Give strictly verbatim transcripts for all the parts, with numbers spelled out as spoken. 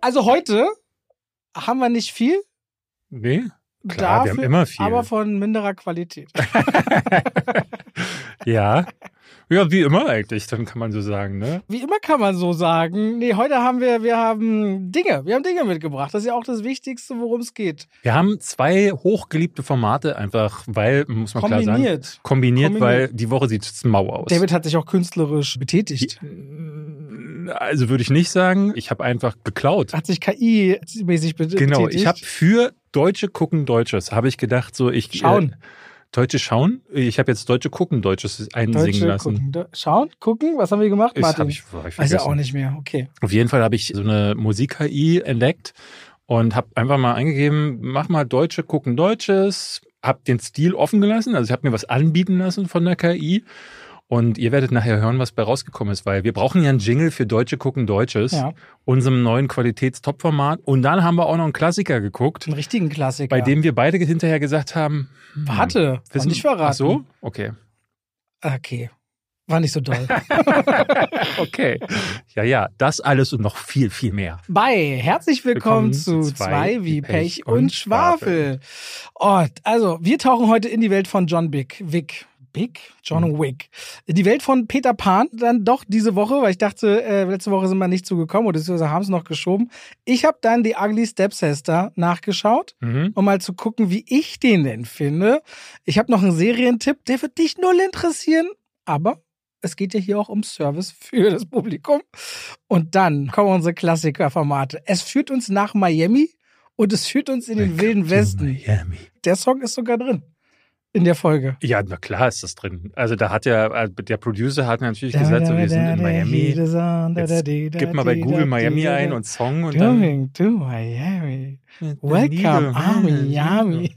Also heute haben wir nicht viel. Nee, klar, dafür, wir haben immer viel. Aber von minderer Qualität. Ja. Ja, wie immer eigentlich, dann kann man so sagen, ne? Wie immer kann man so sagen. Nee, heute haben wir, wir haben Dinge. Wir haben Dinge mitgebracht. Das ist ja auch das Wichtigste, worum es geht. Wir haben zwei hochgeliebte Formate einfach, weil, muss man klar sagen. Kombiniert. Kombiniert, weil die Woche sieht mau aus. David hat sich auch künstlerisch betätigt. Also würde ich nicht sagen. Ich habe einfach geklaut. Hat sich K I-mäßig betätigt. Genau, ich habe für Deutsche gucken Deutsches, habe ich gedacht, so ich... Schauen. Äh, Deutsche schauen? Ich habe jetzt Deutsche gucken Deutsches einsingen Deutsche lassen. Gucken. De- schauen? Gucken? Was haben wir gemacht, Das Martin? hab ich, hab ich Weiß ja auch nicht mehr, okay. Auf jeden Fall habe ich so eine Musik-K I entdeckt und habe einfach mal eingegeben, mach mal Deutsche gucken Deutsches, habe den Stil offen gelassen, also ich habe mir was anbieten lassen von der K I. Und ihr werdet nachher hören, was bei rausgekommen ist, weil wir brauchen ja einen Jingle für Deutsche gucken Deutsches, ja. unserem neuen Qualitätstop-Format. Und dann haben wir auch noch einen Klassiker geguckt. Einen richtigen Klassiker. Bei dem wir beide hinterher gesagt haben, hm, warte, war nicht verraten. Ach so? Okay. Okay. War nicht so doll. Okay. Ja, ja, das alles und noch viel, viel mehr. Bei herzlich willkommen, willkommen zu zwei wie Pech und, und Schwafel. Oh, also, wir tauchen heute in die Welt von John Wick. Wick. Big? John Wick. Die Welt von Peter Pan dann doch diese Woche, weil ich dachte, äh, letzte Woche sind wir nicht zugekommen oder beziehungsweise haben es noch geschoben. Ich habe dann die Ugly Stepsister nachgeschaut, mhm. um mal zu gucken, wie ich den denn finde. Ich habe noch einen Serientipp, der wird dich null interessieren, aber es geht ja hier auch um Service für das Publikum. Und dann kommen unsere Klassikerformate. Es führt uns nach Miami und es führt uns in den Welcome wilden Westen. Miami. Der Song ist sogar drin. In der Folge. Ja, na klar ist das drin. Also da hat ja, der Producer hat natürlich da, gesagt, da, so, wir sind in Miami. Jetzt gib mal bei Google Miami ein und Song und Going to Miami. Welcome, Miami.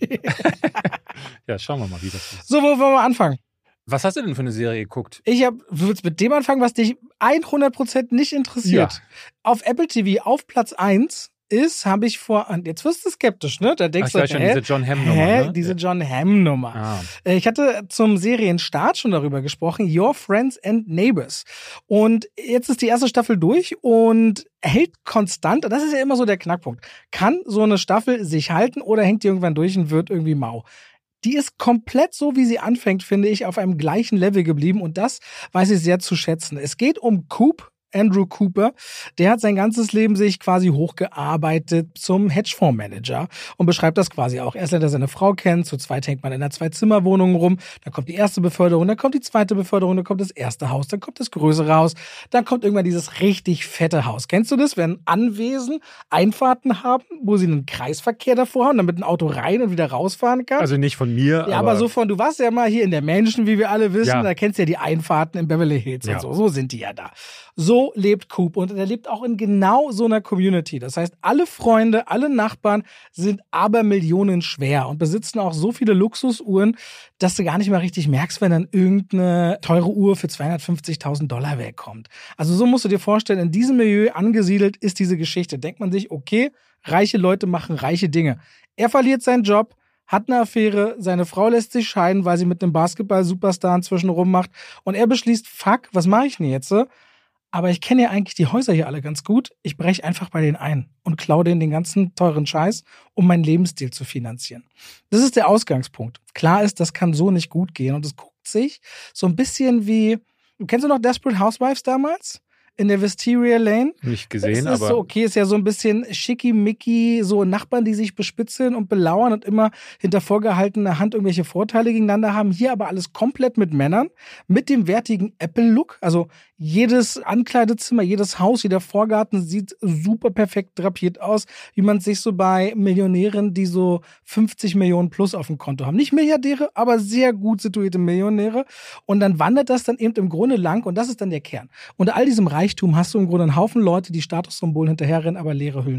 Ja, schauen wir mal, wie das ist. So, wo wollen wir anfangen? Was hast du denn für eine Serie geguckt? Ich hab, du willst mit dem anfangen, was dich hundert Prozent nicht interessiert. Ja. Auf Apple T V auf Platz eins ist, habe ich vor, jetzt wirst du skeptisch, ne? Da denkst Ach, du, schon, hä? diese John Hamm-Nummer, hä? ne? Diese John Hamm-Nummer. Ah. Ich hatte zum Serienstart schon darüber gesprochen, Your Friends and Neighbors. Und jetzt ist die erste Staffel durch und hält konstant, das ist ja immer so der Knackpunkt, kann so eine Staffel sich halten oder hängt die irgendwann durch und wird irgendwie mau? Die ist komplett so, wie sie anfängt, finde ich, auf einem gleichen Level geblieben und das weiß ich sehr zu schätzen. Es geht um Coop, Andrew Cooper, der hat sein ganzes Leben sich quasi hochgearbeitet zum Hedgefondsmanager und beschreibt das quasi auch. Erst lernt er seine Frau kennen, zu zweit hängt man in einer Zwei-Zimmer-Wohnung rum, dann kommt die erste Beförderung, dann kommt die zweite Beförderung, dann kommt das erste Haus, dann kommt das größere Haus, dann kommt irgendwann dieses richtig fette Haus. Kennst du das, wenn Anwesen Einfahrten haben, wo sie einen Kreisverkehr davor haben, damit ein Auto rein und wieder rausfahren kann? Also nicht von mir, Ja, aber, aber so von, du warst ja mal hier in der Mansion, wie wir alle wissen, ja. Da kennst du ja die Einfahrten in Beverly Hills ja. und so, so sind die ja da. So lebt Coop und er lebt auch in genau so einer Community. Das heißt, alle Freunde, alle Nachbarn sind aber Millionen schwer und besitzen auch so viele Luxusuhren, dass du gar nicht mehr richtig merkst, wenn dann irgendeine teure Uhr für zweihundertfünfzigtausend Dollar wegkommt. Also so musst du dir vorstellen, in diesem Milieu angesiedelt ist diese Geschichte. Denkt man sich, okay, reiche Leute machen reiche Dinge. Er verliert seinen Job, hat eine Affäre, seine Frau lässt sich scheiden, weil sie mit einem Basketball-Superstar inzwischen rummacht und er beschließt, fuck, was mache ich denn jetzt? Aber ich kenne ja eigentlich die Häuser hier alle ganz gut. Ich breche einfach bei denen ein und klaue denen den ganzen teuren Scheiß, um meinen Lebensstil zu finanzieren. Das ist der Ausgangspunkt. Klar ist, das kann so nicht gut gehen. Und es guckt sich so ein bisschen wie, kennst du noch Desperate Housewives damals? In der Wisteria Lane. Nicht gesehen, aber... Es ist aber so, okay, ist ja so ein bisschen schickimicki, so Nachbarn, die sich bespitzeln und belauern und immer hinter vorgehaltener Hand irgendwelche Vorteile gegeneinander haben. Hier aber alles komplett mit Männern, mit dem wertigen Apple-Look. Also jedes Ankleidezimmer, jedes Haus, jeder Vorgarten sieht super perfekt drapiert aus, wie man es sich so bei Millionären, die so fünfzig Millionen plus auf dem Konto haben. Nicht Milliardäre, aber sehr gut situierte Millionäre. Und dann wandert das dann eben im Grunde lang und das ist dann der Kern. Unter all diesem Reichtum hast du im Grunde einen Haufen Leute, die Statussymbolen hinterherrennen, aber leere Hüllen sind.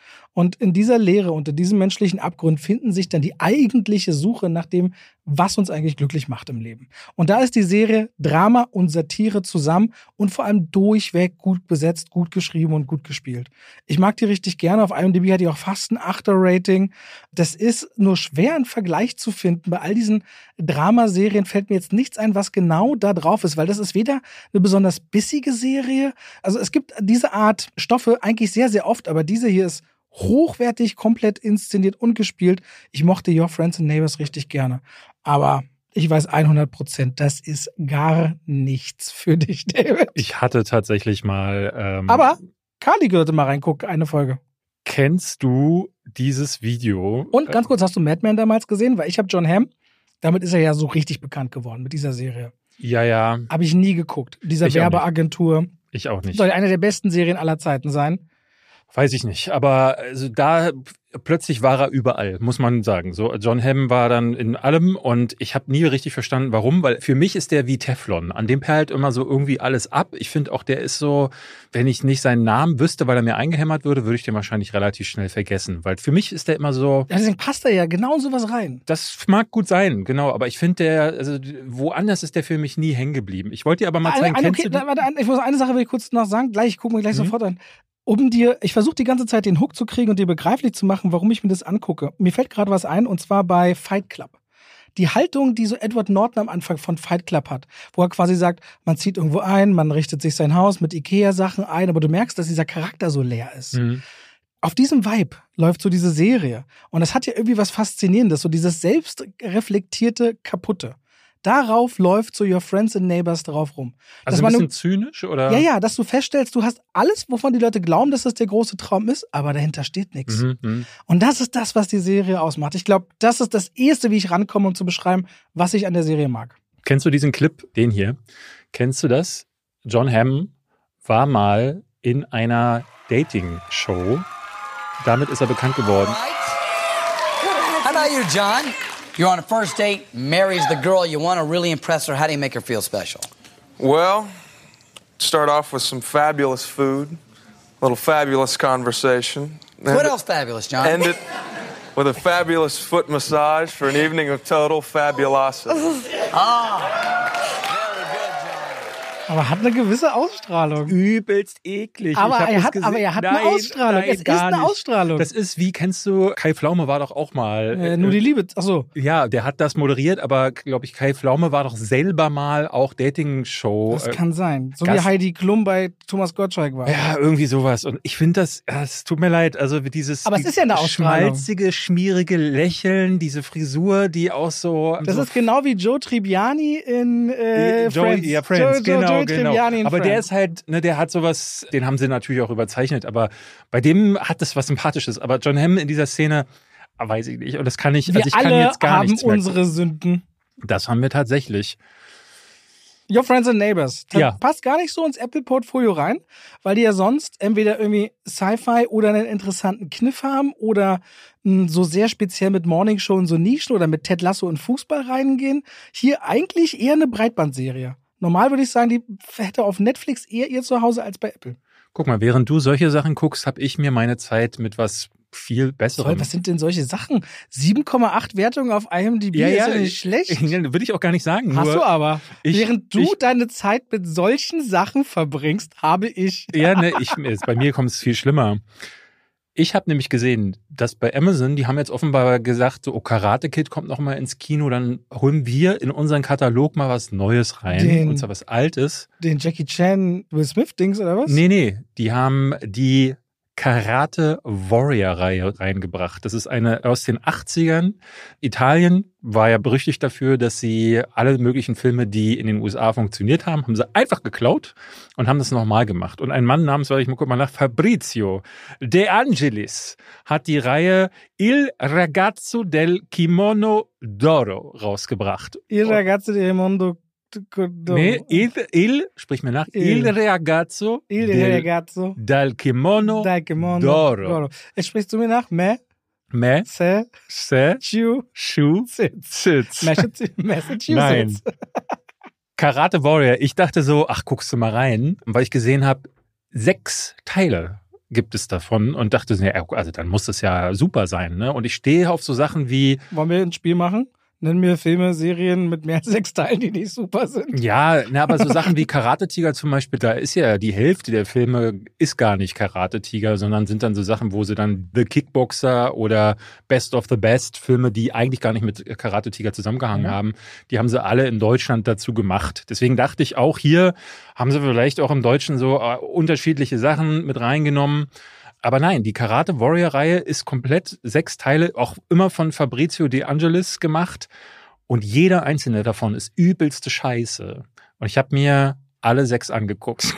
Und in dieser Leere, unter diesem menschlichen Abgrund finden sich dann die eigentliche Suche nach dem, was uns eigentlich glücklich macht im Leben. Und da ist die Serie Drama und Satire zusammen und vor allem durchweg gut besetzt, gut geschrieben und gut gespielt. Ich mag die richtig gerne. Auf IMDb hat die auch fast ein Achter-Rating. Das ist nur schwer einen Vergleich zu finden. Bei all diesen Dramaserien fällt mir jetzt nichts ein, was genau da drauf ist, weil das ist weder eine besonders bissige Serie. Also es gibt diese Art Stoffe eigentlich sehr, sehr oft, aber diese hier ist hochwertig, komplett inszeniert und gespielt. Ich mochte Your Friends and Neighbors richtig gerne. Aber ich weiß hundert Prozent, das ist gar nichts für dich, David. Ich hatte tatsächlich mal... Ähm, Aber Carly gehörte mal reingucken, eine Folge. Kennst du dieses Video? Und ganz kurz, hast du Mad Men damals gesehen? Weil ich habe John Hamm, damit ist er ja so richtig bekannt geworden mit dieser Serie. Ja, ja. Habe ich nie geguckt. Dieser Ich auch Werbeagentur. Ich auch nicht. Soll eine der besten Serien aller Zeiten sein. Weiß ich nicht, aber also da plötzlich war er überall, muss man sagen. So John Hamm war dann in allem und ich habe nie richtig verstanden, warum, weil für mich ist der wie Teflon. An dem perlt immer so irgendwie alles ab. Ich finde auch, der ist so, wenn ich nicht seinen Namen wüsste, weil er mir eingehämmert würde, würde ich den wahrscheinlich relativ schnell vergessen, weil für mich ist der immer so... Ja, deswegen passt er ja genau sowas rein. Das mag gut sein, genau, aber ich finde der, also woanders ist der für mich nie hängen geblieben. Ich wollte dir aber mal zeigen, eine, kennst okay, du die? warte, ich muss eine Sache will ich kurz noch sagen, gleich, ich gucke mir gleich Mhm. sofort an. Um dir, ich versuche die ganze Zeit den Hook zu kriegen und dir begreiflich zu machen, warum ich mir das angucke. Mir fällt gerade was ein, und zwar bei Fight Club. Die Haltung, die so Edward Norton am Anfang von Fight Club hat, wo er quasi sagt, man zieht irgendwo ein, man richtet sich sein Haus mit Ikea-Sachen ein, aber du merkst, dass dieser Charakter so leer ist. Mhm. Auf diesem Vibe läuft so diese Serie. Und das hat ja irgendwie was Faszinierendes, so dieses selbstreflektierte Kaputte. Darauf läuft so Your Friends and Neighbors drauf rum. Also Dass ein man bisschen zynisch, oder? Ja, ja, dass du feststellst, du hast alles, wovon die Leute glauben, dass das der große Traum ist, aber dahinter steht nichts. Mhm, mhm. Und das ist das, was die Serie ausmacht. Ich glaube, das ist das Erste, wie ich rankomme, um zu beschreiben, was ich an der Serie mag. Kennst du diesen Clip, den hier? Kennst du das? John Hamm war mal in einer Dating-Show. Damit ist er bekannt geworden. How about you, John? You're on a first date, marries the girl you want to really impress her. How do you make her feel special? Well, start off with some fabulous food, a little fabulous conversation. What else fabulous, John? End it with a fabulous foot massage for an evening of total fabulosity. Aber hat eine gewisse Ausstrahlung. Übelst eklig. Aber Ich hab er das hat- gesehen. aber er hat eine Nein, Ausstrahlung. Nein, Es ist gar eine nicht. Ausstrahlung. Das ist wie, kennst du, Kai Pflaume war doch auch mal. Äh, nur die Liebe, achso. Ja, der hat das moderiert, aber glaube ich, Kai Pflaume war doch selber mal auch Dating-Show. Das äh, kann sein. So Gast- wie Heidi Klum bei Thomas Gottschalk war. Ja, irgendwie sowas. Und ich finde das, es tut mir leid, also dieses Aber es ist ja eine Ausstrahlung. schmalzige, schmierige Lächeln, diese Frisur, die auch so... Das so ist genau wie Joe Tribbiani in äh, Joey, Friends. ja, Friends, Joe, genau, Joe, Joe genau. Tribbiani in Aber Friends. der ist halt, ne, der hat sowas, den haben sie natürlich auch überzeichnet, aber bei dem hat das was Sympathisches. Aber John Hamm in dieser Szene, ah, weiß ich nicht. Und das kann ich, Wir also ich kann alle jetzt gar haben nichts mehr. unsere Sünden. Das haben wir tatsächlich. Your Friends and Neighbors. Das Ja. passt gar nicht so ins Apple-Portfolio rein, weil die ja sonst entweder irgendwie Sci-Fi oder einen interessanten Kniff haben oder mh, so sehr speziell mit Morning Show und so Nischen oder mit Ted Lasso und Fußball reingehen. Hier eigentlich eher eine Breitbandserie. Normal würde ich sagen, die hätte auf Netflix eher ihr Zuhause als bei Apple. Guck mal, während du solche Sachen guckst, habe ich mir meine Zeit mit was viel Besserem. Toll, was sind denn solche Sachen? sieben Komma acht Wertungen auf IMDb ist ja nicht schlecht. Ja, würde ich auch gar nicht sagen. Hast nur, du aber. ich- Während du ich- deine Zeit mit solchen Sachen verbringst, habe ich. Ja, ne, ich, es- bei mir kommt es viel schlimmer. Ich habe nämlich gesehen, dass bei Amazon, die haben jetzt offenbar gesagt, so, oh, Karate Kid kommt noch mal ins Kino, dann holen wir in unseren Katalog mal was Neues rein, Den- und zwar was Altes. Den Jackie Chan Will Smith Dings oder was? Nee, nee, die haben die Karate Warrior Reihe reingebracht. Das ist eine aus den achtzigern. Italien war ja berüchtigt dafür, dass sie alle möglichen Filme, die in den U S A funktioniert haben, haben sie einfach geklaut und haben das nochmal gemacht. Und ein Mann namens, weil ich mal guck mal nach, Fabrizio De Angelis hat die Reihe Il Ragazzo del Kimono d'Oro rausgebracht. Il ragazzo di Mondo. Nee, il, il, sprich mir nach, Il, Il. Ragazzo Il del, ragazzo. del Kimono Dal Kimono d'Oro. d'Oro. Es sprichst du mir nach? Me, Me, se, se, chu, Shu, sitz. Sitz. Massachusetts. Massachusetts. Nein. Karate Warrior. Ich dachte so, ach, guckst du mal rein, weil ich gesehen habe, sechs Teile gibt es davon und dachte, ja, also dann muss das ja super sein. Ne? Und ich stehe auf so Sachen wie... Wollen wir ein Spiel machen? Nenn mir Filme, Serien mit mehr als sechs Teilen, die nicht super sind. Ja, na, aber so Sachen wie Karate-Tiger zum Beispiel, da ist ja die Hälfte der Filme ist gar nicht Karate-Tiger, sondern sind dann so Sachen, wo sie dann The Kickboxer oder Best of the Best Filme, die eigentlich gar nicht mit Karate-Tiger zusammengehangen ja. haben, die haben sie alle in Deutschland dazu gemacht. Deswegen dachte ich auch hier, haben sie vielleicht auch im Deutschen so äh, unterschiedliche Sachen mit reingenommen. Aber nein, die Karate Warrior-Reihe ist komplett sechs Teile, auch immer von Fabrizio De Angelis gemacht. Und jeder einzelne davon ist übelste Scheiße. Und ich habe mir alle sechs angeguckt.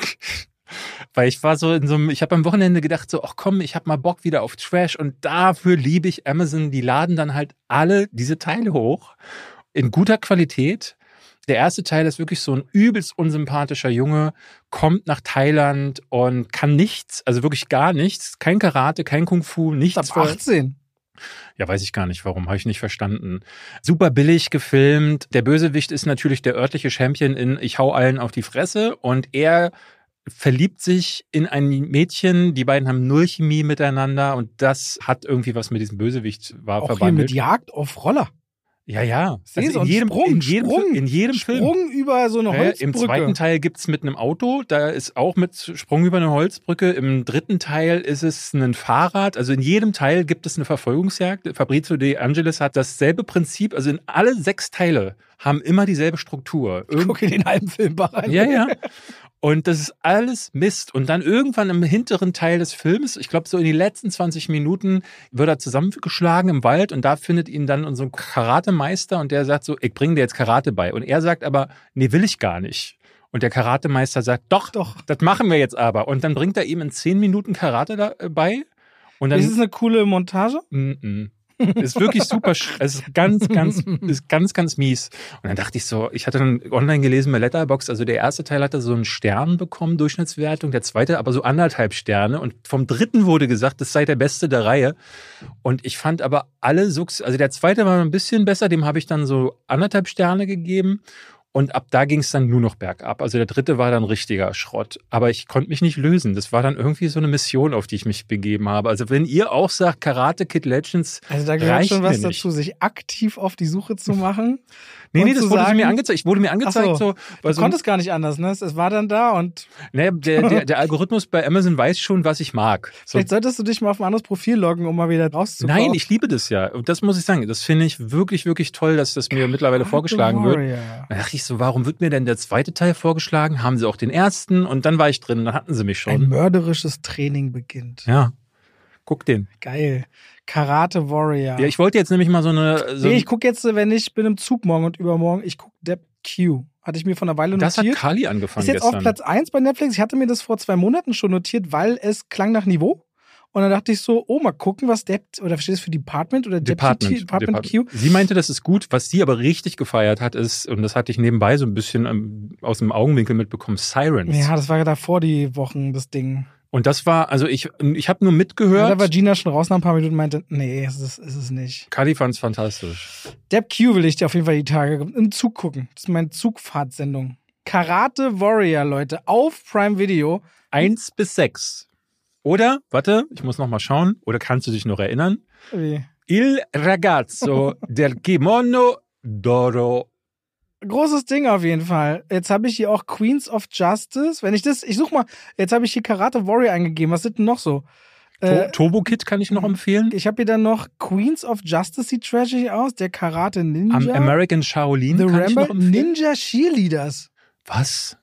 Weil ich war so in so einem, ich habe am Wochenende gedacht so, ach komm, ich habe mal Bock wieder auf Trash. Und dafür liebe ich Amazon. Die laden dann halt alle diese Teile hoch. In guter Qualität. Der erste Teil ist wirklich so ein übelst unsympathischer Junge, kommt nach Thailand und kann nichts, also wirklich gar nichts. Kein Karate, kein Kung-Fu, nichts. Ab achtzehn. Ja, weiß ich gar nicht, warum, habe ich nicht verstanden. Super billig gefilmt. Der Bösewicht ist natürlich der örtliche Champion in Ich hau allen auf die Fresse und er verliebt sich in ein Mädchen. Die beiden haben null Chemie miteinander und das hat irgendwie was mit diesem Bösewicht war auch verbandelt. Hier mit Jagd auf Roller. Ja, ja. Also in, jedem, Sprung, in jedem, Sprung, in jedem Film. Sprung über so eine Holzbrücke. Ja, im zweiten Teil gibt's mit einem Auto, da ist auch mit Sprung über eine Holzbrücke. Im dritten Teil ist es ein Fahrrad. Also in jedem Teil gibt es eine Verfolgungsjagd. Fabrizio De Angelis hat dasselbe Prinzip. Also in alle sechs Teile haben immer dieselbe Struktur. Irgend- Guck in den halben Film rein. Ja, ja. Und das ist alles Mist. Und dann irgendwann im hinteren Teil des Films, ich glaube so in die letzten zwanzig Minuten, wird er zusammengeschlagen im Wald und da findet ihn dann unser Karatemeister und der sagt so, ich bringe dir jetzt Karate bei. Und er sagt aber, nee, will ich gar nicht. Und der Karatemeister sagt, doch, doch, das machen wir jetzt aber. Und dann bringt er ihm in zehn Minuten Karate dabei. Und dann, ist es eine coole Montage? Mm-mm. Ist wirklich super, es ist ganz, ganz, ist ganz, ganz mies. Und dann dachte ich so, ich hatte dann online gelesen bei Letterboxd, also der erste Teil hatte so einen Stern bekommen, Durchschnittswertung, der zweite aber so anderthalb Sterne und vom dritten wurde gesagt, das sei der beste der Reihe. Und ich fand aber alle so, also der zweite war ein bisschen besser, dem habe ich dann so anderthalb Sterne gegeben. Und ab da ging es dann nur noch bergab. Also der dritte war dann richtiger Schrott. Aber ich konnte mich nicht lösen. Das war dann irgendwie so eine Mission, auf die ich mich begeben habe. Also wenn ihr auch sagt, Karate Kid Legends, also da gehört schon was dazu, sich aktiv auf die Suche zu machen. Nee, nee, das wurde sagen, mir angezeigt. Ich wurde mir angezeigt. So, so, du so konntest gar nicht anders, ne? Es war dann da und... Nee, der, der, der Algorithmus bei Amazon weiß schon, was ich mag. So. Vielleicht solltest du dich mal auf ein anderes Profil loggen, um mal wieder rauszukommen. Nein, ich liebe das ja. Und das muss ich sagen. Das finde ich wirklich, wirklich toll, dass das mir mittlerweile vorgeschlagen wird. Da dachte ich so, warum wird mir denn der zweite Teil vorgeschlagen? Haben sie auch den ersten? Und dann war ich drin, dann hatten sie mich schon. Ein mörderisches Training beginnt. Ja. Guck den. Geil. Karate Warrior. Ja, ich wollte jetzt nämlich mal so eine... So nee, ich gucke jetzt, wenn ich bin im Zug morgen und übermorgen, ich gucke Depp Q. Hatte ich mir von einer Weile das notiert. Das hat Kali angefangen Ist jetzt gestern. auf Platz eins bei Netflix. Ich hatte mir das vor zwei Monaten schon notiert, weil es klang nach Niveau. Und dann dachte ich so, oh, mal gucken, was Depp, oder steht es für Department oder Department, Deputy, Department, Department Q? Sie meinte, das ist gut. Was sie aber richtig gefeiert hat, ist, und das hatte ich nebenbei so ein bisschen ähm, aus dem Augenwinkel mitbekommen, Sirens. Ja, das war ja davor die Wochen, das Ding. Und das war, also ich, ich habe nur mitgehört. Ja, da war Gina schon raus nach ein paar Minuten und meinte, nee, ist es, ist es nicht. Kali fand's fantastisch. Depp Q will ich dir auf jeden Fall die Tage im Zug gucken. Das ist meine Zugfahrtsendung. Karate Warrior, Leute, auf Prime Video. Eins bis sechs. Oder, warte, ich muss noch mal schauen. Oder kannst du dich noch erinnern? Wie? Il ragazzo del kimono d'oro. Großes Ding auf jeden Fall. Jetzt habe ich hier auch Queens of Justice. Wenn ich das, ich such mal, jetzt habe ich hier Karate Warrior eingegeben. Was sind denn noch so? Äh, Turbo Kid kann ich noch empfehlen. Ich habe hier dann noch Queens of Justice, sieht trashig aus. Der Karate Ninja. Am American Shaolin The kann Rambo, ich noch empfehlen. Ninja Cheerleaders. Was?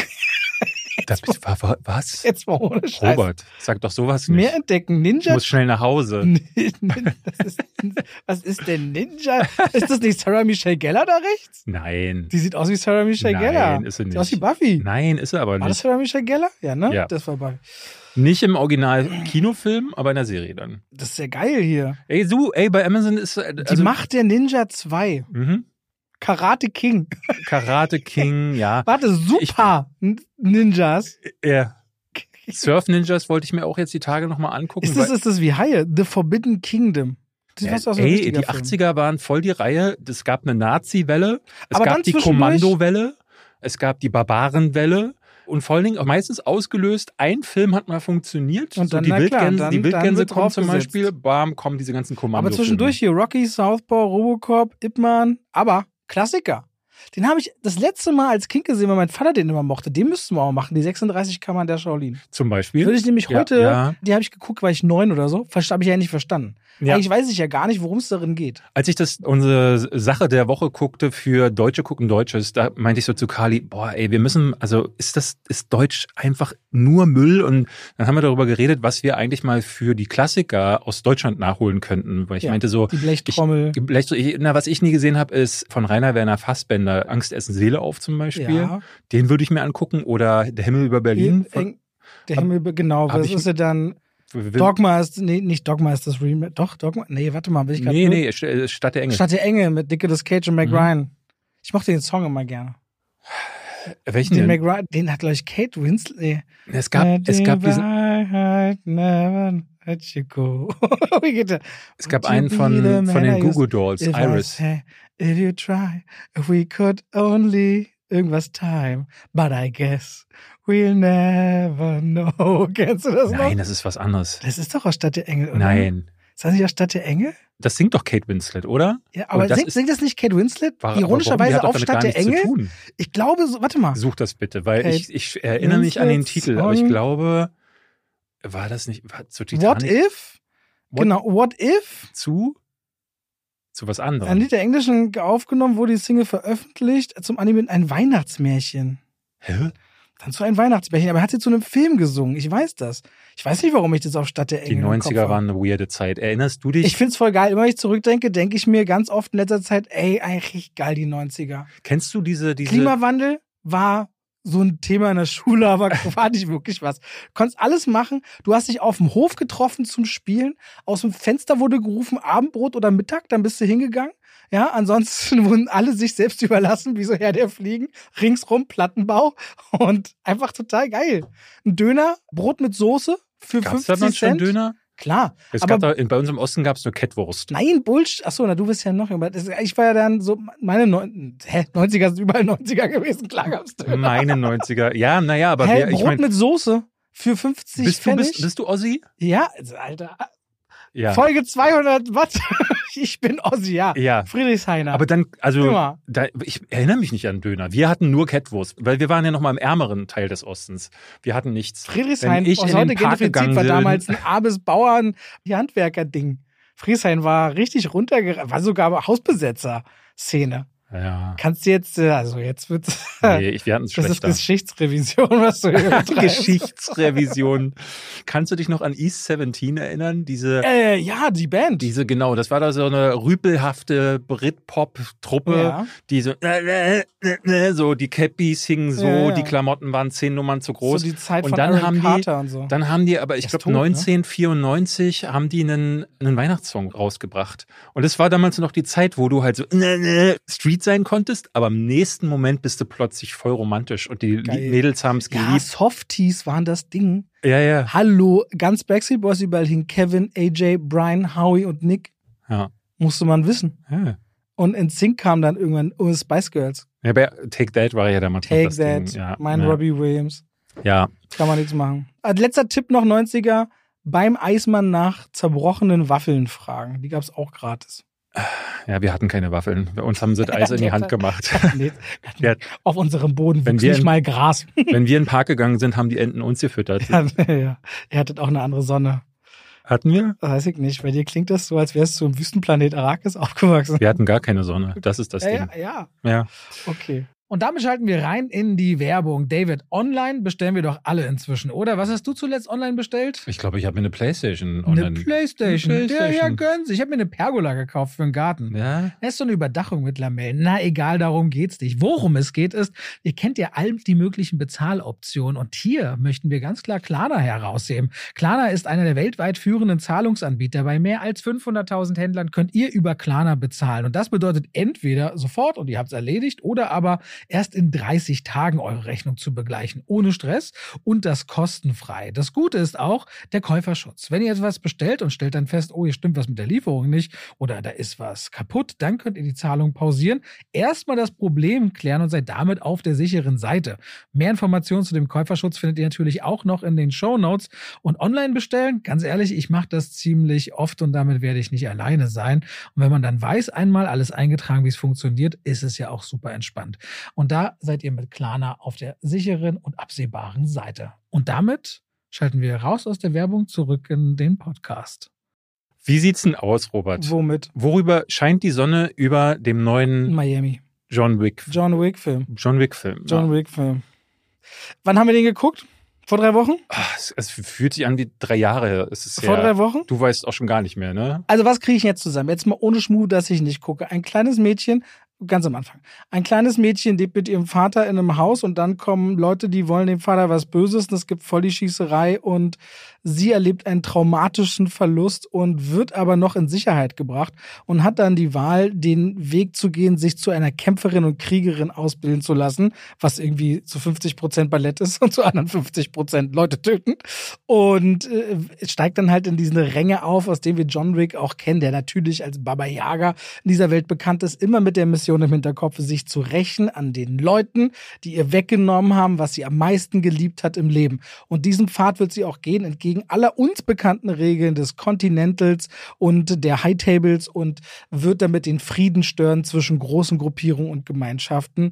Das, was? Jetzt mal ohne Scheiß. Robert, sag doch sowas nicht. Mehr entdecken. Ninja. Ich muss schnell nach Hause. Das ist, was ist denn Ninja? Ist das nicht Sarah Michelle Gellar da rechts? Nein. Die sieht aus wie Sarah Michelle Nein, Gellar. Nein, ist sie nicht. Sieht aus wie Buffy. Nein, ist sie aber nicht. War das Sarah Michelle Gellar? Ja, ne? Ja. Das war Buffy. Nicht im Original-Kinofilm, aber in der Serie dann. Das ist ja geil hier. Ey, du, ey, bei Amazon ist... Also, Die Macht der Ninja zwei. Mhm. Karate King. Karate King, ja. Warte, super ich, Ninjas. Ja. Surf Ninjas wollte ich mir auch jetzt die Tage nochmal angucken. Ist das, ist das wie Haie? The Forbidden Kingdom. Ja, ey, die Film. achtziger waren voll die Reihe. Es gab eine Nazi-Welle, es Aber gab die Kommando-Welle, es gab die Barbaren-Welle, Und vor allen Dingen auch meistens ausgelöst, ein Film hat mal funktioniert. Und dann, so die, na klar, Wildgänse, dann, die Wildgänse dann kommen zum Beispiel, bam, kommen diese ganzen Kommandos. Aber zwischendurch hier Rocky, Southpaw, Robocop, Ip Man, aber Klassiker. Den habe ich das letzte Mal als Kind gesehen, weil mein Vater den immer mochte. Den müssten wir auch machen, die sechsunddreißig Kammern der Shaolin. Zum Beispiel. Würde ich nämlich ja, heute, ja. die habe ich geguckt, war ich neun oder so, habe ich ja nicht verstanden. Ja. Eigentlich weiß ich ja gar nicht, worum es darin geht. Als ich das unsere Sache der Woche guckte für Deutsche gucken Deutsches, da meinte ich so zu Kali, boah, ey, wir müssen, also ist das, ist Deutsch einfach nur Müll? Und dann haben wir darüber geredet, was wir eigentlich mal für die Klassiker aus Deutschland nachholen könnten. Weil ich ja, meinte so, die Blechtrommel. Ich, Blech, ich, na, was ich nie gesehen habe, ist von Rainer Werner Fassbender, Angst essen Seele auf zum Beispiel. Ja. Den würde ich mir angucken. Oder Der Himmel über Berlin. Von, der Himmel über, genau, was ich, ist er dann? Dogma ist, nee, nicht Dogma ist das Remake. Doch, Dogma. Nee, warte mal, bin ich gerade. Nee, nee, Stadt der Engel. Stadt der Engel mit Nicolas Cage und Meg Ryan. Mhm. Ich mochte den Song immer gerne. Welchen den? Den Meg Ryan, den hat, glaube ich, Kate Winslet. Nee. Es gab, uh, es gab diesen. Never let you go. Wie geht der? Es gab einen von, von den Goo Goo Dolls, if Iris. Say, if you try, if we could only irgendwas time, but I guess we'll never know. Kennst du das noch? Nein, das ist was anderes. Das ist doch aus Stadt der Engel, oder? Nein. Ist das nicht aus Stadt der Engel? Das singt doch Kate Winslet, oder? Ja, aber das singt, ist, singt das nicht Kate Winslet? Ironischerweise auf Stadt der Engel? Ich glaube, so, warte mal. Such das bitte, weil ich, ich erinnere mich an den Titel, aber ich glaube, war das nicht, war zu Titanic? What if? What, genau, What if? Zu? Zu was anderem. Ein Lied der Englischen aufgenommen, wurde die Single veröffentlicht, zum Anime ein Weihnachtsmärchen. Hä? Dann zu einem Weihnachtsmärchen, aber er hat sie zu einem Film gesungen, ich weiß das. Ich weiß nicht, warum ich das auf Stadt der Engel Die neunziger waren eine weirde Zeit. Erinnerst du dich? Ich find's voll geil. Immer wenn ich zurückdenke, denke ich mir ganz oft in letzter Zeit, ey, eigentlich geil, die neunziger. Kennst du diese, diese... Klimawandel war so ein Thema in der Schule, aber war nicht wirklich was. Du konntest alles machen. Du hast dich auf dem Hof getroffen zum Spielen. Aus dem Fenster wurde gerufen, Abendbrot oder Mittag, dann bist du hingegangen. Ja, ansonsten wurden alle sich selbst überlassen, wie so Herr der Fliegen. Ringsrum Plattenbau und einfach total geil. Ein Döner, Brot mit Soße für Gab's fünfzig da noch schon Cent. Döner? Klar. Es aber gab da, bei uns im Osten gab es nur Kettwurst. Nein, Bullshit. Achso, na, du bist ja noch jemand. Ich war ja dann so, meine Neun- Hä, neunziger sind überall neunziger gewesen. Klar gab's Döner. Meine neunziger. Ja, naja, aber Hä, wer, Brot ich mein, mit Soße für fünfzig bist du, Pfennig? bist, bist du Ossi? Ja, Alter. Ja. Folge zweihundert Watt. Ich bin Ossi, ja. Ja. Friedrichshainer. Aber dann, also, Immer. da, ich erinnere mich nicht an Döner. Wir hatten nur Kettwurst, weil wir waren ja noch mal im ärmeren Teil des Ostens. Wir hatten nichts. Friedrichshain, Wenn ich aus in heute den Park gentrifiziert, gegangen war bin- damals ein armes Bauern-Handwerker-Ding. Friedrichshain war richtig runtergerannt, war sogar Hausbesetzer-Szene. Ja. Kannst du jetzt, äh, also jetzt wird Nee, ich, wir hatten es das ist schlechter. Geschichtsrevision, was du hier betreibst. Geschichtsrevision. Kannst du dich noch an East siebzehn erinnern? Diese, Äh, ja, die Band. diese, genau, das war da so eine rüpelhafte Brit-Pop-Truppe, Ja. die so, äh, äh, äh, so, die Cappies hingen so, Ja, ja. die Klamotten waren zehn Nummern zu groß. So die Zeit und von dann Aaron haben Carter die, und so. Dann haben die, aber ich Der ist glaube tot, ne? neunzehnhundertvierundneunzig haben die einen, einen Weihnachtssong rausgebracht. Und es war damals noch die Zeit, wo du halt so äh, äh, Street sein konntest, aber im nächsten Moment bist du plötzlich voll romantisch und die Geil. Mädels haben es Ja, geliebt. Softies waren das Ding. Ja, ja. Hallo, ganz Backstreet Boys überall hin. Kevin, A J, Brian, Howie und Nick. Ja. Musste man wissen. ja. Und in Sync kam dann irgendwann oh, Spice Girls. Ja, bei Take That war ja damals noch Take das That, Ding. Ja, mein ja. Robbie Williams. Ja, Kann man nichts machen. Als letzter Tipp noch neunziger. Beim Eismann nach zerbrochenen Waffeln fragen. Die gab's auch gratis. ja, wir hatten keine Waffeln. Bei uns haben sie das Eis in die Hand gemacht. Nee, Ja. auf unserem Boden Wenn wuchs wir nicht in- mal Gras. Wenn wir in den Park gegangen sind, haben die Enten uns gefüttert. ja, ja. Ihr hattet auch eine andere Sonne. Hatten wir? Weiß ich nicht. Bei dir klingt das so, als wärst du im Wüstenplanet Arrakis aufgewachsen. Wir hatten gar keine Sonne. Das ist das Ja, Ding. ja, ja. Ja. Okay. Und damit schalten wir rein in die Werbung. David, online bestellen wir doch alle inzwischen, oder? Was hast du zuletzt online bestellt? Ich glaube, ich habe mir eine Playstation Eine online. Playstation. Eine Der Herr Playstation. gönnt sich. Ich habe mir eine Pergola gekauft für den Garten. Ja. Das ist so eine Überdachung mit Lamellen. Na, egal, darum geht's nicht. Worum es geht ist, ihr kennt ja all die möglichen Bezahloptionen und hier möchten wir ganz klar Klarna herausheben. Klarna ist einer der weltweit führenden Zahlungsanbieter. Bei mehr als fünfhunderttausend Händlern könnt ihr über Klarna bezahlen und das bedeutet entweder sofort und ihr habt es erledigt oder aber erst in dreißig Tagen eure Rechnung zu begleichen, ohne Stress und das kostenfrei. Das Gute ist auch der Käuferschutz. Wenn ihr etwas bestellt und stellt dann fest, oh, hier stimmt was mit der Lieferung nicht oder da ist was kaputt, dann könnt ihr die Zahlung pausieren, erstmal das Problem klären und seid damit auf der sicheren Seite. Mehr Informationen zu dem Käuferschutz findet ihr natürlich auch noch in den Shownotes. Und online bestellen, ganz ehrlich, ich mache das ziemlich oft und damit werde ich nicht alleine sein. Und wenn man dann weiß, einmal alles eingetragen, wie es funktioniert, ist es ja auch super entspannt. Und da seid ihr mit Klarna auf der sicheren und absehbaren Seite. Und damit schalten wir raus aus der Werbung zurück in den Podcast. Wie sieht's denn aus, Robert? Womit? Worüber scheint die Sonne über dem neuen Miami. John Wick? John Wick-Film. John Wick-Film. John ja. Wick-Film. Wann haben wir den geguckt? Vor drei Wochen? Ach, es, es fühlt sich an wie drei Jahre. Es ist Vor ja, drei Wochen? Du weißt auch schon gar nicht mehr, ne? Also was kriege ich jetzt zusammen? Jetzt mal ohne Schmuh, dass ich nicht gucke. Ein kleines Mädchen, ganz am Anfang, ein kleines Mädchen lebt mit ihrem Vater in einem Haus und dann kommen Leute, die wollen dem Vater was Böses und es gibt voll die Schießerei und sie erlebt einen traumatischen Verlust und wird aber noch in Sicherheit gebracht und hat dann die Wahl, den Weg zu gehen, sich zu einer Kämpferin und Kriegerin ausbilden zu lassen, was irgendwie zu fünfzig Prozent Ballett ist und zu anderen fünfzig Prozent Leute töten. Und äh, steigt dann halt in diese Ränge auf, aus dem wir John Wick auch kennen, der natürlich als Baba Yaga in dieser Welt bekannt ist, immer mit der Mission im Hinterkopf, sich zu rächen an den Leuten, die ihr weggenommen haben, was sie am meisten geliebt hat im Leben. Und diesen Pfad wird sie auch gehen, entgegen aller uns bekannten Regeln des Continentals und der High Tables und wird damit den Frieden stören zwischen großen Gruppierungen und Gemeinschaften.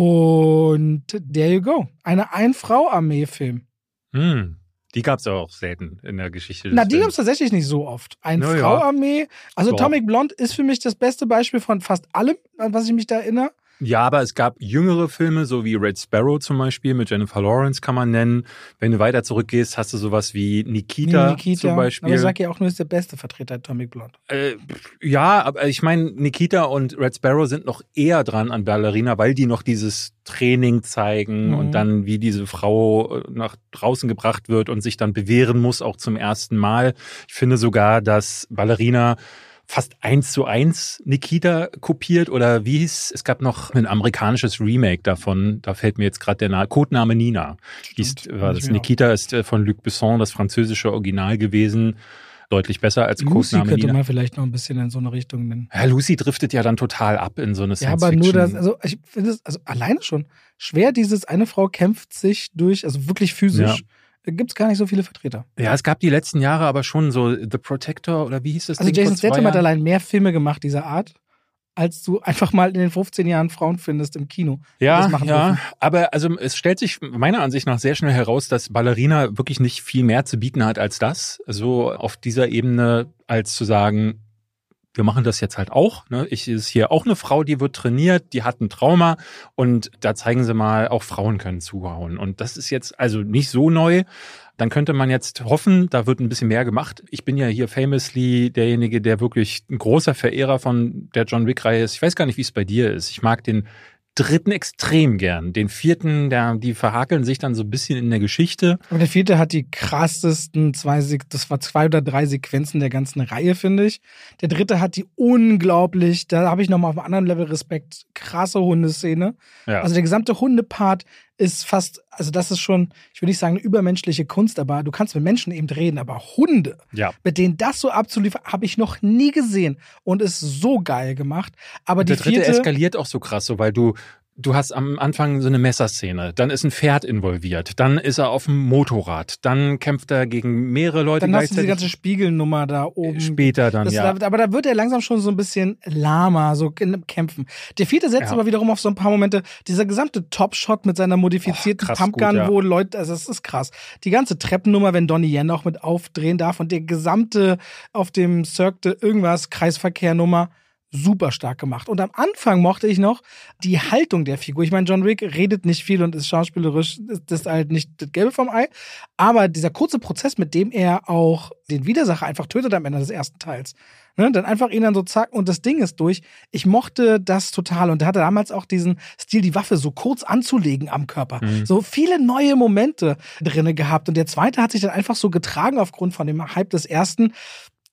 Und there you go. Eine Ein-Frau-Armee-Film. Hm. Die gab es auch selten in der Geschichte des Na, die Films. gab es tatsächlich nicht so oft. Eine Na ja. Frau-Armee. Also So. Atomic Blonde ist für mich das beste Beispiel von fast allem, an was ich mich da erinnere. Ja, aber es gab jüngere Filme, so wie Red Sparrow zum Beispiel, mit Jennifer Lawrence kann man nennen. Wenn du weiter zurückgehst, hast du sowas wie Nikita, Nikita zum Beispiel. Aber ich sag ja auch nur, ist der beste Vertreter Atomic Blonde. Äh, ja, aber ich meine, Nikita und Red Sparrow sind noch eher dran an Ballerina, weil die noch dieses Training zeigen Mhm. und dann, wie diese Frau nach draußen gebracht wird und sich dann bewähren muss, auch zum ersten Mal. Ich finde sogar, dass Ballerina fast eins zu eins Nikita kopiert oder wie hieß, es gab noch ein amerikanisches Remake davon, da fällt mir jetzt gerade der Na- Codename Nina. Hieß, war das. Nikita ist von Luc Besson das französische Original gewesen, deutlich besser als Lucy Codename könnte Nina. man vielleicht noch ein bisschen in so eine Richtung nennen. Ja, Lucy driftet ja dann total ab in so eine Ja, aber nur das, also ich finde es, also alleine schon schwer, dieses eine Frau kämpft sich durch, also wirklich physisch, gibt es gar nicht so viele Vertreter. Ja, es gab die letzten Jahre aber schon so The Protector oder wie hieß das? Also Ding Jason vor zwei Statham hat Jahren? allein mehr Filme gemacht dieser Art, als du einfach mal in den fünfzehn Jahren Frauen findest im Kino. die Ja, das machen ja, dürfen. aber also es stellt sich meiner Ansicht nach sehr schnell heraus, dass Ballerina wirklich nicht viel mehr zu bieten hat als das. So auf dieser Ebene, als zu sagen, wir machen das jetzt halt auch. Ne? Ich ist hier auch eine Frau, die wird trainiert, die hat ein Trauma und da zeigen sie mal, auch Frauen können zuhauen. Und das ist jetzt also nicht so neu. Dann könnte man jetzt hoffen, da wird ein bisschen mehr gemacht. Ich bin ja hier famously derjenige, der wirklich ein großer Verehrer von der John Wick-Reihe ist. Ich weiß gar nicht, wie es bei dir ist. Ich mag den dritten extrem gern. Den vierten, der, die verhakeln sich dann so ein bisschen in der Geschichte. Aber der vierte hat die krassesten zwei, Sek- das war zwei oder drei Sequenzen der ganzen Reihe, finde ich. Der dritte hat die unglaublich, da habe ich nochmal auf einem anderen Level Respekt, krasse Hundeszene. Ja. Also der gesamte Hundepart ist fast, also das ist schon, ich will nicht sagen eine übermenschliche Kunst, aber du kannst mit Menschen eben reden, aber Hunde, Ja. mit denen das so abzuliefern, habe ich noch nie gesehen und ist so geil gemacht. Aber Der die dritte vierte, eskaliert auch so krass, so weil du Du hast am Anfang so eine Messerszene, dann ist ein Pferd involviert, dann ist er auf dem Motorrad, dann kämpft er gegen mehrere Leute dann hast du diese gleichzeitig. ganze Spiegelnummer da oben. Später dann, Das, ja. Aber da wird er langsam schon so ein bisschen lahmer, so in dem Kämpfen. Der vierte setzt Ja. aber wiederum auf so ein paar Momente, dieser gesamte Top-Shot mit seiner modifizierten Oh, krass Pumpgun, gut, ja. wo Leute, also das ist krass. Die ganze Treppennummer, wenn Donnie Yen auch mit aufdrehen darf und der gesamte auf dem Cirque de irgendwas Kreisverkehrnummer, super stark gemacht. Und am Anfang mochte ich noch die Haltung der Figur. Ich meine, John Wick redet nicht viel und ist schauspielerisch, das ist halt nicht das Gelbe vom Ei. Aber dieser kurze Prozess, mit dem er auch den Widersacher einfach tötet am Ende des ersten Teils. Ne? Dann einfach ihn dann so zack und das Ding ist durch. Ich mochte das total. Und er hatte damals auch diesen Stil, die Waffe so kurz anzulegen am Körper. Mhm. So viele neue Momente drinne gehabt. Und der zweite hat sich dann einfach so getragen aufgrund von dem Hype des ersten.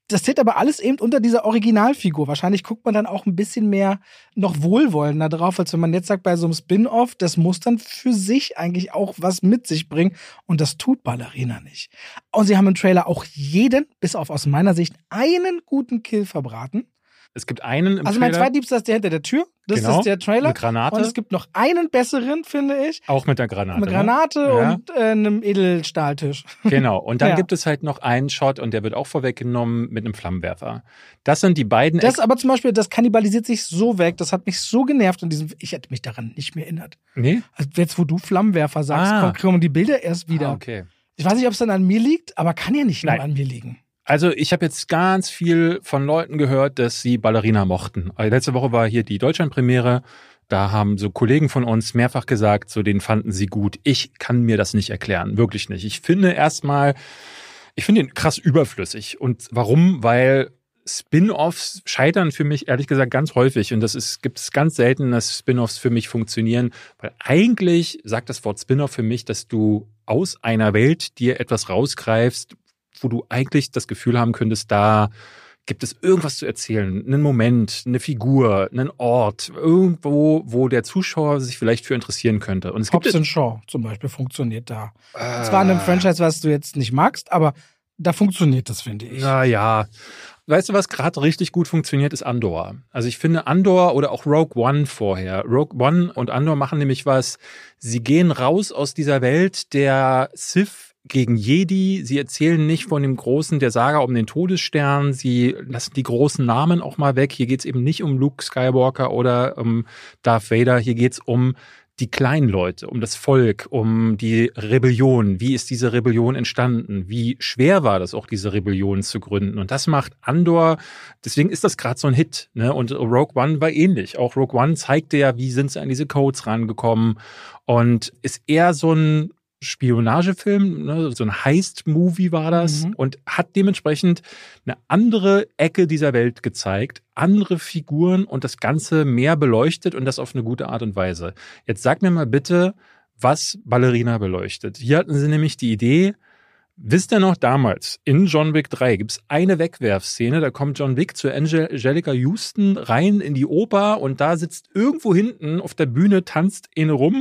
Das steht aber alles eben unter dieser Originalfigur. Wahrscheinlich guckt man dann auch ein bisschen mehr noch wohlwollender drauf, als wenn man jetzt sagt, bei so einem Spin-Off, das muss dann für sich eigentlich auch was mit sich bringen. Und das tut Ballerina nicht. Und sie haben im Trailer auch jeden, bis auf aus meiner Sicht, einen guten Kill verbraten. Es gibt einen im Also mein Trailer. Zweitliebster ist der hinter der Tür. Das Genau, ist der Trailer. eine Granate. Und es gibt noch einen besseren, finde ich. Auch mit der Granate. Eine Granate ne? ja. und äh, einem Edelstahltisch. Genau. Und dann Ja. gibt es halt noch einen Shot und der wird auch vorweggenommen mit einem Flammenwerfer. Das sind die beiden. Das aber zum Beispiel, das kannibalisiert sich so weg. Das hat mich so genervt in diesem. Ich hätte mich daran nicht mehr erinnert. Nee? Also jetzt, wo du Flammenwerfer sagst, Ah. kommen die Bilder erst wieder. Ah, okay. Ich weiß nicht, ob es dann an mir liegt, aber kann ja nicht nur Nein. an mir liegen. Also ich habe jetzt ganz viel von Leuten gehört, dass sie Ballerina mochten. Also letzte Woche war hier die Deutschlandpremiere. Da haben so Kollegen von uns mehrfach gesagt, so den fanden sie gut. Ich kann mir das nicht erklären, wirklich nicht. Ich finde erstmal, ich finde ihn krass überflüssig. Und warum? Weil Spin-offs scheitern für mich ehrlich gesagt ganz häufig. Und das ist, gibt es ganz selten, dass Spin-offs für mich funktionieren. Weil eigentlich sagt das Wort Spin-off für mich, dass du aus einer Welt dir etwas rausgreifst, wo du eigentlich das Gefühl haben könntest, da gibt es irgendwas zu erzählen, einen Moment, eine Figur, einen Ort, irgendwo, wo der Zuschauer sich vielleicht für interessieren könnte. Und es gibt Hobbs and Shaw zum Beispiel funktioniert da. Äh, Zwar in einem Franchise, was du jetzt nicht magst, aber da funktioniert das, finde ich. Naja. Weißt du, was gerade richtig gut funktioniert, ist Andor. Also ich finde Andor oder auch Rogue One vorher. Rogue One und Andor machen nämlich was, sie gehen raus aus dieser Welt der Sith gegen Jedi. Sie erzählen nicht von dem großen, der Saga um den Todesstern. Sie lassen die großen Namen auch mal weg. Hier geht's eben nicht um Luke Skywalker oder um Darth Vader. Hier geht's um die kleinen Leute, um das Volk, um die Rebellion. Wie ist diese Rebellion entstanden? Wie schwer war das auch, diese Rebellion zu gründen? Und das macht Andor, deswegen ist das gerade so ein Hit. Ne? Und Rogue One war ähnlich. Auch Rogue One zeigte ja, wie sind sie an diese Codes rangekommen und ist eher so ein Spionagefilm, ne, so ein Heist-Movie war das mhm. und hat dementsprechend eine andere Ecke dieser Welt gezeigt, andere Figuren und das Ganze mehr beleuchtet und das auf eine gute Art und Weise. Jetzt sag mir mal bitte, was Ballerina beleuchtet. Hier hatten sie nämlich die Idee, wisst ihr noch damals, in John Wick drei gibt es eine Wegwerfszene, da kommt John Wick zu Angelica Houston rein in die Oper und da sitzt irgendwo hinten auf der Bühne, tanzt eine rum.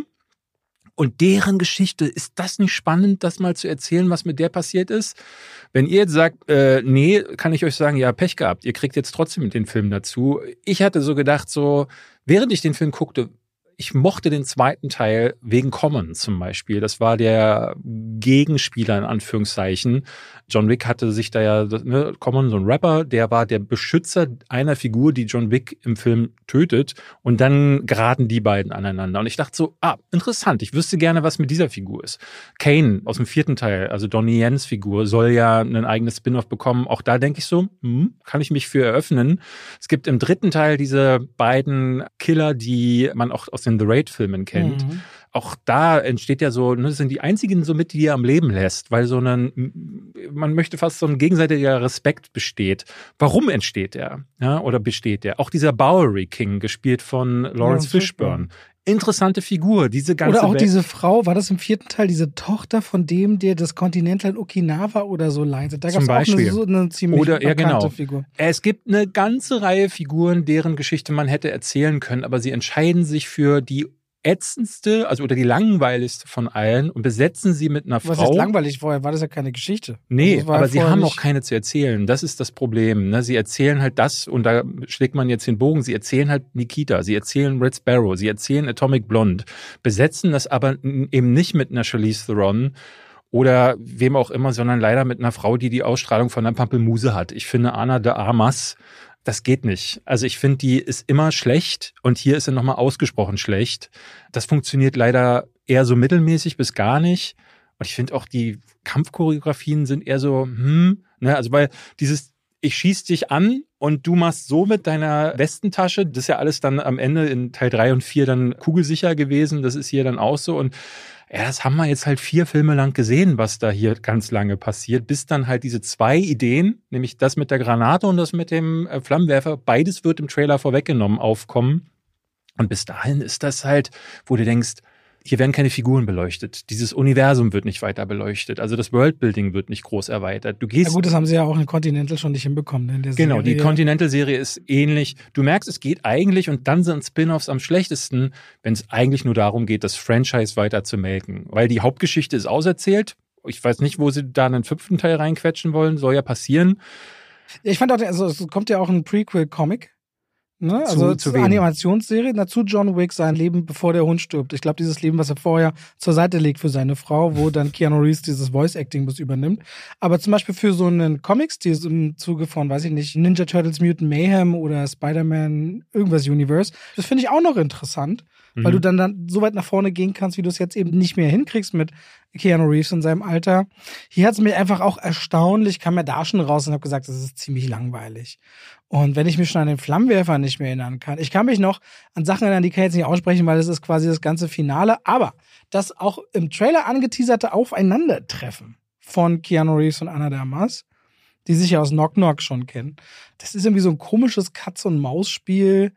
Und deren Geschichte, ist das nicht spannend, das mal zu erzählen, was mit der passiert ist? Wenn ihr jetzt sagt, äh, nee, kann ich euch sagen, ja, Pech gehabt, ihr kriegt jetzt trotzdem den Film dazu. Ich hatte so gedacht, so, während ich den Film guckte, ich mochte den zweiten Teil wegen Common zum Beispiel. Das war der Gegenspieler in Anführungszeichen. John Wick hatte sich da ja, ne, Common, so ein Rapper, der war der Beschützer einer Figur, die John Wick im Film tötet. Und dann geraten die beiden aneinander. Und ich dachte so, ah, interessant, ich wüsste gerne, was mit dieser Figur ist. Kane aus dem vierten Teil, also Donnie Yens Figur, soll ja ein eigenes Spin-off bekommen. Auch da denke ich so, hm, kann ich mich für eröffnen. Es gibt im dritten Teil diese beiden Killer, die man auch aus den The Raid-Filmen kennt. Mhm. Auch da entsteht ja so, das sind die einzigen somit, die er am Leben lässt, weil so ein, man möchte fast so ein gegenseitiger Respekt besteht. Warum entsteht der? Ja, oder besteht der? Auch dieser Bowery King, gespielt von Lawrence Lawrence Fishburne. Fishburne. Interessante Figur, diese ganze Oder auch Welt. diese Frau, war das im vierten Teil, diese Tochter von dem, der das Continental Okinawa oder so leitet. Da gab es auch eine, so eine ziemlich oder, ja, bekannte genau. Figur. Es gibt eine ganze Reihe Figuren, deren Geschichte man hätte erzählen können, aber sie entscheiden sich für die ätzendste, also oder die langweiligste von allen und besetzen sie mit einer Was Frau. ist langweilig vorher? War das ja keine Geschichte. Nee, also aber ja sie haben nicht... auch keine zu erzählen. Das ist das Problem. Ne? Sie erzählen halt das, und da schlägt man jetzt den Bogen, sie erzählen halt Nikita, sie erzählen Red Sparrow, sie erzählen Atomic Blonde, besetzen das aber eben nicht mit einer Charlize Theron oder wem auch immer, sondern leider mit einer Frau, die die Ausstrahlung von einer Pampelmuse hat. Ich finde Ana de Armas, das geht nicht. Also ich finde, die ist immer schlecht und hier ist sie nochmal ausgesprochen schlecht. Das funktioniert leider eher so mittelmäßig bis gar nicht. Und ich finde auch, die Kampfchoreografien sind eher so, hm, ne, also weil dieses, ich schieß dich an und du machst so mit deiner Westentasche, das ist ja alles dann am Ende in Teil drei und vier dann kugelsicher gewesen, das ist hier dann auch so und ja, das haben wir jetzt halt vier Filme lang gesehen, was da hier ganz lange passiert, bis dann halt diese zwei Ideen, nämlich das mit der Granate und das mit dem Flammenwerfer, beides wird im Trailer vorweggenommen, aufkommen. Und bis dahin ist das halt, wo du denkst, hier werden keine Figuren beleuchtet. Dieses Universum wird nicht weiter beleuchtet. Also das Worldbuilding wird nicht groß erweitert. Du gehst. Ja gut, das haben sie ja auch in Continental schon nicht hinbekommen. In der genau, Serie. Die Continental-Serie ist ähnlich. Du merkst, es geht eigentlich, und dann sind Spin-offs am schlechtesten, wenn es eigentlich nur darum geht, das Franchise weiter zu melken. Weil die Hauptgeschichte ist auserzählt. Ich weiß nicht, wo sie da einen fünften Teil reinquetschen wollen. Soll ja passieren. Ich fand auch, also es kommt ja auch ein Prequel-Comic. Ne? Also zu, zu zur Animationsserie, dazu John Wick, sein Leben, bevor der Hund stirbt. Ich glaube, dieses Leben, was er vorher zur Seite legt für seine Frau, wo dann Keanu Reeves dieses Voice-Acting bis übernimmt. Aber zum Beispiel für so einen Comics, die im Zuge von, weiß ich nicht, Ninja Turtles Mutant Mayhem oder Spider-Man irgendwas Universe, das finde ich auch noch interessant, mhm. weil du dann, dann so weit nach vorne gehen kannst, wie du es jetzt eben nicht mehr hinkriegst mit Keanu Reeves in seinem Alter. Hier hat es mich einfach auch erstaunlich, kam mir da schon raus und habe gesagt, das ist ziemlich langweilig. Und wenn ich mich schon an den Flammenwerfer nicht mehr erinnern kann, ich kann mich noch an Sachen erinnern, die kann ich jetzt nicht aussprechen, weil das ist quasi das ganze Finale, aber das auch im Trailer angeteaserte Aufeinandertreffen von Keanu Reeves und Ana de Armas, die sich ja aus Knock Knock schon kennen, das ist irgendwie so ein komisches Katz-und-Maus-Spiel,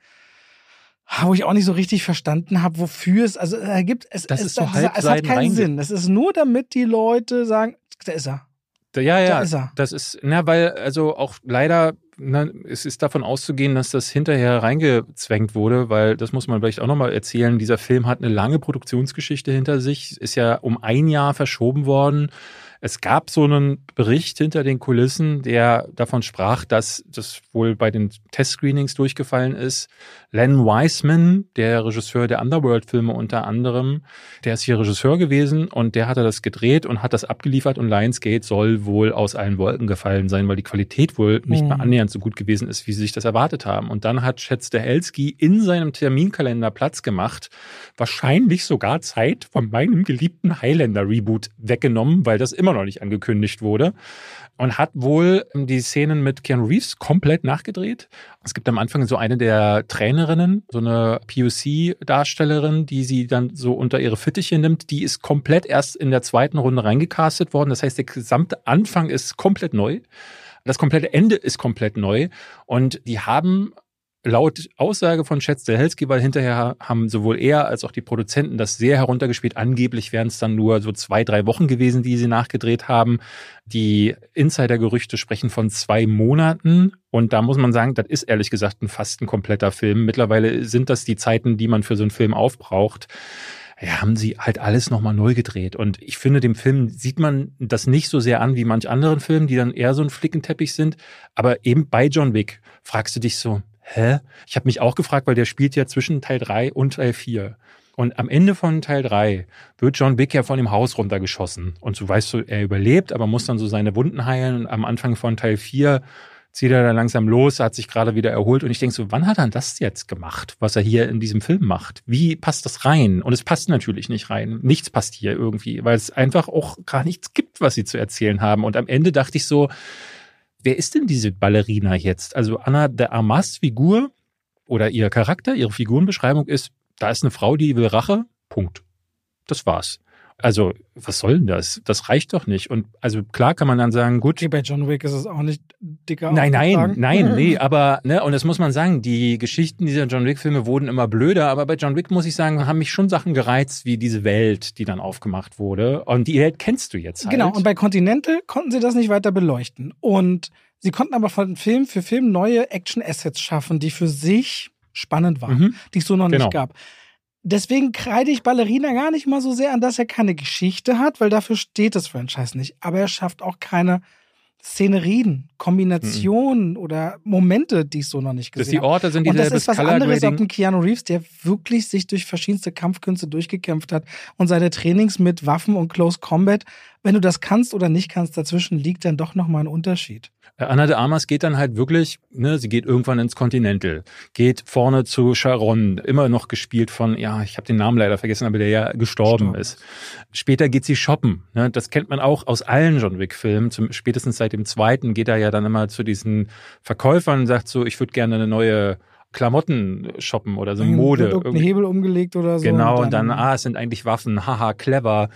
wo ich auch nicht so richtig verstanden habe, wofür es, also es gibt, es, das es, ist so es, es hat keinen Sinn. Es ist nur, damit die Leute sagen, da ist er. Ja, ja, da ist er. Das ist, na, weil, also auch leider, na, es ist davon auszugehen, dass das hinterher reingezwängt wurde, weil, das muss man vielleicht auch nochmal erzählen, dieser Film hat eine lange Produktionsgeschichte hinter sich, ist ja um ein Jahr verschoben worden. Es gab so einen Bericht hinter den Kulissen, der davon sprach, dass das wohl bei den Testscreenings durchgefallen ist. Len Wiseman, der Regisseur der Underworld-Filme unter anderem, der ist hier Regisseur gewesen und der hatte das gedreht und hat das abgeliefert und Lionsgate soll wohl aus allen Wolken gefallen sein, weil die Qualität wohl nicht Mhm. mal annähernd so gut gewesen ist, wie sie sich das erwartet haben. Und dann hat Chad Stahelski in seinem Terminkalender Platz gemacht, wahrscheinlich sogar Zeit von meinem geliebten Highlander-Reboot weggenommen, weil das immer noch nicht angekündigt wurde, und hat wohl die Szenen mit Keanu Reeves komplett nachgedreht. Es gibt am Anfang so eine der Trainerinnen, so eine P O C-Darstellerin, die sie dann so unter ihre Fittiche nimmt. Die ist komplett erst in der zweiten Runde reingecastet worden. Das heißt, der gesamte Anfang ist komplett neu. Das komplette Ende ist komplett neu. Und die haben laut Aussage von Chad Stahelski, weil hinterher haben sowohl er als auch die Produzenten das sehr heruntergespielt. Angeblich wären es dann nur so zwei, drei Wochen gewesen, die sie nachgedreht haben. Die Insider-Gerüchte sprechen von zwei Monaten. Und da muss man sagen, das ist ehrlich gesagt ein fast ein kompletter Film. Mittlerweile sind das die Zeiten, die man für so einen Film aufbraucht. Ja, haben sie halt alles nochmal neu gedreht. Und ich finde, dem Film sieht man das nicht so sehr an wie manch anderen Filmen, die dann eher so ein Flickenteppich sind. Aber eben bei John Wick fragst du dich so, hä? Ich habe mich auch gefragt, weil der spielt ja zwischen Teil drei und Teil vier. Und am Ende von Teil drei wird John Wick ja von dem Haus runtergeschossen. Und du weißt, so, er überlebt, aber muss dann so seine Wunden heilen. Und am Anfang von Teil vier zieht er dann langsam los, hat sich gerade wieder erholt. Und ich denke so, wann hat er das jetzt gemacht, was er hier in diesem Film macht? Wie passt das rein? Und es passt natürlich nicht rein. Nichts passt hier irgendwie, weil es einfach auch gar nichts gibt, was sie zu erzählen haben. Und am Ende dachte ich so, wer ist denn diese Ballerina jetzt? Also Ana de Armas Figur oder ihr Charakter, ihre Figurenbeschreibung ist, da ist eine Frau, die will Rache, Punkt. Das war's. Also, was soll denn das? Das reicht doch nicht. Und also klar kann man dann sagen, gut. Okay, bei John Wick ist es auch nicht dicker. Nein, nein, nein, nee, aber, ne, und das muss man sagen, die Geschichten dieser John Wick-Filme wurden immer blöder, aber bei John Wick, muss ich sagen, haben mich schon Sachen gereizt, wie diese Welt, die dann aufgemacht wurde. Und die Welt kennst du jetzt halt. Genau, und bei Continental konnten sie das nicht weiter beleuchten. Und sie konnten aber von Film für Film neue Action-Assets schaffen, die für sich spannend waren, mhm. die es so noch genau. nicht gab. Deswegen kreide ich Ballerina gar nicht mal so sehr an, dass er keine Geschichte hat, weil dafür steht das Franchise nicht. Aber er schafft auch keine Szenerien, Kombinationen mhm. oder Momente, die ich so noch nicht gesehen habe. Die Orte sind und dieselbe. das ist was Color anderes, Grading. ob ein Keanu Reeves, der wirklich sich durch verschiedenste Kampfkünste durchgekämpft hat und seine Trainings mit Waffen und Close Combat, wenn du das kannst oder nicht kannst, dazwischen liegt dann doch nochmal ein Unterschied. Ana de Armas geht dann halt wirklich, ne, sie geht irgendwann ins Continental, geht vorne zu Sharon, immer noch gespielt von, ja, ich habe den Namen leider vergessen, aber der ja gestorben, gestorben. ist. Später geht sie shoppen, ne, das kennt man auch aus allen John Wick-Filmen, zum, spätestens seit dem zweiten geht er ja dann immer zu diesen Verkäufern und sagt so, ich würde gerne eine neue Klamotten shoppen oder so Mode. Ein Hebel umgelegt oder so. Genau, und dann, und dann ah, es sind eigentlich Waffen, haha, clever.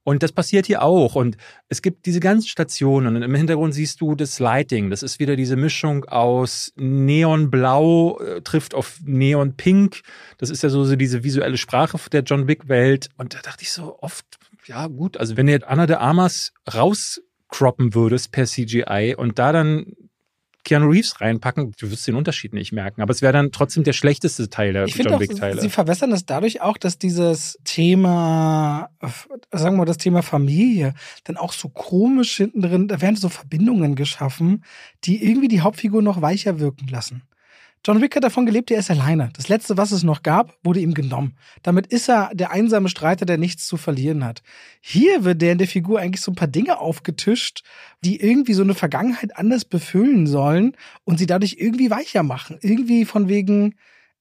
Und das passiert hier auch. Und es gibt diese ganzen Stationen und im Hintergrund siehst du das Lighting. Das ist wieder diese Mischung aus Neonblau äh, trifft auf Neonpink. Das ist ja so, so diese visuelle Sprache der John Wick-Welt. Und da dachte ich so oft, ja gut, also wenn du jetzt Ana de Armas rauscroppen würdest per C G I und da dann Keanu Reeves reinpacken, du wirst den Unterschied nicht merken. Aber es wäre dann trotzdem der schlechteste Teil der ich John Wick-Teile. Sie verwässern das dadurch auch, dass dieses Thema, sagen wir mal, das Thema Familie, dann auch so komisch hinten drin, da werden so Verbindungen geschaffen, die irgendwie die Hauptfigur noch weicher wirken lassen. John Wick hat davon gelebt, er ist alleine. Das Letzte, was es noch gab, wurde ihm genommen. Damit ist er der einsame Streiter, der nichts zu verlieren hat. Hier wird der in der Figur eigentlich so ein paar Dinge aufgetischt, die irgendwie so eine Vergangenheit anders befüllen sollen und sie dadurch irgendwie weicher machen. Irgendwie von wegen,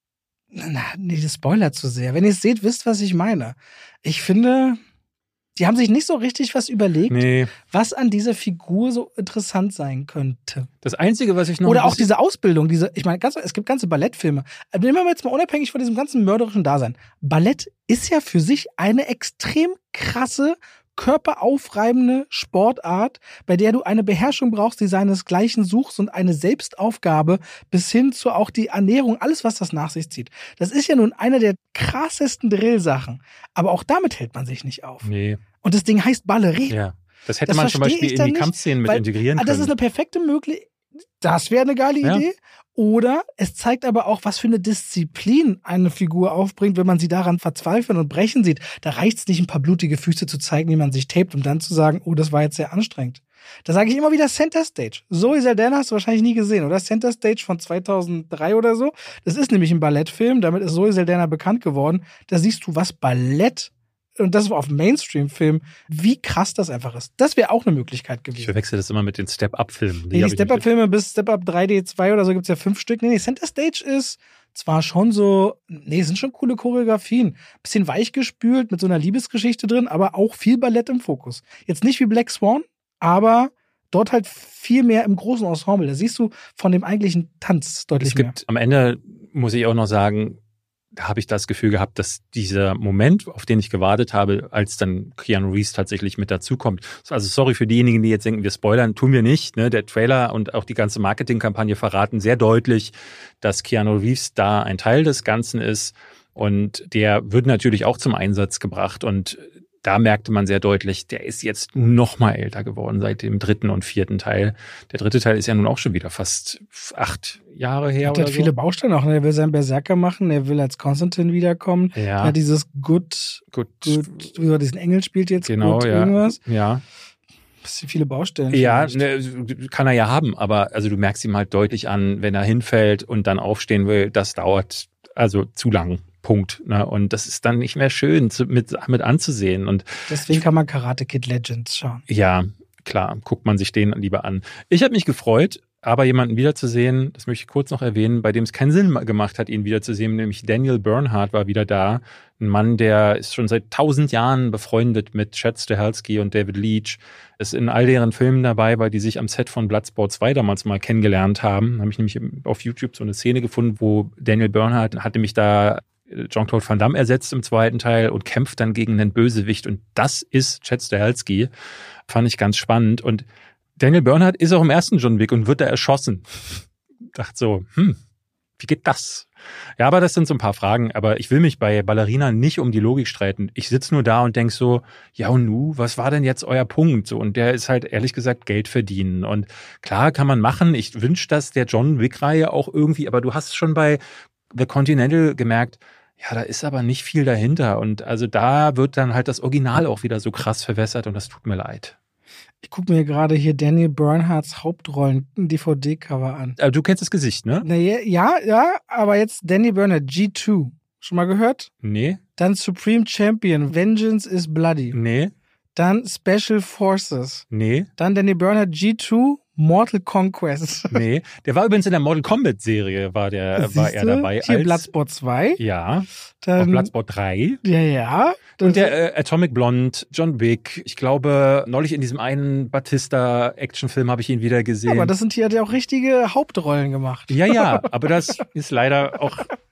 na, nee, das spoilert zu sehr. Wenn ihr es seht, wisst, was ich meine. Ich finde, die haben sich nicht so richtig was überlegt, nee. was an dieser Figur so interessant sein könnte. Das Einzige, was ich noch... Oder auch diese Ausbildung, diese, ich meine, ganz, es gibt ganze Ballettfilme. Nehmen wir jetzt mal unabhängig von diesem ganzen mörderischen Dasein. Ballett ist ja für sich eine extrem krasse, körperaufreibende Sportart, bei der du eine Beherrschung brauchst, die seinesgleichen suchst und eine Selbstaufgabe bis hin zu auch die Ernährung, alles, was das nach sich zieht. Das ist ja nun eine der krassesten Drill-Sachen. Aber auch damit hält man sich nicht auf. Nee. Und das Ding heißt Ballerina. Ja. Das hätte das man zum Beispiel in die nicht, Kampfszenen mit weil, integrieren können. Das ist eine perfekte Möglichkeit. Das wäre eine geile ja. Idee. Oder es zeigt aber auch, was für eine Disziplin eine Figur aufbringt, wenn man sie daran verzweifeln und brechen sieht. Da reicht es nicht, ein paar blutige Füße zu zeigen, wie man sich tapet, um dann zu sagen, oh, das war jetzt sehr anstrengend. Da sage ich immer wieder Center Stage. Zoe Saldana hast du wahrscheinlich nie gesehen, oder? Center Stage von zweitausenddrei oder so. Das ist nämlich ein Ballettfilm, damit ist Zoe Saldana bekannt geworden. Da siehst du, was Ballett, und das war auf Mainstream-Film, wie krass das einfach ist. Das wäre auch eine Möglichkeit gewesen. Ich verwechsel das immer mit den Step-Up-Filmen. Die, die Step-Up-Filme bis Step-Up drei D zwei oder so gibt's ja fünf Stück. Nee, nee, Center Stage ist zwar schon so, nee, sind schon coole Choreografien. Bisschen weich gespült, mit so einer Liebesgeschichte drin, aber auch viel Ballett im Fokus. Jetzt nicht wie Black Swan, aber dort halt viel mehr im großen Ensemble. Da siehst du von dem eigentlichen Tanz deutlich mehr. Es gibt, am Ende muss ich auch noch sagen, da habe ich das Gefühl gehabt, dass dieser Moment, auf den ich gewartet habe, als dann Keanu Reeves tatsächlich mit dazukommt. Also sorry für diejenigen, die jetzt denken, wir spoilern, tun wir nicht. Ne? Der Trailer und auch die ganze Marketingkampagne verraten sehr deutlich, dass Keanu Reeves da ein Teil des Ganzen ist. Und der wird natürlich auch zum Einsatz gebracht. Und da merkte man sehr deutlich, der ist jetzt noch mal älter geworden seit dem dritten und vierten Teil. Der dritte Teil ist ja nun auch schon wieder fast acht Jahre her. Er hat viele so. Bausteine auch. Er will seinen Berserker machen, er will als Konstantin wiederkommen. Ja. Er hat dieses Good, Good, Good wie er diesen Engel spielt jetzt. Genau, Good ja. irgendwas. Ja. Bisschen viele Baustellen. Ja, ne, kann er ja haben, aber also du merkst ihm halt deutlich an, wenn er hinfällt und dann aufstehen will, das dauert also zu lang. Punkt. Ne? Und das ist dann nicht mehr schön zu, mit, mit anzusehen. Und deswegen kann man Karate Kid Legends schauen. Ja, klar, guckt man sich den lieber an. Ich habe mich gefreut, aber jemanden wiederzusehen, das möchte ich kurz noch erwähnen, bei dem es keinen Sinn gemacht hat, ihn wiederzusehen, nämlich Daniel Bernhardt war wieder da. Ein Mann, der ist schon seit tausend Jahren befreundet mit Chad Stahelski und David Leitch. Ist in all deren Filmen dabei, weil die sich am Set von Bloodsport zwei damals mal kennengelernt haben. Da habe ich nämlich auf YouTube so eine Szene gefunden, wo Daniel Bernhardt hatte mich da Jean-Claude Van Damme ersetzt im zweiten Teil und kämpft dann gegen einen Bösewicht. Und das ist Chad Stahelski. Fand ich ganz spannend. Und Daniel Bernhardt ist auch im ersten John Wick und wird da erschossen. Dachte so, hm, wie geht das? Ja, aber das sind so ein paar Fragen. Aber ich will mich bei Ballerina nicht um die Logik streiten. Ich sitze nur da und denk so, ja und nu, was war denn jetzt euer Punkt? So, und der ist halt ehrlich gesagt Geld verdienen. Und klar kann man machen. Ich wünsche das der John Wick-Reihe auch irgendwie. Aber du hast schon bei The Continental gemerkt, ja, da ist aber nicht viel dahinter. Und also da wird dann halt das Original auch wieder so krass verwässert und das tut mir leid. Ich gucke mir gerade hier Daniel Bernhardts Hauptrollen-D V D-Cover an. Aber du kennst das Gesicht, ne? Na, ja, ja, ja, aber jetzt Daniel Bernhardt, G zwei. Schon mal gehört? Nee. Dann Supreme Champion, Vengeance is Bloody. Nee. Dann Special Forces. Nee. Dann Daniel Bernhardt, G zwei, Mortal Conquest. Nee, der war übrigens in der Mortal Kombat Serie, war der, war er dabei. Hier als, Bloodsport zwei. Ja. Dann, auf Bloodsport drei. Ja, ja. Und der äh, Atomic Blonde, John Wick. Ich glaube, neulich in diesem einen Batista-Actionfilm habe ich ihn wieder gesehen. Aber das sind hier, hat er auch richtige Hauptrollen gemacht. Ja, ja, aber das ist leider auch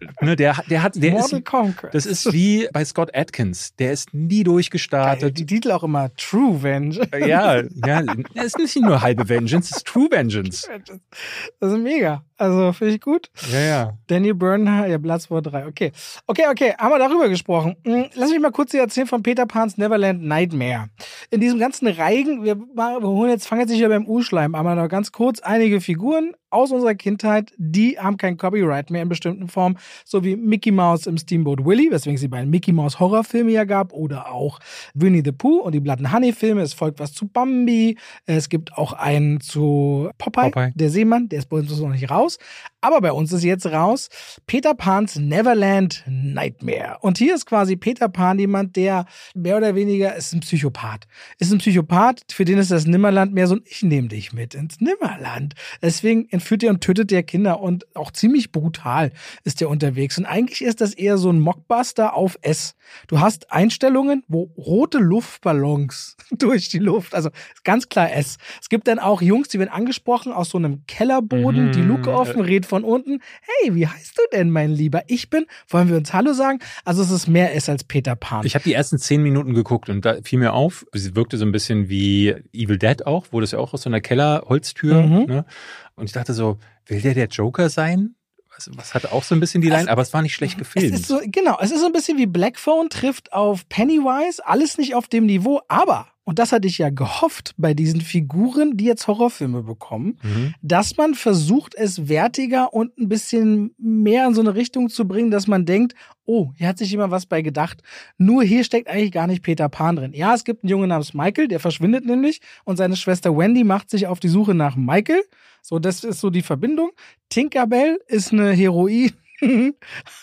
ne, der, der hat, der Mortal ist, Conquest. das ist wie bei Scott Adkins. Der ist nie durchgestartet. Geil, die Titel auch immer True Vengeance. Ja, ja, es ist nicht nur halbe Vengeance, es ist True Vengeance. Das ist mega. Also, finde ich gut. Ja, ja. Danny Bernhardt, ja, Bloodsport drei. Okay. Okay, okay, haben wir darüber gesprochen. Lass mich mal kurz hier erzählen von Peter Pan's Neverland Nightmare. In diesem ganzen Reigen, wir, wir holen jetzt, fangen jetzt nicht wieder beim U-Schleim, aber noch ganz kurz einige Figuren aus unserer Kindheit, die haben kein Copyright mehr in bestimmten Formen, so wie Mickey Mouse im Steamboat Willie, weswegen es die beiden Mickey Mouse Horrorfilme ja gab, oder auch Winnie the Pooh und die Blood and Honey Filme. Es folgt was zu Bambi, es gibt auch einen zu Popeye, Popeye. der Seemann, der ist bei uns noch nicht raus, aber bei uns ist jetzt raus Peter Pan's Neverland Nightmare. Und hier ist quasi Peter Pan jemand, der mehr oder weniger ist ein Psychopath. Ist ein Psychopath, für den ist das Nimmerland mehr so ein ich nehme dich mit ins Nimmerland. Deswegen entführt er und tötet der Kinder und auch ziemlich brutal ist er unterwegs. Und eigentlich ist das eher so ein Mockbuster auf S. Du hast Einstellungen, wo rote Luftballons durch die Luft, also ganz klar S. Es gibt dann auch Jungs, die werden angesprochen aus so einem Kellerboden, Mhm. die Luke offen, redet von unten. Hey, wie heißt du denn, mein Lieber? Ich bin, wollen wir uns Hallo sagen? Also es ist mehr S als Peter Pan. Ich habe die ersten zehn Minuten geguckt und da fiel mir auf, sie wirkte so ein bisschen wie Evil Dead auch, wo das ja auch aus so einer Kellerholztür, Mhm. ne? Und ich dachte so, will der der Joker sein? Was, was hatte auch so ein bisschen die Line, Also, aber es war nicht schlecht gefilmt. Es ist so, genau, es ist so ein bisschen wie Black Phone trifft auf Pennywise, alles nicht auf dem Niveau, aber, und das hatte ich ja gehofft bei diesen Figuren, die jetzt Horrorfilme bekommen, Mhm. dass man versucht, es wertiger und ein bisschen mehr in so eine Richtung zu bringen, dass man denkt, oh, hier hat sich jemand was bei gedacht. Nur hier steckt eigentlich gar nicht Peter Pan drin. Ja, es gibt einen Jungen namens Michael, der verschwindet nämlich und seine Schwester Wendy macht sich auf die Suche nach Michael. So, das ist so die Verbindung. Tinkerbell ist eine Heroin, eine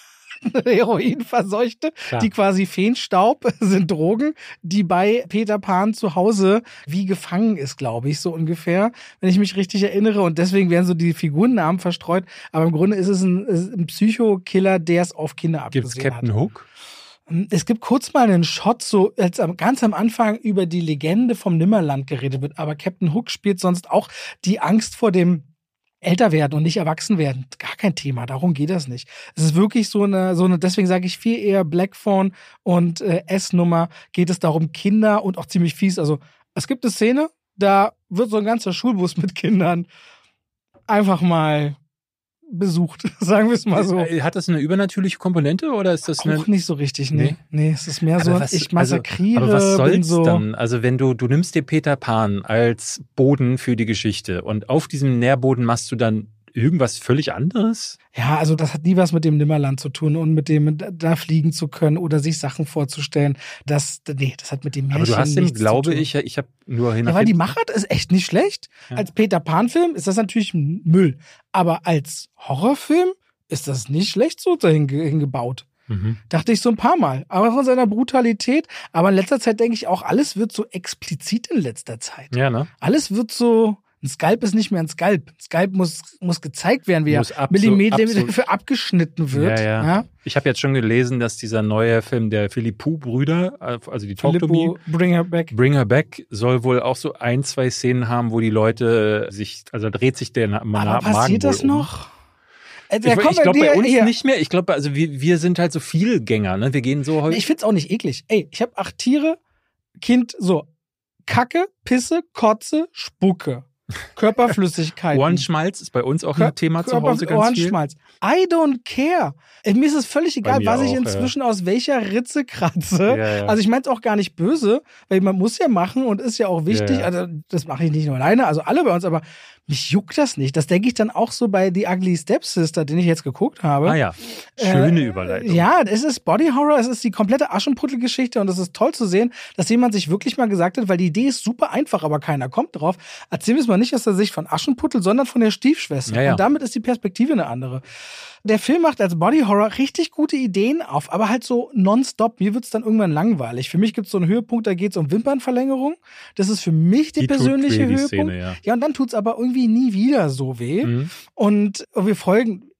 Heroinverseuchte, Klar. die quasi Feenstaub sind Drogen, die bei Peter Pan zu Hause wie gefangen ist, glaube ich, so ungefähr, wenn ich mich richtig erinnere. Und deswegen werden so die Figurennamen verstreut. Aber im Grunde ist es ein, ist ein Psychokiller, der es auf Kinder abgesehen Gibt's hat. Captain Hook? Es gibt kurz mal einen Shot, so als am, ganz am Anfang über die Legende vom Nimmerland geredet wird, aber Captain Hook spielt sonst auch die Angst vor dem Älterwerden und nicht erwachsen werden. Gar kein Thema, darum geht das nicht. Es ist wirklich so eine, so eine, deswegen sage ich viel eher Black Phone und äh, S-Nummer, geht es darum, Kinder und auch ziemlich fies. Also es gibt eine Szene, da wird so ein ganzer Schulbus mit Kindern einfach mal besucht, sagen wir es mal so. Hat das eine übernatürliche Komponente oder ist das eine... Auch nicht so richtig, nee. Nee, nee es ist mehr so, Aber was- ich massakriere. Also, aber was bin soll's so, dann? Also wenn du, du nimmst dir Peter Pan als Boden für die Geschichte und auf diesem Nährboden machst du dann irgendwas völlig anderes? Ja, also das hat nie was mit dem Nimmerland zu tun und mit dem da fliegen zu können oder sich Sachen vorzustellen. Das, nee, das hat mit dem Märchen Aber du hast dem, nichts glaube zu tun. ich, ich habe nur hin. Ja, weil die Machart ist echt nicht schlecht. Ja. Als Peter Pan-Film ist das natürlich Müll. Aber als Horrorfilm ist das nicht schlecht so dahin ge- hingebaut. Mhm. Dachte ich so ein paar Mal. Aber von seiner Brutalität. Aber in letzter Zeit denke ich auch, alles wird so explizit in letzter Zeit. Ja, ne? Alles wird so, ein Skalp ist nicht mehr ein Skalp. Ein Skalp muss, muss gezeigt werden, wie Muss er abso- Millimeter absolut- für abgeschnitten wird. Ja, ja. Ich habe jetzt schon gelesen, dass dieser neue Film der Philippou-Brüder, also die Talk to Me, Filippo, Bring Her Back. Bring Her Back, soll wohl auch so ein, zwei Szenen haben, wo die Leute sich, also dreht sich der Na- Aber Magen passiert wohl das um. noch? Äh, Ich, da kommen ich wir glaube bei dir uns hier. nicht mehr. Ich glaube, also wir, wir sind halt so Vielgänger, ne? Wir gehen so häufig. Ich find's auch nicht eklig. Ey, ich habe acht Tiere, Kind, so Kacke, Pisse, Kotze, Spucke, Körperflüssigkeiten. Ohrenschmalz ist bei uns auch ein Thema zu Hause ganz viel. Ohrenschmalz. I don't care. Ey, mir ist es völlig egal, mir was ich auch, inzwischen aus welcher Ritze kratze. Ja, ja. Also ich meine es auch gar nicht böse, weil man muss ja machen und ist ja auch wichtig. Ja, ja. Also das mache ich nicht nur alleine, also alle bei uns, aber mich juckt das nicht. Das denke ich dann auch so bei The Ugly Stepsister, den ich jetzt geguckt habe. Ah ja, schöne Äh, Überleitung. Ja, es ist Body Horror, es ist die komplette Aschenputtel-Geschichte und es ist toll zu sehen, dass jemand sich wirklich mal gesagt hat, weil die Idee ist super einfach, aber keiner kommt drauf. Erzähl mir es mal nicht aus der Sicht von Aschenputtel, sondern von der Stiefschwester. Ja, ja. Und damit ist die Perspektive eine andere. Der Film macht als Body Horror richtig gute Ideen auf, aber halt so nonstop. Mir wird's dann irgendwann langweilig. Für mich gibt's so einen Höhepunkt, da geht's um Wimpernverlängerung. Das ist für mich die, Die tut persönliche weh, die Höhepunkt. Szene, ja. Ja, und dann tut's aber irgendwie nie wieder so weh. Mhm. Und wir folgen,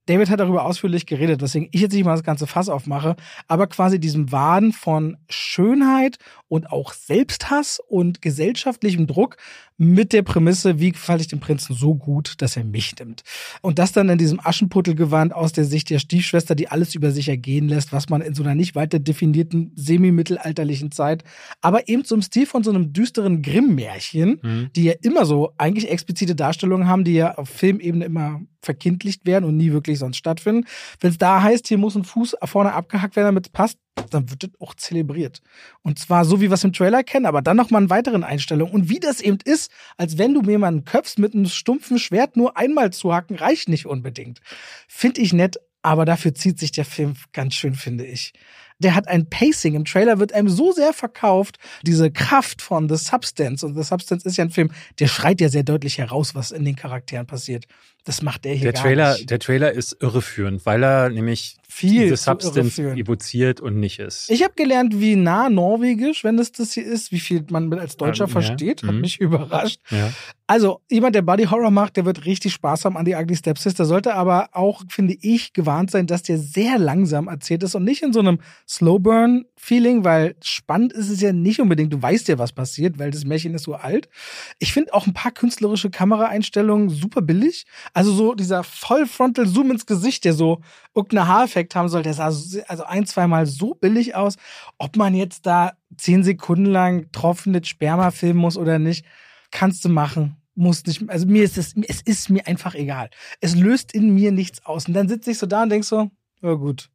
David hat darüber ausführlich geredet, weswegen ich jetzt nicht mal das ganze Fass aufmache, aber quasi diesem Wahn von Schönheit und auch Selbsthass und gesellschaftlichem Druck mit der Prämisse, wie gefalle ich dem Prinzen so gut, dass er mich nimmt. Und das dann in diesem Aschenputtelgewand aus der Sicht der Stiefschwester, die alles über sich ergehen lässt, was man in so einer nicht weiter definierten semi-mittelalterlichen Zeit, aber eben so im Stil von so einem düsteren Grimm-Märchen, mhm. die ja immer so eigentlich explizite Darstellungen haben, die ja auf Filmebene immer verkindlicht werden und nie wirklich sonst stattfinden. Wenn es da heißt, hier muss ein Fuß vorne abgehackt werden, damit es passt, dann wird das auch zelebriert. Und zwar so, wie wir es im Trailer kennen, aber dann nochmal in weiteren Einstellungen. Und wie das eben ist, als wenn du mir jemanden köpfst mit einem stumpfen Schwert, nur einmal zu hacken, reicht nicht unbedingt. Finde ich nett, aber dafür zieht sich der Film ganz schön, finde ich. Der hat ein Pacing. Im Trailer wird einem so sehr verkauft, diese Kraft von The Substance. Und The Substance ist ja ein Film, der schreit ja sehr deutlich heraus, was in den Charakteren passiert. Das macht der hier der gar Trailer, nicht. Der Trailer ist irreführend, weil er nämlich viel The Substance evoziert und nicht ist. Ich habe gelernt, wie nah Norwegisch, wenn es das hier ist, wie viel man als Deutscher ähm, versteht. Ja. Hat mhm. mich überrascht. Ja. Also, jemand, der Body Horror macht, der wird richtig Spaß haben an die Ugly Stepsister. Sollte aber auch, finde ich, gewarnt sein, dass der sehr langsam erzählt ist und nicht in so einem Slowburn-Feeling, weil spannend ist es ja nicht unbedingt. Du weißt ja, was passiert, weil das Märchen ist so alt. Ich finde auch ein paar künstlerische Kameraeinstellungen super billig. Also so dieser Voll-Frontal-Zoom ins Gesicht, der so irgendeinen Haareffekt haben soll, der sah also ein, zweimal so billig aus. Ob man jetzt da zehn Sekunden lang tropfendes Sperma filmen muss oder nicht, kannst du machen. Muss nicht, also mir ist es, es ist mir einfach egal. Es löst in mir nichts aus. Und dann sitze ich so da und denk so, ja gut.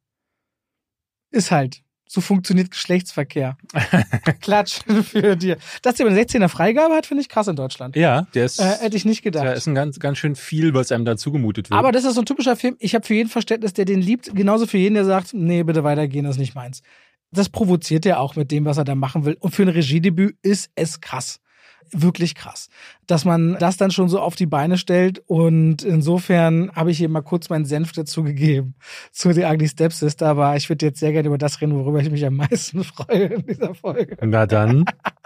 Ist halt. So funktioniert Geschlechtsverkehr. Klatsch für dir. Dass der eine sechzehner Freigabe hat, finde ich krass in Deutschland. Ja, der ist. Äh, hätte ich nicht gedacht. Da ist ein ganz, ganz schön viel, was einem da zugemutet wird. Aber das ist so ein typischer Film. Ich habe für jeden Verständnis, der den liebt, genauso für jeden, der sagt, nee, bitte weitergehen, das ist nicht meins. Das provoziert er auch mit dem, was er da machen will. Und für ein Regiedebüt ist es krass. Wirklich krass, dass man das dann schon so auf die Beine stellt, und insofern habe ich hier mal kurz meinen Senf dazu gegeben zu The Ugly Stepsister, aber ich würde jetzt sehr gerne über das reden, worüber ich mich am meisten freue in dieser Folge. Na dann.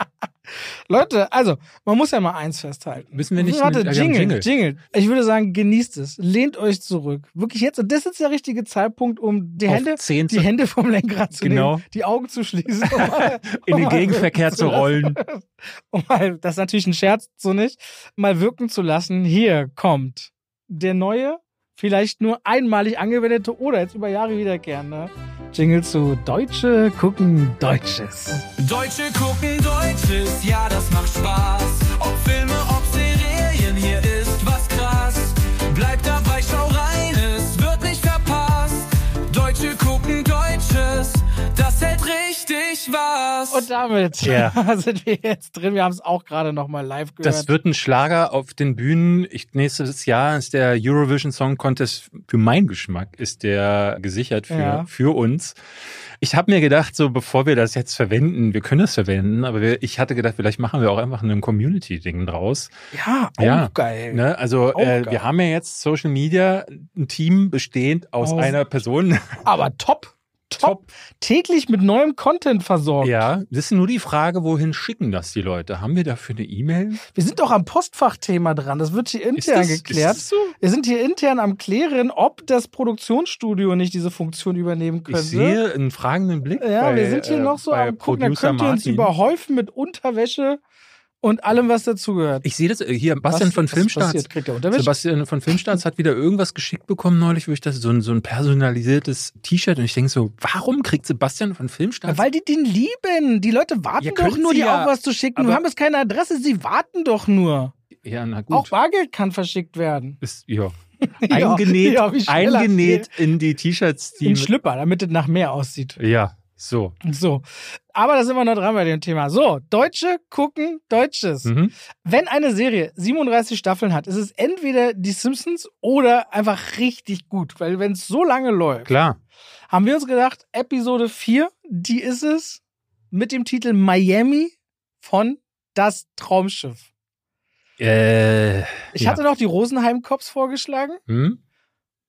Leute, also, man muss ja mal eins festhalten. Müssen wir nicht Warte, mit, Jingle, Jingle. Jingle. Ich würde sagen, genießt es. Lehnt euch zurück. Wirklich jetzt. Und das ist der richtige Zeitpunkt, um die Auf Hände, zehn die Hände vom Lenkrad zu genau. nehmen, die Augen zu schließen. Um mal, in um den Gegenverkehr zu rollen. Um mal, das ist natürlich ein Scherz, so nicht, mal wirken zu lassen. Hier kommt der neue, vielleicht nur einmalig angewendete oder jetzt über Jahre wiederkehrende Jingle zu Deutsche gucken Deutsches. Deutsche gucken Deutsches, ja, das macht Spaß. Ob Filme, ob Serien, hier ist was krass. Bleibt dabei, schau rein, es wird nicht verpasst. Deutsche gucken Deutsches, das hält richtig was. Und damit ja. sind wir jetzt drin. Wir haben es auch gerade nochmal live gehört. Das wird ein Schlager auf den Bühnen. Ich, nächstes Jahr ist der Eurovision Song Contest, für meinen Geschmack, ist der gesichert für, ja. für uns. Ich habe mir gedacht, so bevor wir das jetzt verwenden, wir können das verwenden, aber wir, ich hatte gedacht, vielleicht machen wir auch einfach ein Community-Ding draus. Ja, auch ja, geil. Ne? Also äh, wir haben ja jetzt Social Media, ein Team bestehend aus, aus einer Person. Aber top. Top. Top. Täglich mit neuem Content versorgt. Ja, das ist nur die Frage, wohin schicken das die Leute? Haben wir dafür eine E-Mail? Wir sind doch am Postfachthema dran. Das wird hier intern ist das, geklärt. Ist das so? Wir sind hier intern am Klären, ob das Produktionsstudio nicht diese Funktion übernehmen könnte. Ich sehe einen fragenden Blick. Ja, bei, wir sind hier äh, noch so am gucken. Da könnt ihr uns überhäufen mit Unterwäsche und allem, was dazugehört. Ich sehe das hier. Bastian was, von Filmstarts. Sebastian von Filmstarts hat wieder irgendwas geschickt bekommen neulich, wo ich das so ein, so ein personalisiertes T-Shirt, und ich denke so, warum kriegt Sebastian von Filmstarts? Ja, weil die den lieben. Die Leute warten ja, doch nur, dir ja, auch was zu schicken. Du haben jetzt keine Adresse, sie warten doch nur. Ja, na gut. Auch Bargeld kann verschickt werden. Ist, ja. Eingenäht, ja, eingenäht in die T-Shirts. Die in Schlüpper, damit es nach mehr aussieht. Ja. So. So. Aber da sind wir noch dran bei dem Thema. So, Deutsche gucken Deutsches. Mhm. Wenn eine Serie siebenunddreißig Staffeln hat, ist es entweder die Simpsons oder einfach richtig gut. Weil wenn es so lange läuft, klar, haben wir uns gedacht, Episode vier, die ist es mit dem Titel Miami von Das Traumschiff. Äh, ich ja. hatte noch die Rosenheim Cops vorgeschlagen. Hm?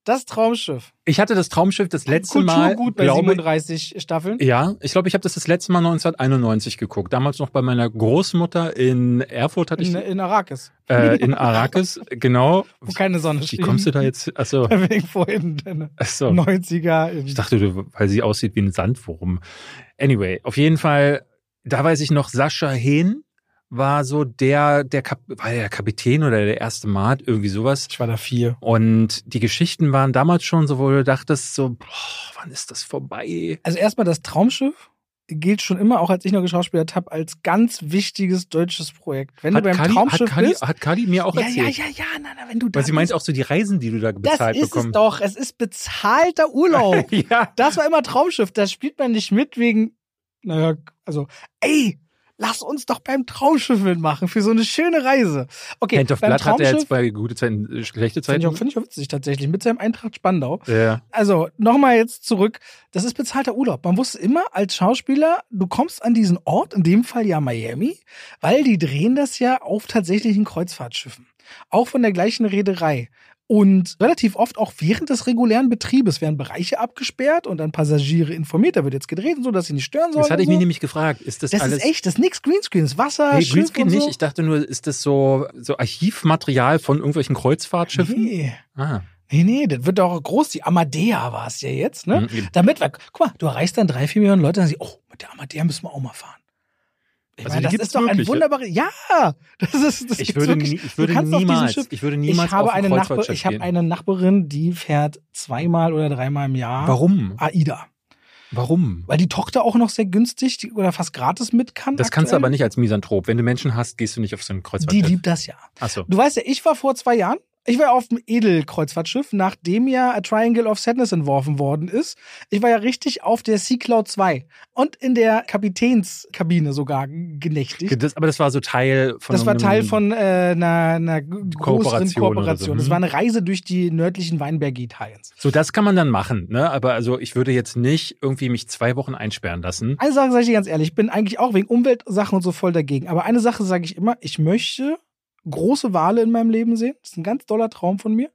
Das Traumschiff. Ich hatte das Traumschiff das letzte Kultur Mal, gut bei glaube, siebenunddreißig Staffeln. Ja, ich glaube, ich habe das das letzte Mal neunzehnhunderteinundneunzig geguckt. Damals noch bei meiner Großmutter in Erfurt hatte ich. In, in Arrakis. Äh, in Arrakis, genau. Wo keine Sonne Wie steht. kommst du da jetzt? Achso. Wegen vorhin, Achso. neunziger. Ich dachte, du, weil sie aussieht wie ein Sandwurm. Anyway, auf jeden Fall, da weiß ich noch, Sascha Hehn war so der, der Kap- war der Kapitän oder der erste Maat, irgendwie sowas. Ich war da vier. Und die Geschichten waren damals schon so, wo du dachtest so, boah, wann ist das vorbei? Also erstmal das Traumschiff gilt schon immer, auch als ich noch geschauspielert habe, als ganz wichtiges deutsches Projekt. Wenn Hat du beim Kali, Traumschiff hat Kali, bist, hat Kali mir auch ja, erzählt. ja, ja, ja, na, na, wenn du da Weil sie meint bist, auch so die Reisen, die du da bezahlt das ist bekommst. es doch. Es ist bezahlter Urlaub. Ja. Das war immer Traumschiff. Da spielt man nicht mit wegen, naja, also, ey, lass uns doch beim Traumschiff mitmachen für so eine schöne Reise. Okay, Hand of beim Blood hat er Traumschiff jetzt bei gute Zeiten, schlechte finde Zeiten. ich, auch- finde ich auch witzig tatsächlich, mit seinem Eintracht Spandau. Ja. Also, nochmal jetzt zurück. Das ist bezahlter Urlaub. Man wusste immer als Schauspieler, du kommst an diesen Ort, in dem Fall ja Miami, weil die drehen das ja auf tatsächlichen Kreuzfahrtschiffen. Auch von der gleichen Reederei. Und relativ oft auch während des regulären Betriebes werden Bereiche abgesperrt und dann Passagiere informiert. Da wird jetzt gedreht und so, dass sie nicht stören sollen. Das hatte ich und mich so. nämlich gefragt. Ist das, Das alles... ist echt, das ist nix Greenscreen, das ist Wasser, Nee, Schiff Greenscreen und so. nicht. Ich dachte nur, ist das so, so Archivmaterial von irgendwelchen Kreuzfahrtschiffen? Nee. Ah. Nee, nee, das wird doch groß. Die Amadea war es ja jetzt, ne? Mhm. Damit wir, guck mal, du erreichst dann drei, vier Millionen Leute, dann sagen sie, oh, mit der Amadea müssen wir auch mal fahren. Ich Also meine, die das gibt's ist doch wirklich, ein wunderbares, ja, das ist, das Ich gibt's würde, wirklich. nie, ich Du würde kannst auf diesem niemals, Schiff- ich würde niemals ich habe auf ein eine Nachbar, Kreuzfahrtschiff ich habe gehen. eine Nachbarin, die fährt zweimal oder dreimal im Jahr Warum? AIDA. Warum? Weil die Tochter auch noch sehr günstig die, oder fast gratis mit kann. Das kannst du aktuell. aber nicht als Misanthrop. Wenn du Menschen hast, gehst du nicht auf so ein Die Kreuzfahrtschiff. liebt das ja. Achso. Du weißt ja, ich war vor zwei Jahren, ich war ja auf dem Edelkreuzfahrtschiff, nachdem ja A Triangle of Sadness entworfen worden ist. Ich war ja richtig auf der Sea Cloud zwei und in der Kapitänskabine sogar genächtigt. Das, aber das war so Teil von Das war irgendeinem- Teil von äh, einer, einer größeren Kooperation oder Kooperation. so. Das Mhm. war eine Reise durch die nördlichen Weinberge Italiens. So, das kann man dann machen, ne? Aber also ich würde jetzt nicht irgendwie mich zwei Wochen einsperren lassen. Eine Sache sage ich dir ganz ehrlich, ich bin eigentlich auch wegen Umweltsachen und so voll dagegen. Aber eine Sache sage ich immer, ich möchte große Wale in meinem Leben sehen. Das ist ein ganz doller Traum von mir.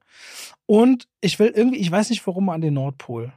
Und ich will irgendwie, ich weiß nicht warum, an den Nordpol.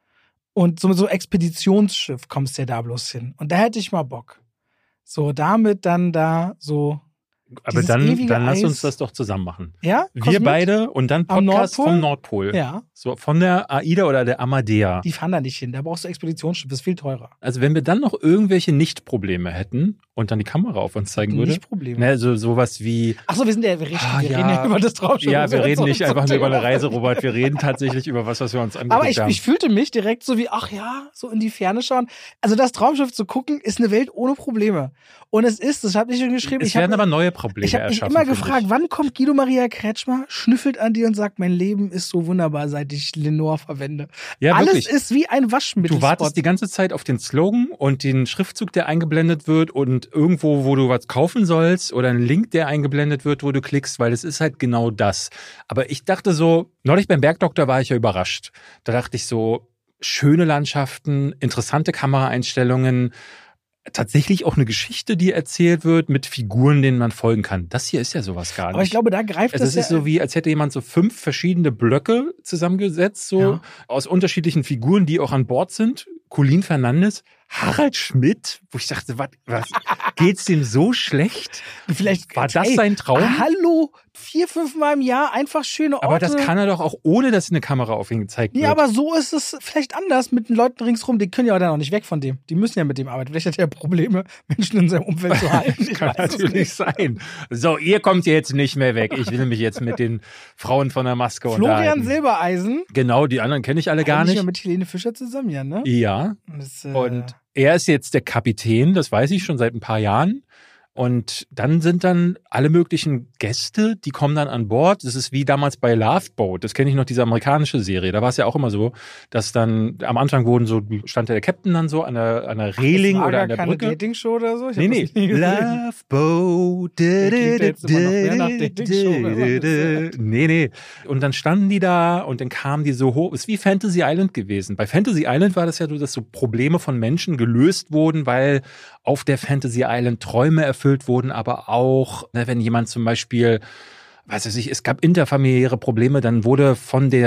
Und so so Expeditionsschiff kommst du ja da bloß hin. Und da hätte ich mal Bock. So, damit dann da so, Aber dieses dann, ewige dann lass Eis. uns das doch zusammen machen. ja? Wir kommst mit? beide und dann Am Podcast Nordpol? vom Nordpol. Ja, So von der AIDA oder der Amadea. die fahren da nicht hin. Da brauchst du Expeditionsschiffe, das ist viel teurer. Also wenn wir dann noch irgendwelche Nicht-Probleme hätten und dann die Kamera auf uns zeigen würde. Nicht Probleme. Ne, so sowas wie, Achso, wir sind ja, wir, reden, Ah, wir ja. reden ja über das Traumschiff. ja, was wir reden uns nicht so einfach nur über eine Thema Reise, Robert. Wir reden tatsächlich über was, was wir uns angeguckt Aber ich, haben. ich fühlte mich direkt so wie, ach ja, so in die Ferne schauen. Also das Traumschiff zu gucken, ist eine Welt ohne Probleme. Und es ist, das habe ich schon geschrieben. es ich werden hab, aber neue Probleme ich habe mich erschaffen. immer finde gefragt, ich. wann kommt Guido Maria Kretschmer, schnüffelt an dir und sagt, mein Leben ist so wunderbar, seit ich Lenore verwende. Ja, Alles wirklich. ist wie ein Waschmittel. Du wartest die ganze Zeit auf den Slogan und den Schriftzug, der eingeblendet wird und irgendwo, wo du was kaufen sollst oder einen Link, der eingeblendet wird, wo du klickst, weil es ist halt genau das. Aber ich dachte so, neulich beim Bergdoktor war ich ja überrascht. Da dachte ich so, schöne Landschaften, interessante Kameraeinstellungen, tatsächlich auch eine Geschichte, die erzählt wird mit Figuren, denen man folgen kann. Das hier ist ja sowas gar nicht. Aber ich glaube, da greift Also das es ja, ist so wie, als hätte jemand so fünf verschiedene Blöcke zusammengesetzt, so Ja. aus unterschiedlichen Figuren, die auch an Bord sind. Colin Fernandes, Harald Schmidt, wo ich dachte, was, was geht's dem so schlecht? vielleicht War das ey, sein Traum? ah, hallo, vier, fünf Mal im Jahr einfach schöne Orte. Aber das kann er doch auch, ohne dass eine Kamera auf ihn gezeigt wird. Ja, aber so ist es vielleicht anders mit den Leuten ringsrum. Die können ja dann auch nicht weg von dem. Die müssen ja mit dem arbeiten. Vielleicht hat er Probleme, Menschen in seinem Umfeld zu halten. Das Ich kann weiß es natürlich nicht. sein. So, ihr kommt jetzt nicht mehr weg. Ich will mich jetzt mit den Frauen von der Maske Florian unterhalten. Silbereisen. Genau, die anderen kenne ich alle gar Eigentlich nicht. mal mit Helene Fischer zusammen, ja, ne? Ja, Das, äh, und er ist jetzt der Kapitän, das weiß ich schon seit ein paar Jahren. Und dann sind dann alle möglichen Gäste, die kommen dann an Bord. Das ist wie damals bei Love Boat. Das kenne ich noch, diese amerikanische Serie. Da war es ja auch immer so, dass dann am Anfang wurden so, stand der Captain dann so an der, an der Reling das war oder gar an der keine Brücke. Dating-Show oder so? Ich Nee, hab nee. das nie gesehen. Love Boat. klingt ja jetzt immer noch mehr nach Dating-Show, wenn man das sagt. Nee, nee. Und dann standen die da und dann kamen die so hoch. Ist wie Fantasy Island gewesen. Bei Fantasy Island war das ja so, dass so Probleme von Menschen gelöst wurden, weil auf der Fantasy Island Träume erfüllt wurden, aber auch, ne, wenn jemand zum Beispiel, weiß ich nicht, es gab interfamiliäre Probleme, dann wurde von der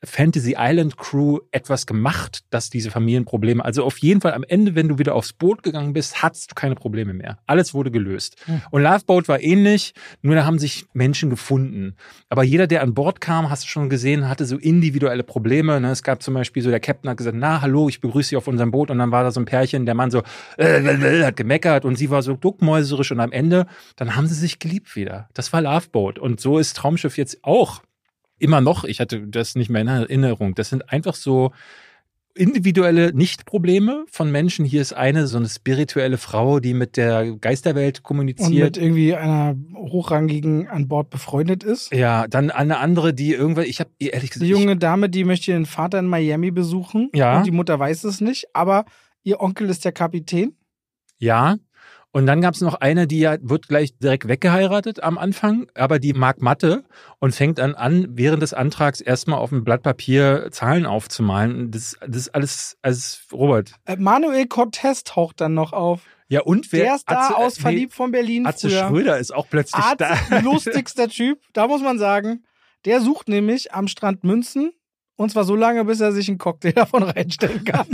Fantasy Island Crew etwas gemacht, dass diese Familienprobleme, also auf jeden Fall am Ende, wenn du wieder aufs Boot gegangen bist, hattest du keine Probleme mehr. Alles wurde gelöst. Mhm. Und Love Boat war ähnlich, nur da haben sich Menschen gefunden. Aber jeder, der an Bord kam, hast du schon gesehen, hatte so individuelle Probleme. Es gab zum Beispiel so, der Captain hat gesagt, na, hallo, ich begrüße Sie auf unserem Boot. Und dann war da so ein Pärchen, der Mann so, äh, äh, hat gemeckert und sie war so duckmäuserisch. Und am Ende, dann haben sie sich geliebt wieder. Das war Love Boat. Und so ist Traumschiff jetzt auch. Immer noch, ich hatte das nicht mehr in Erinnerung. Das sind einfach so individuelle Nicht-Probleme von Menschen. Hier ist eine, so eine spirituelle Frau, die mit der Geisterwelt kommuniziert. Und mit irgendwie einer hochrangigen an Bord befreundet ist. Ja, dann eine andere, die irgendwann, ich habe ehrlich gesagt... Die junge Dame, die möchte ihren Vater in Miami besuchen. Ja. Und die Mutter weiß es nicht, aber ihr Onkel ist der Kapitän. Ja. Und dann gab es noch eine, die ja wird gleich direkt weggeheiratet am Anfang, aber die mag Mathe und fängt dann an, während des Antrags erstmal auf dem Blatt Papier Zahlen aufzumalen. Das, das ist alles, alles Robert. Äh, Manuel Cortez taucht dann noch auf. Ja, und wer? Der ist da Atze, aus nee, Verliebt von Berlin Atze früher. Schröder ist auch plötzlich Atze, da. Lustigster Typ, da muss man sagen. Der sucht nämlich am Strand Münzen und zwar so lange, bis er sich einen Cocktail davon reinstellen kann.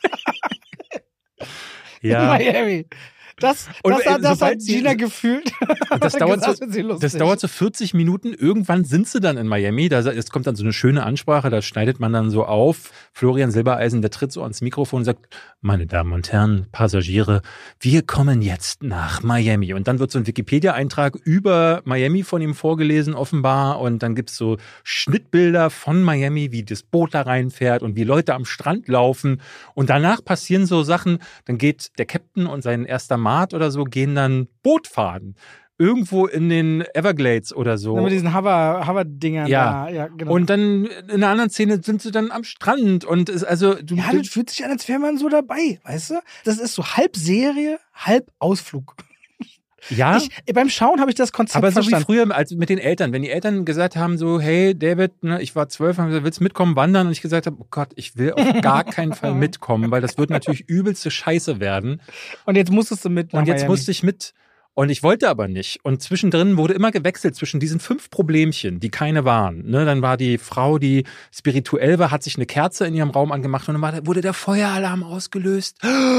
Ja. In Miami. Das, Und, das, äh, hat, das hat sie- Gina gefühlt. Das dauert, Das so, wird sie lustig. das dauert so vierzig Minuten. Irgendwann sind sie dann in Miami. Da es kommt dann so eine schöne Ansprache. Da schneidet man dann so auf. Florian Silbereisen, der tritt so ans Mikrofon und sagt, meine Damen und Herren, Passagiere, wir kommen jetzt nach Miami. Und dann wird so ein Wikipedia-Eintrag über Miami von ihm vorgelesen offenbar. Und dann gibt's so Schnittbilder von Miami, wie das Boot da reinfährt und wie Leute am Strand laufen. Und danach passieren so Sachen. Dann geht der Captain und sein erster Maat oder so gehen dann Boot fahren. Irgendwo in den Everglades oder so. Ja, mit diesen Hover, Hover-Dingern Ja. da. Ja, genau. Und dann in einer anderen Szene sind sie dann am Strand und ist also du, ja, das fühlt sich an, als wäre man so dabei, weißt du? Das ist so halb Serie, halb Ausflug. ja, Ich, beim Schauen habe ich das Konzept aber so verstanden. wie früher als mit den Eltern, wenn die Eltern gesagt haben so, hey David, ne, ich war zwölf, haben gesagt, willst du mitkommen wandern? Und ich gesagt habe, oh Gott, ich will auf gar keinen Fall mitkommen, weil das wird natürlich übelste Scheiße werden. Und jetzt musstest du mit nach Und jetzt Miami. musste ich mit. Und ich wollte aber nicht. Und zwischendrin wurde immer gewechselt zwischen diesen fünf Problemchen, die keine waren. Ne, dann war die Frau, die spirituell war, hat sich eine Kerze in ihrem Raum angemacht und dann war, wurde der Feueralarm ausgelöst.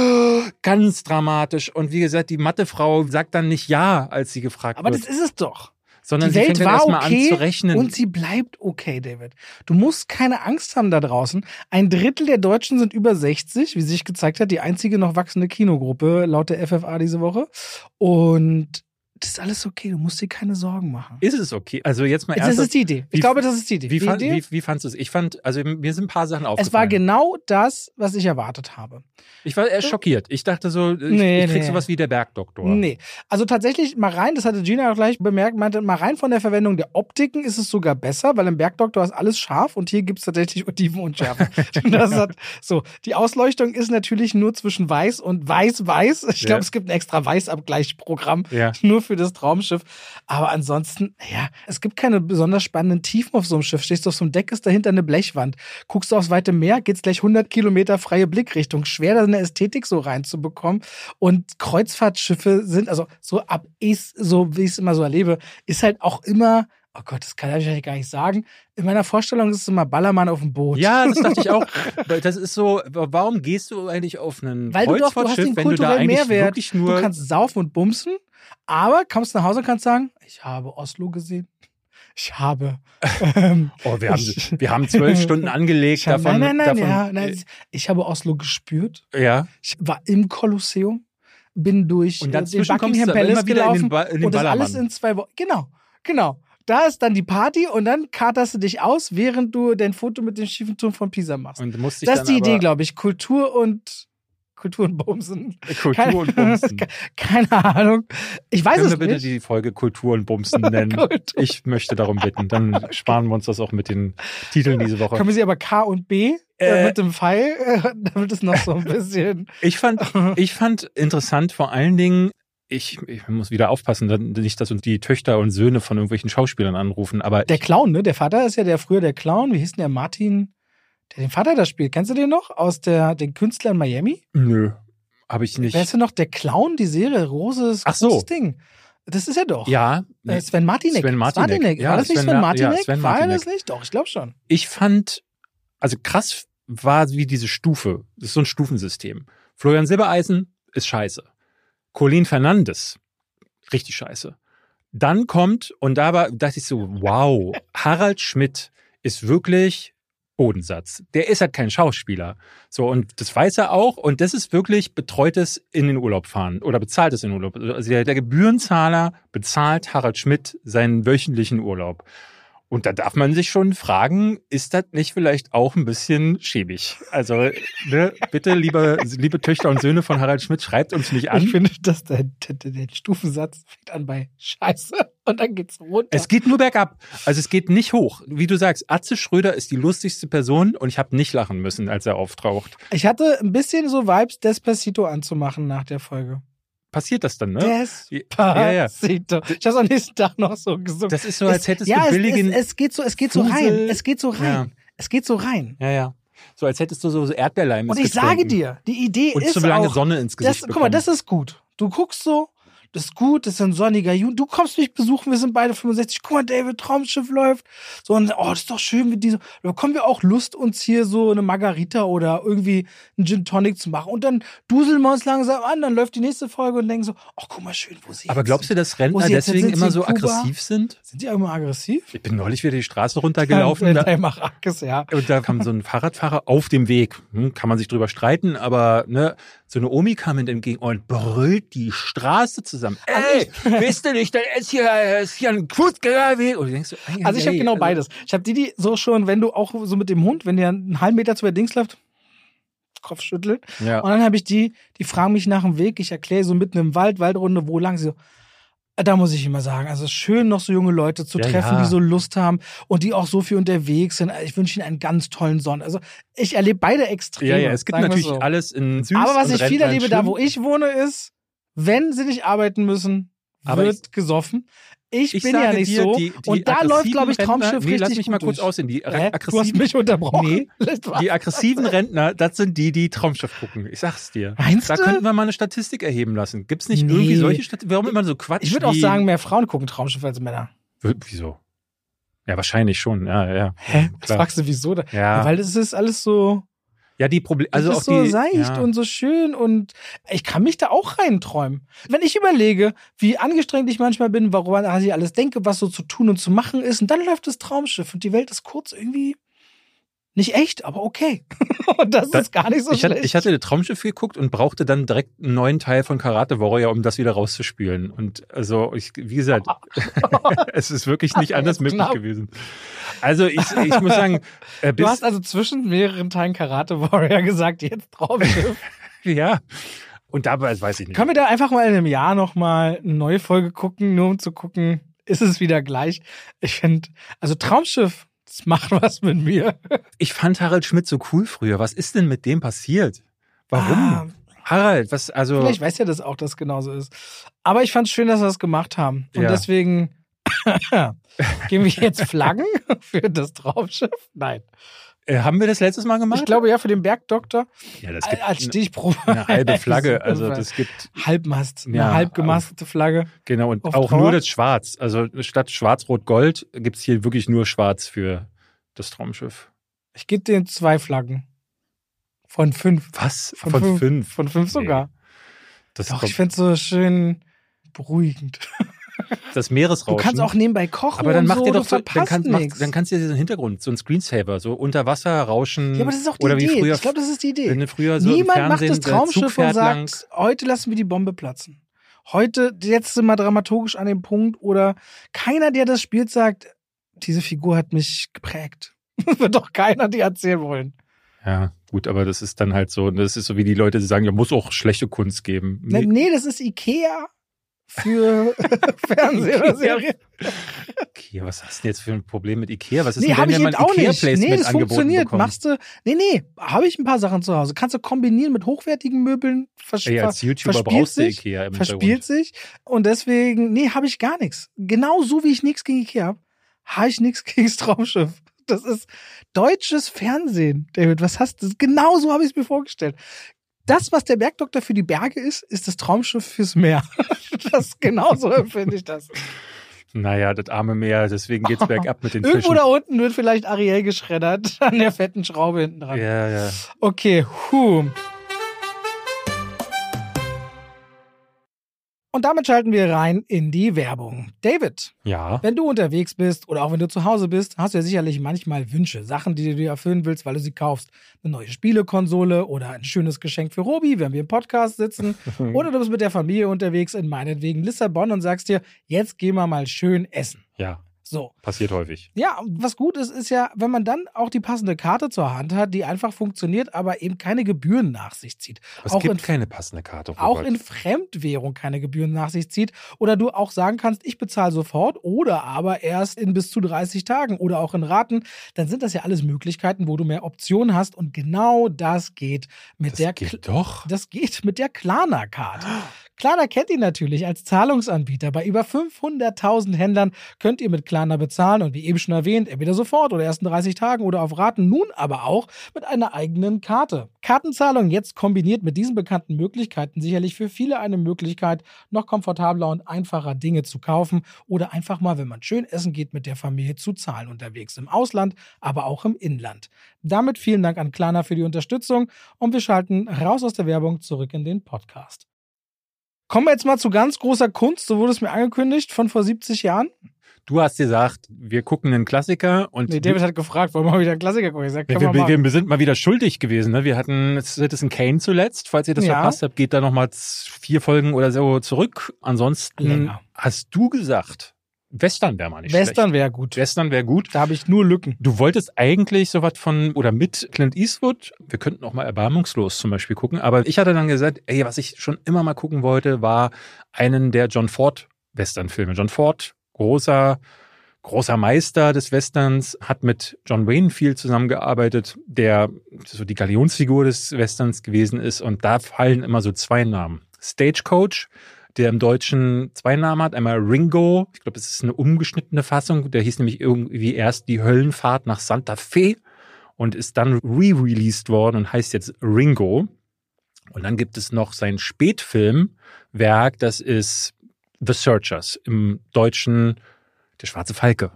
Ganz dramatisch. Und wie gesagt, die Mathefrau sagt dann nicht ja, als sie gefragt Aber wird. das ist es doch. Sondern Die sie Welt fängt dann war erstmal an okay zu rechnen. und sie bleibt okay, David. Du musst keine Angst haben da draußen. Ein Drittel der Deutschen sind über sechzig, wie sich gezeigt hat, die einzige noch wachsende Kinogruppe laut der F F A diese Woche. Und das ist alles okay, du musst dir keine Sorgen machen. Ist es okay? Also jetzt mal Das ernsthaft. ist die Idee. Ich wie- glaube, das ist die Idee. Wie, Die fand, Idee? wie, wie fandst du es? Ich fand, also mir sind ein paar Sachen aufgefallen. Es war genau das, was ich erwartet habe. Ich war eher schockiert. Ich dachte so, ich, Nee, ich krieg nee. sowas wie der Bergdoktor. Nee. Also tatsächlich, mal rein, das hatte Gina auch gleich bemerkt, meinte, mal rein von der Verwendung der Optiken ist es sogar besser, weil im Bergdoktor ist alles scharf und hier gibt es tatsächlich Tiefen und Schärfe. das hat, so, die Ausleuchtung ist natürlich nur zwischen weiß und weiß-weiß. Ich glaube, Ja. es gibt ein extra Weißabgleichprogramm Ja. nur für das Traumschiff. Aber ansonsten, ja, es gibt keine besonders spannenden Tiefen auf so einem Schiff. Stehst du auf so einem Deck, ist dahinter eine Blechwand. Guckst du aufs weite Meer, geht's gleich hundert Kilometer freie Blickrichtung. Schwer, da eine Ästhetik so reinzubekommen. Und Kreuzfahrtschiffe sind, also so ab ist, so wie ich es immer so erlebe, ist halt auch immer, oh Gott, das kann ich eigentlich gar nicht sagen. In meiner Vorstellung ist es immer Ballermann auf dem Boot. Ja, das dachte ich auch. Weil das ist so, warum gehst du eigentlich auf einen Weil du doch, du hast Kreuzfahrtschiff, den wenn du da kulturellen eigentlich Mehrwert. wirklich nur... Du kannst saufen und bumsen, aber kommst nach Hause und kannst sagen, ich habe Oslo gesehen. Ich habe. Ähm, oh, wir haben, ich, wir haben zwölf Stunden angelegt ich habe, davon. nein, nein, nein, davon, ja, nein, ich habe Oslo gespürt. ja. Ich war im Kolosseum, bin durch Und äh, den dazwischen kommst Buckingham du aber Palace immer wieder in gelaufen den, ba in den und das Ballermann. alles in zwei Wochen. Genau, genau. Da ist dann die Party und dann katerst du dich aus, während du dein Foto mit dem schiefen Turm von Pisa machst. Und du musst dich Das ist dann die Idee, aber- glaube ich. Kultur und Kultur und Bumsen. Kultur Keine- und Bumsen. Keine Ahnung. Ich weiß Können es wir bitte nicht. die Folge Kultur und Bumsen nennen? Kultur. Ich möchte darum bitten. Dann sparen wir uns das auch mit den Titeln diese Woche. Können wir sie aber K und B äh, Äh. mit dem Pfeil, äh, damit es noch so ein bisschen. Ich fand, ich fand interessant vor allen Dingen, ich, ich muss wieder aufpassen, dann nicht, dass uns die Töchter und Söhne von irgendwelchen Schauspielern anrufen, aber Der Clown, ne? Der Vater ist ja der früher der Clown. Wie hieß denn der Martin, der den Vater da spielt? Kennst du den noch? Aus der, den Künstler in Miami? nö, habe ich nicht. Wer ist denn noch der Clown, die Serie? Roses, Ach so. großes Ding. Das ist er doch. Ja, Äh, nee. Sven Martinek. Sven Martinek. Ja, War das nicht Sven Sven Ma- Martinek? ja, Sven War er Martinek. das nicht? Doch, ich glaube schon. Ich fand also krass war wie diese Stufe. Das ist so ein Stufensystem. Florian Silbereisen ist scheiße. Colin Fernandes, richtig scheiße. Dann kommt, und da war, dachte ich so, wow, Harald Schmidt ist wirklich Bodensatz. Der ist halt kein Schauspieler. So, und das weiß er auch. Und das ist wirklich betreutes in den Urlaub fahren oder bezahltes in den Urlaub. Also der, der Gebührenzahler bezahlt Harald Schmidt seinen wöchentlichen Urlaub. Und da darf man sich schon fragen, ist das nicht vielleicht auch ein bisschen schäbig? Also, ne, bitte, liebe, liebe Töchter und Söhne von Harald Schmidt, schreibt uns nicht an. Ich finde, dass der, der, der Stufensatz fängt an bei Scheiße und dann geht's runter. Es geht nur bergab. Also es geht nicht hoch. Wie du sagst, Atze Schröder ist die lustigste Person und ich habe nicht lachen müssen, als er auftaucht. Ich hatte ein bisschen so Vibes, Despacito anzumachen nach der Folge. Passiert das dann, ne? Despacito. Ja, ja. Ich habe am nächsten Tag noch so gesungen. Das ist so, als hättest ja, du billigen... Es, es, es geht so, es geht so rein. Es geht so rein. Ja. Es geht so rein. Ja, ja. So als hättest du so Erdbeerleim. Und ich sage dir, die Idee und ist zu lange auch, Sonne ins Gesicht das, guck mal, das ist gut. Du guckst so, das ist gut, das ist ein sonniger Juni. Du kommst mich besuchen, wir sind beide fünfundsechzig. Guck mal, David, Traumschiff läuft. So, und oh, das ist doch schön, wie diese. Da bekommen wir auch Lust, uns hier so eine Margarita oder irgendwie einen Gin Tonic zu machen. Und dann duseln wir uns langsam an, dann läuft die nächste Folge und denken so, oh, guck mal, schön, wo sie Aber jetzt glaubst du, dass Wo Rentner sie jetzt deswegen sind, immer sie so in Kuba? aggressiv sind? Sind die auch immer aggressiv? Ich bin neulich wieder die Straße runtergelaufen. Ja, da, in Marrakes, ja. und da kam so ein Fahrradfahrer auf dem Weg. Hm, kann man sich drüber streiten, aber ne, so eine Omi kam ihm entgegen und brüllt die Straße zusammen. Ey, wisst ihr nicht, da ist hier, ist hier ein Fußgängerweg. Und du denkst so, ey, Also ich habe ey, genau also, beides. Ich habe die, die so schon, wenn du auch so mit dem Hund, wenn der einen halben Meter zu der Dings läuft, Kopf schütteln. Ja. Und dann habe ich die, die fragen mich nach dem Weg. Ich erkläre so mitten im Wald, Waldrunde, wo lang. Sie so, da muss ich immer sagen, also schön noch so junge Leute zu Ja, treffen, ja. die so Lust haben und die auch so viel unterwegs sind. Ich wünsche ihnen einen ganz tollen Sonn. Also ich erlebe beide Extreme. Ja, ja, es gibt sagen wir natürlich so. alles in süß. Aber was und ich viel Rentner in erlebe, da schlimm. wo ich wohne, ist, wenn sie nicht arbeiten müssen, Aber wird gesoffen. Ich, Ich bin sage ja nicht dir, so. die, die und da läuft, glaube ich, Rentner- Traumschiff nee, richtig lass mich mal gut kurz durch. aussehen. Die Hä? Du hast aggressiven, mich unterbrochen. Nee, Was? die aggressiven Rentner, das sind die, die Traumschiff gucken. Ich sag's dir. Meinst da du? könnten wir mal eine Statistik erheben lassen. Gibt's nicht Nee. irgendwie solche Statistiken? Warum immer so Quatsch? Ich würde auch wie- sagen, mehr Frauen gucken Traumschiff als Männer. W- Wieso? Ja, wahrscheinlich schon. Ja, ja. Hä? Was Klar. fragst du, wieso? Da? Ja. Weil es ist alles so, Ja, die Probleme, also es auch ist so die, seicht ja. und so schön und ich kann mich da auch reinträumen. Wenn ich überlege, wie angestrengt ich manchmal bin, woran ich alles denke, was so zu tun und zu machen ist, und dann läuft das Traumschiff und die Welt ist kurz irgendwie nicht echt, aber okay. Und das Da- ist gar nicht so ich, hatte, schlecht. ich hatte das Traumschiff geguckt und brauchte dann direkt einen neuen Teil von Karate Warrior, um das wieder rauszuspülen. Und also, ich, wie gesagt, es ist wirklich nicht anders Jetzt möglich knapp. gewesen. Also ich, ich muss sagen, äh, Du bis, hast also zwischen mehreren Teilen Karate Warrior gesagt, jetzt Traumschiff. ja. Und dabei weiß ich nicht. Können wir da einfach mal in einem Jahr nochmal eine neue Folge gucken, nur um zu gucken, ist es wieder gleich? Ich finde, also Traumschiff, das macht was mit mir. Ich fand Harald Schmidt so cool früher. Was ist denn mit dem passiert? Warum? Ah, Harald, was, also. vielleicht weiß ja das auch, dass es genauso ist. Aber ich fand es schön, dass wir das gemacht haben. Und Ja. deswegen geben wir jetzt Flaggen für das Traumschiff? Nein. Äh, haben wir das letztes Mal gemacht? Ich glaube ja für den Bergdoktor ja, das gibt als Stichprobe. eine halbe Flagge. Also das gibt, Halbmast, eine Ja, halb gemastete Flagge. genau, und Auf auch Trauer? nur das Schwarz. Also statt Schwarz-Rot-Gold gibt's hier wirklich nur Schwarz für das Traumschiff. Ich gebe dir zwei Flaggen. Von fünf. Was? Von, Von, fünf. fünf? Von fünf sogar. Das, Doch, kommt, ich finde es so schön beruhigend. das Meeresrauschen. Du kannst auch nebenbei kochen aber dann und mach so, dir du doch so, dann, verpasst kann, mach, nix. dann kannst du dir so einen Hintergrund, so einen Screensaver, so Unterwasserrauschen. Ja, aber das ist auch die oder wie Idee. früher, Ich glaube, das ist die Idee. wenn du früher so Niemand im macht Fernsehen das Traumschiff der Zug fährt und sagt, lang. heute lassen wir die Bombe platzen. Heute, jetzt sind wir dramaturgisch an dem Punkt, oder keiner, der das spielt, sagt, diese Figur hat mich geprägt. Wird doch keiner die erzählen wollen. Ja, gut, aber das ist dann halt so, das ist so wie die Leute, die sagen, ja, muss auch schlechte Kunst geben. Nee, nee das ist Ikea für Fernsehen oder Serien. Okay, was hast du denn jetzt für ein Problem mit Ikea? Was ist Nee, denn, habe wenn ich man eben auch nicht. Ikea-Placement Nee, das angeboten funktioniert. bekommt? Machst du, nee, nee, habe ich ein paar Sachen zu Hause. Kannst du kombinieren mit hochwertigen Möbeln. Vers Ey, als YouTuber verspielt brauchst du sich, Ikea im Verspielt sich. Und deswegen, nee, habe ich gar nichts. Genau so wie ich nichts gegen Ikea habe, habe ich nichts gegen das Traumschiff. Das ist deutsches Fernsehen, David. Was hast du? Genau so habe ich es mir vorgestellt. Das, was der Bergdoktor für die Berge ist, ist das Traumschiff fürs Meer. Das genau so empfinde ich das. Naja, das arme Meer, deswegen geht's bergab mit den Irgendwo Fischen. da unten wird vielleicht Ariel geschreddert an der fetten Schraube hinten dran. Ja, ja. Okay, huh. Und damit schalten wir rein in die Werbung. David, Ja. wenn du unterwegs bist oder auch wenn du zu Hause bist, hast du ja sicherlich manchmal Wünsche, Sachen, die du dir erfüllen willst, weil du sie kaufst. Eine neue Spielekonsole oder ein schönes Geschenk für Robi, wenn wir im Podcast sitzen. Oder du bist mit der Familie unterwegs in meinetwegen Lissabon und sagst dir, jetzt gehen wir mal schön essen. Ja, So. passiert häufig. Ja, und was gut ist, ist ja, wenn man dann auch die passende Karte zur Hand hat, die einfach funktioniert, aber eben keine Gebühren nach sich zieht. Es auch gibt in, keine passende Karte. auch Robert. in Fremdwährung keine Gebühren nach sich zieht. Oder du auch sagen kannst, ich bezahle sofort oder aber erst in bis zu dreißig Tagen oder auch in Raten. Dann sind das ja alles Möglichkeiten, wo du mehr Optionen hast. Und genau das geht mit das der geht Kl- doch. Das geht mit der Klarna-Karte. Klarna kennt ihr natürlich als Zahlungsanbieter. Bei über fünfhunderttausend Händlern könnt ihr mit Klarna bezahlen und wie eben schon erwähnt, entweder sofort oder erst in dreißig Tagen oder auf Raten, nun aber auch mit einer eigenen Karte. Kartenzahlung jetzt kombiniert mit diesen bekannten Möglichkeiten sicherlich für viele eine Möglichkeit, noch komfortabler und einfacher Dinge zu kaufen oder einfach mal, wenn man schön essen geht, mit der Familie zu zahlen unterwegs im Ausland, aber auch im Inland. Damit vielen Dank an Klarna für die Unterstützung und wir schalten raus aus der Werbung zurück in den Podcast. Kommen wir jetzt mal zu ganz großer Kunst, so wurde es mir angekündigt, von vor siebzig Jahren. Du hast gesagt, wir gucken einen Klassiker und Nee, David hat gefragt, wollen wir mal wieder einen Klassiker gucken? Ich sag, wir, können wir wir, mal. wir sind mal wieder schuldig gewesen. Ne? Wir hatten Citizen Kane zuletzt. Falls ihr das Ja. verpasst habt, geht da nochmal vier Folgen oder so zurück. Ansonsten Länger. hast du gesagt, Western wäre mal nicht Western wäre gut. schlecht. Western wäre gut. Da habe ich nur Lücken. Du wolltest eigentlich sowas von oder mit Clint Eastwood. Wir könnten auch mal Erbarmungslos zum Beispiel gucken. Aber ich hatte dann gesagt, ey, was ich schon immer mal gucken wollte, war einen der John Ford Western-Filme. John Ford, großer, großer Meister des Westerns, hat mit John Wayne viel zusammengearbeitet, der so die Galionsfigur des Westerns gewesen ist. Und da fallen immer so zwei Namen. Stagecoach, der im Deutschen zwei Namen hat. Einmal Ringo, ich glaube, es ist eine umgeschnittene Fassung. Der hieß nämlich irgendwie erst Die Höllenfahrt nach Santa Fe und ist dann re-released worden und heißt jetzt Ringo. Und dann gibt es noch sein Spätfilmwerk, das ist The Searchers, im Deutschen Der Schwarze Falke.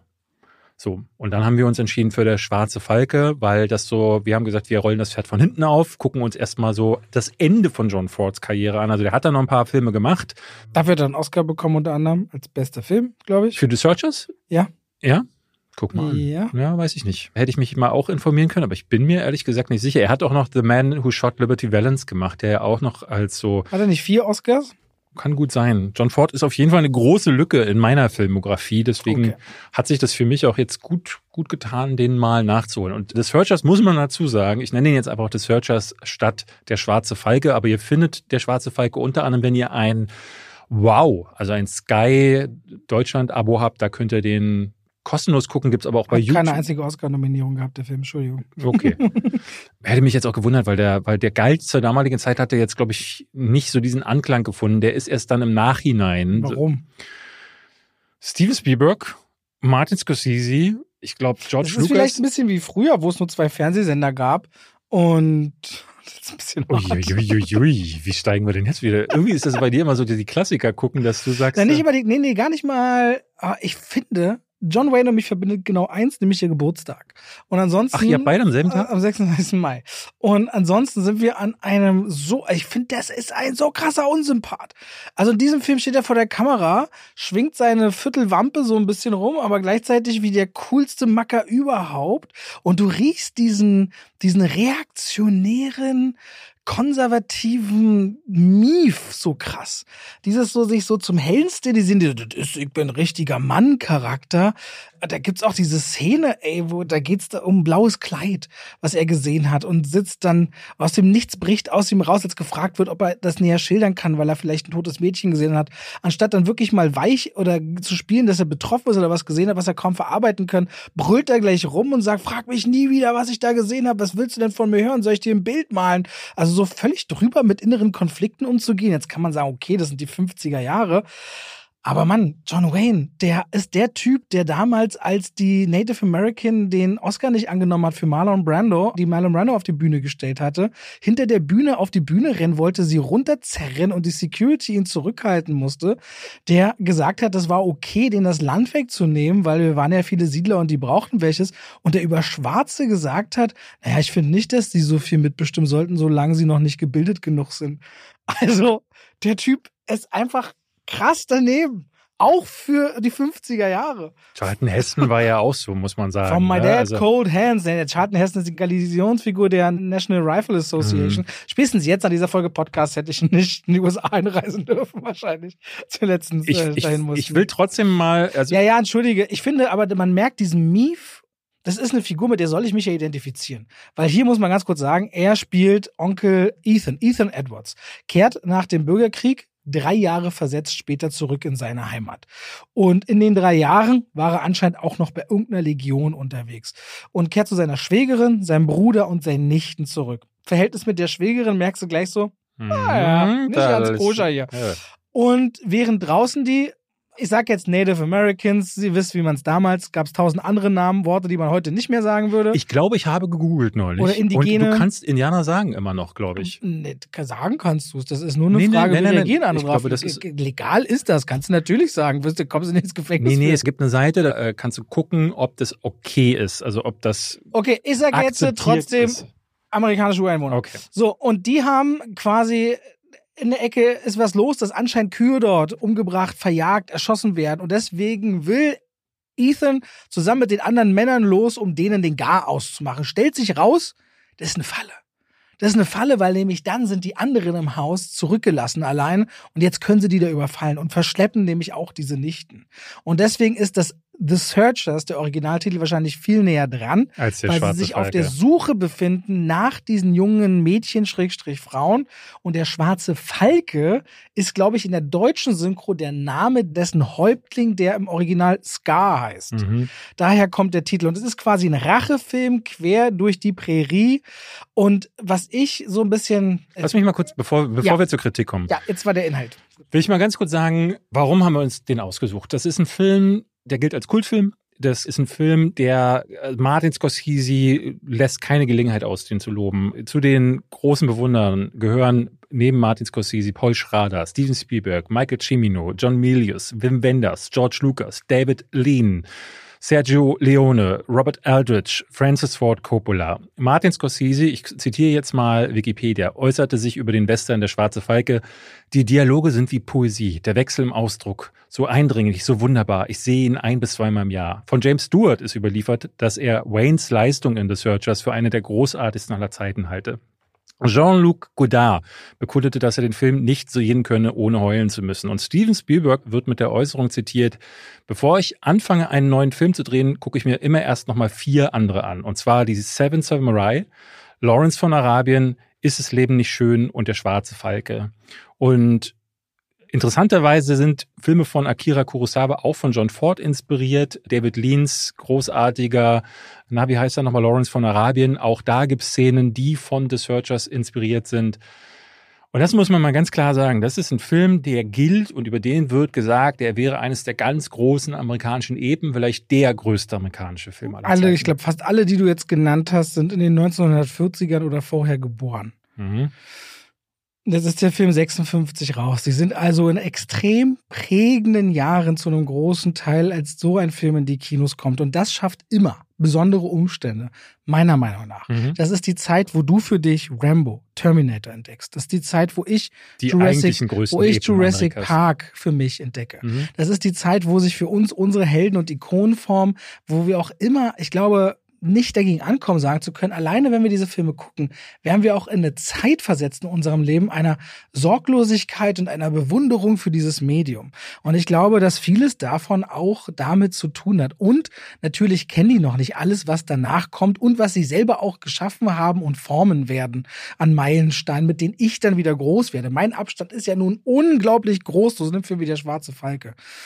So, und dann haben wir uns entschieden für Der Schwarze Falke, weil das so, wir haben gesagt, wir rollen das Pferd von hinten auf, gucken uns erstmal so das Ende von John Fords Karriere an. Also der hat da noch ein paar Filme gemacht. Dafür hat er einen Oscar bekommen, unter anderem als bester Film, glaube ich. Für The Searchers? Ja. Ja? Guck mal an. Ja. Ja, weiß ich nicht. Hätte ich mich mal auch informieren können, aber ich bin mir ehrlich gesagt nicht sicher. Er hat auch noch The Man Who Shot Liberty Valance gemacht, der ja auch noch als so, Hat er nicht vier Oscars? kann gut sein. John Ford ist auf jeden Fall eine große Lücke in meiner Filmografie, deswegen Okay. hat sich das für mich auch jetzt gut, gut getan, den mal nachzuholen. Und The Searchers muss man dazu sagen, ich nenne ihn jetzt einfach auch The Searchers statt Der Schwarze Falke, aber ihr findet Der Schwarze Falke unter anderem, wenn ihr ein Wow, also ein Sky Deutschland-Abo habt, da könnt ihr den kostenlos gucken, gibt's aber auch bei Hat YouTube. keine einzige Oscar-Nominierung gehabt, der Film, Entschuldigung. Okay. Hätte mich jetzt auch gewundert, weil der, weil der galt zur damaligen Zeit, hat er jetzt, glaube ich, nicht so diesen Anklang gefunden. Der ist erst dann im Nachhinein. Warum? Steven Spielberg, Martin Scorsese, ich glaube George Das ist vielleicht Lucas. ein bisschen wie früher, wo es nur zwei Fernsehsender gab und das ist ein bisschen hart. Uiuiuiui, wie steigen wir denn jetzt wieder? Irgendwie ist das bei dir immer so, die Klassiker gucken, dass du sagst. Ja, nicht äh, immer die, nee, nee, gar nicht mal. Aber ich finde, John Wayne und mich verbindet genau eins, nämlich ihr Geburtstag. Und ansonsten. Ach, ihr habt beide am selben Tag? Äh, am sechsunddreißigsten Mai. Und ansonsten sind wir an einem so, ich finde, das ist ein so krasser Unsympath. Also in diesem Film steht er vor der Kamera, schwingt seine Viertelwampe so ein bisschen rum, aber gleichzeitig wie der coolste Macker überhaupt. Und du riechst diesen, diesen reaktionären, konservativen Mief so krass. Dieses so sich so zum Hellen stilisieren, das ist, ich bin ein richtiger Mann-Charakter. Da gibt's auch diese Szene, ey, wo da geht's da um ein blaues Kleid, was er gesehen hat und sitzt dann aus dem Nichts, bricht aus ihm raus, als gefragt wird, ob er das näher schildern kann, weil er vielleicht ein totes Mädchen gesehen hat, anstatt dann wirklich mal weich oder zu spielen, dass er betroffen ist oder was gesehen hat, was er kaum verarbeiten kann, brüllt er gleich rum und sagt, frag mich nie wieder, was ich da gesehen habe, was willst du denn von mir hören, soll ich dir ein Bild malen? Also so völlig drüber mit inneren Konflikten umzugehen. Jetzt kann man sagen, okay, das sind die fünfziger Jahre. Aber Mann, John Wayne, der ist der Typ, der damals, als die Native American den Oscar nicht angenommen hat für Marlon Brando, die Marlon Brando auf die Bühne gestellt hatte, hinter der Bühne auf die Bühne rennen wollte, sie runterzerren und die Security ihn zurückhalten musste, der gesagt hat, das war okay, denen das Land wegzunehmen, weil wir waren ja viele Siedler und die brauchten welches. Und der über Schwarze gesagt hat, naja, ich finde nicht, dass die so viel mitbestimmen sollten, solange sie noch nicht gebildet genug sind. Also, der Typ ist einfach krass daneben. Auch für die fünfziger Jahre. Charlton Heston war ja auch so, muss man sagen. From My ne? Dad, also Cold Hands. Der Charlton Heston ist die Galisationsfigur der National Rifle Association. Mhm. Spätestens jetzt an dieser Folge Podcast hätte ich nicht in die U S A einreisen dürfen, wahrscheinlich. Zuletzt ich, äh, dahin ich, mussten. ich will trotzdem mal... Also ja, ja, entschuldige. Ich finde aber, man merkt diesen Mief, das ist eine Figur, mit der soll ich mich ja identifizieren. Weil hier muss man ganz kurz sagen, er spielt Onkel Ethan, Ethan Edwards, kehrt nach dem Bürgerkrieg drei Jahre versetzt später zurück in seine Heimat. Und in den drei Jahren war er anscheinend auch noch bei irgendeiner Legion unterwegs und kehrt zu seiner Schwägerin, seinem Bruder und seinen Nichten zurück. Verhältnis mit der Schwägerin merkst du gleich so, mhm, naja, nicht ganz koscher hier. Ja. Und während draußen die, ich sag jetzt Native Americans, Sie wisst, wie man es damals, gab es tausend andere Namen, Worte, die man heute nicht mehr sagen würde. Ich glaube, ich habe gegoogelt neulich. Oder Indigene. Und du kannst Indianer sagen immer noch, glaube ich. Nee, sagen kannst du es. Das ist nur eine Nee, nee, Frage, nein, wie nein, reagieren nein. andere Ich drauf. glaube, das ist- Legal ist das, kannst du natürlich sagen. Wirst du, kommst du nicht ins Gefängnis Nee, nee, für. es gibt eine Seite, da äh, kannst du gucken, ob das okay ist. Also ob das Okay, ich sage jetzt akzeptiert trotzdem ist. amerikanische Ureinwohner. Okay. So, und die haben quasi in der Ecke ist was los, dass anscheinend Kühe dort umgebracht, verjagt, erschossen werden. Und deswegen will Ethan zusammen mit den anderen Männern los, um denen den Gar auszumachen. Stellt sich raus, das ist eine Falle. Das ist eine Falle, weil nämlich dann sind die anderen im Haus zurückgelassen allein und jetzt können sie die da überfallen und verschleppen nämlich auch diese Nichten. Und deswegen ist das The Searchers, der Originaltitel, wahrscheinlich viel näher dran, Als der weil sie schwarze sich auf Falke. der Suche befinden nach diesen jungen Mädchen, Schrägstrich Frauen. Und der schwarze Falke ist, glaube ich, in der deutschen Synchro der Name dessen Häuptling, der im Original Scar heißt. Mhm. Daher kommt der Titel. Und es ist quasi ein Rachefilm quer durch die Prärie. Und was ich so ein bisschen... Lass mich mal kurz, bevor, bevor Ja. wir zur Kritik kommen, Ja, jetzt war der Inhalt. will ich mal ganz kurz sagen, warum haben wir uns den ausgesucht? Das ist ein Film, der gilt als Kultfilm. Das ist ein Film, der äh, Martin Scorsese lässt keine Gelegenheit aus, den zu loben. Zu den großen Bewunderern gehören neben Martin Scorsese Paul Schrader, Steven Spielberg, Michael Cimino, John Milius, Wim Wenders, George Lucas, David Lean, Sergio Leone, Robert Aldrich, Francis Ford Coppola. Martin Scorsese, ich zitiere jetzt mal Wikipedia, äußerte sich über den Western Der schwarze Falke: Die Dialoge sind wie Poesie, der Wechsel im Ausdruck, so eindringlich, so wunderbar. Ich sehe ihn ein- bis zweimal im Jahr. Von James Stewart ist überliefert, dass er Waynes Leistung in The Searchers für eine der großartigsten aller Zeiten halte. Jean-Luc Godard bekundete, dass er den Film nicht sehen könne, ohne heulen zu müssen. Und Steven Spielberg wird mit der Äußerung zitiert: Bevor ich anfange, einen neuen Film zu drehen, gucke ich mir immer erst nochmal vier andere an. Und zwar die Seven Samurai, Lawrence von Arabien, Ist das Leben nicht schön und Der schwarze Falke. Und interessanterweise sind Filme von Akira Kurosawa auch von John Ford inspiriert. David Leans großartiger, na, wie heißt er nochmal, Lawrence von Arabien. Auch da gibt es Szenen, die von The Searchers inspiriert sind. Und das muss man mal ganz klar sagen. Das ist ein Film, der gilt und über den wird gesagt, er wäre eines der ganz großen amerikanischen Epen, vielleicht der größte amerikanische Film aller Zeiten. Alle, ich glaube, fast alle, die du jetzt genannt hast, sind in den neunzehnhundertvierzigern oder vorher geboren. Mhm. Das ist der Film sechsundfünfzig raus. Die sind also in extrem prägenden Jahren zu einem großen Teil, als so ein Film in die Kinos kommt. Und das schafft immer besondere Umstände, meiner Meinung nach. Mhm. Das ist die Zeit, wo du für dich Rambo, Terminator entdeckst. Das ist die Zeit, wo ich Die Jurassic, eigentlichen größten wo ich Epen Jurassic Amerikas. Park für mich entdecke. Mhm. Das ist die Zeit, wo sich für uns unsere Helden und Ikonen formen, wo wir auch immer, ich glaube, nicht dagegen ankommen, sagen zu können, alleine wenn wir diese Filme gucken, werden wir auch in eine Zeit versetzt in unserem Leben einer Sorglosigkeit und einer Bewunderung für dieses Medium. Und ich glaube, dass vieles davon auch damit zu tun hat. Und natürlich kennen die noch nicht alles, was danach kommt und was sie selber auch geschaffen haben und formen werden an Meilensteinen, mit denen ich dann wieder groß werde. Mein Abstand ist ja nun unglaublich groß zu so einem Film wie Der schwarze Falke.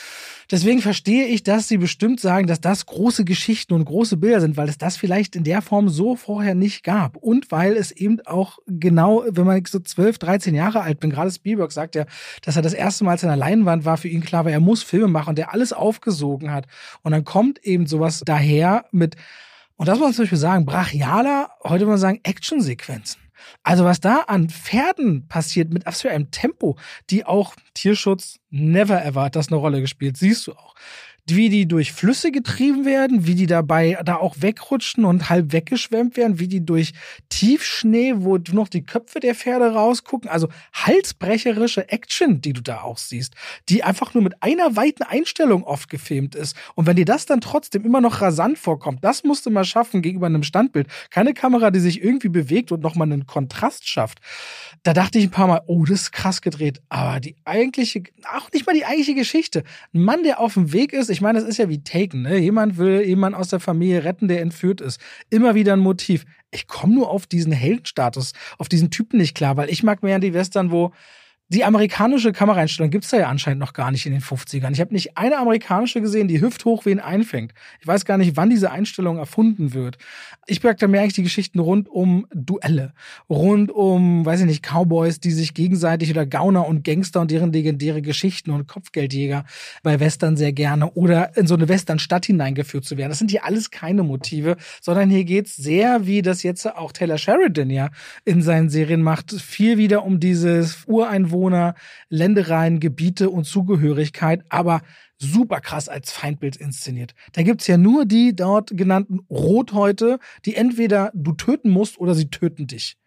Deswegen verstehe ich, dass sie bestimmt sagen, dass das große Geschichten und große Bilder sind, weil es das vielleicht in der Form so vorher nicht gab. Und weil es eben auch genau, wenn man so zwölf, dreizehn Jahre alt bin, gerade Spielberg sagt ja, dass er das erste Mal, als er an der Leinwand war, für ihn klar war, er muss Filme machen und der alles aufgesogen hat. Und dann kommt eben sowas daher mit, und das muss man zum Beispiel sagen, brachialer, heute würde man sagen, Actionsequenzen. Also was da an Pferden passiert mit was für einem Tempo, die auch Tierschutz never ever hat das eine Rolle gespielt, siehst du auch. Wie die durch Flüsse getrieben werden, wie die dabei da auch wegrutschen und halb weggeschwemmt werden, wie die durch Tiefschnee, wo noch die Köpfe der Pferde rausgucken. Also halsbrecherische Action, die du da auch siehst, die einfach nur mit einer weiten Einstellung oft gefilmt ist. Und wenn dir das dann trotzdem immer noch rasant vorkommt, das musst du mal schaffen gegenüber einem Standbild. Keine Kamera, die sich irgendwie bewegt und nochmal einen Kontrast schafft. Da dachte ich ein paar Mal, oh, das ist krass gedreht. Aber die eigentliche, auch nicht mal die eigentliche Geschichte. Ein Mann, der auf dem Weg ist, ich meine, das ist ja wie Taken, ne? Jemand will jemanden aus der Familie retten, der entführt ist. Immer wieder ein Motiv. Ich komme nur auf diesen Heldenstatus, auf diesen Typen nicht klar, weil ich mag mehr die Western, wo die amerikanische Kameraeinstellung gibt's da ja anscheinend noch gar nicht in den fünfzigern. Ich habe nicht eine amerikanische gesehen, die hüfthoch wen einfängt. Ich weiß gar nicht, wann diese Einstellung erfunden wird. Ich mag da mehr eigentlich die Geschichten rund um Duelle, rund um, weiß ich nicht, Cowboys, die sich gegenseitig oder Gauner und Gangster und deren legendäre Geschichten und Kopfgeldjäger bei Western sehr gerne oder in so eine Westernstadt hineingeführt zu werden. Das sind hier alles keine Motive, sondern hier geht's sehr, wie das jetzt auch Taylor Sheridan ja in seinen Serien macht, viel wieder um dieses Ureinwohner Ländereien, Gebiete und Zugehörigkeit, aber super krass als Feindbild inszeniert. Da gibt's ja nur die dort genannten Rothäute, die entweder du töten musst oder sie töten dich.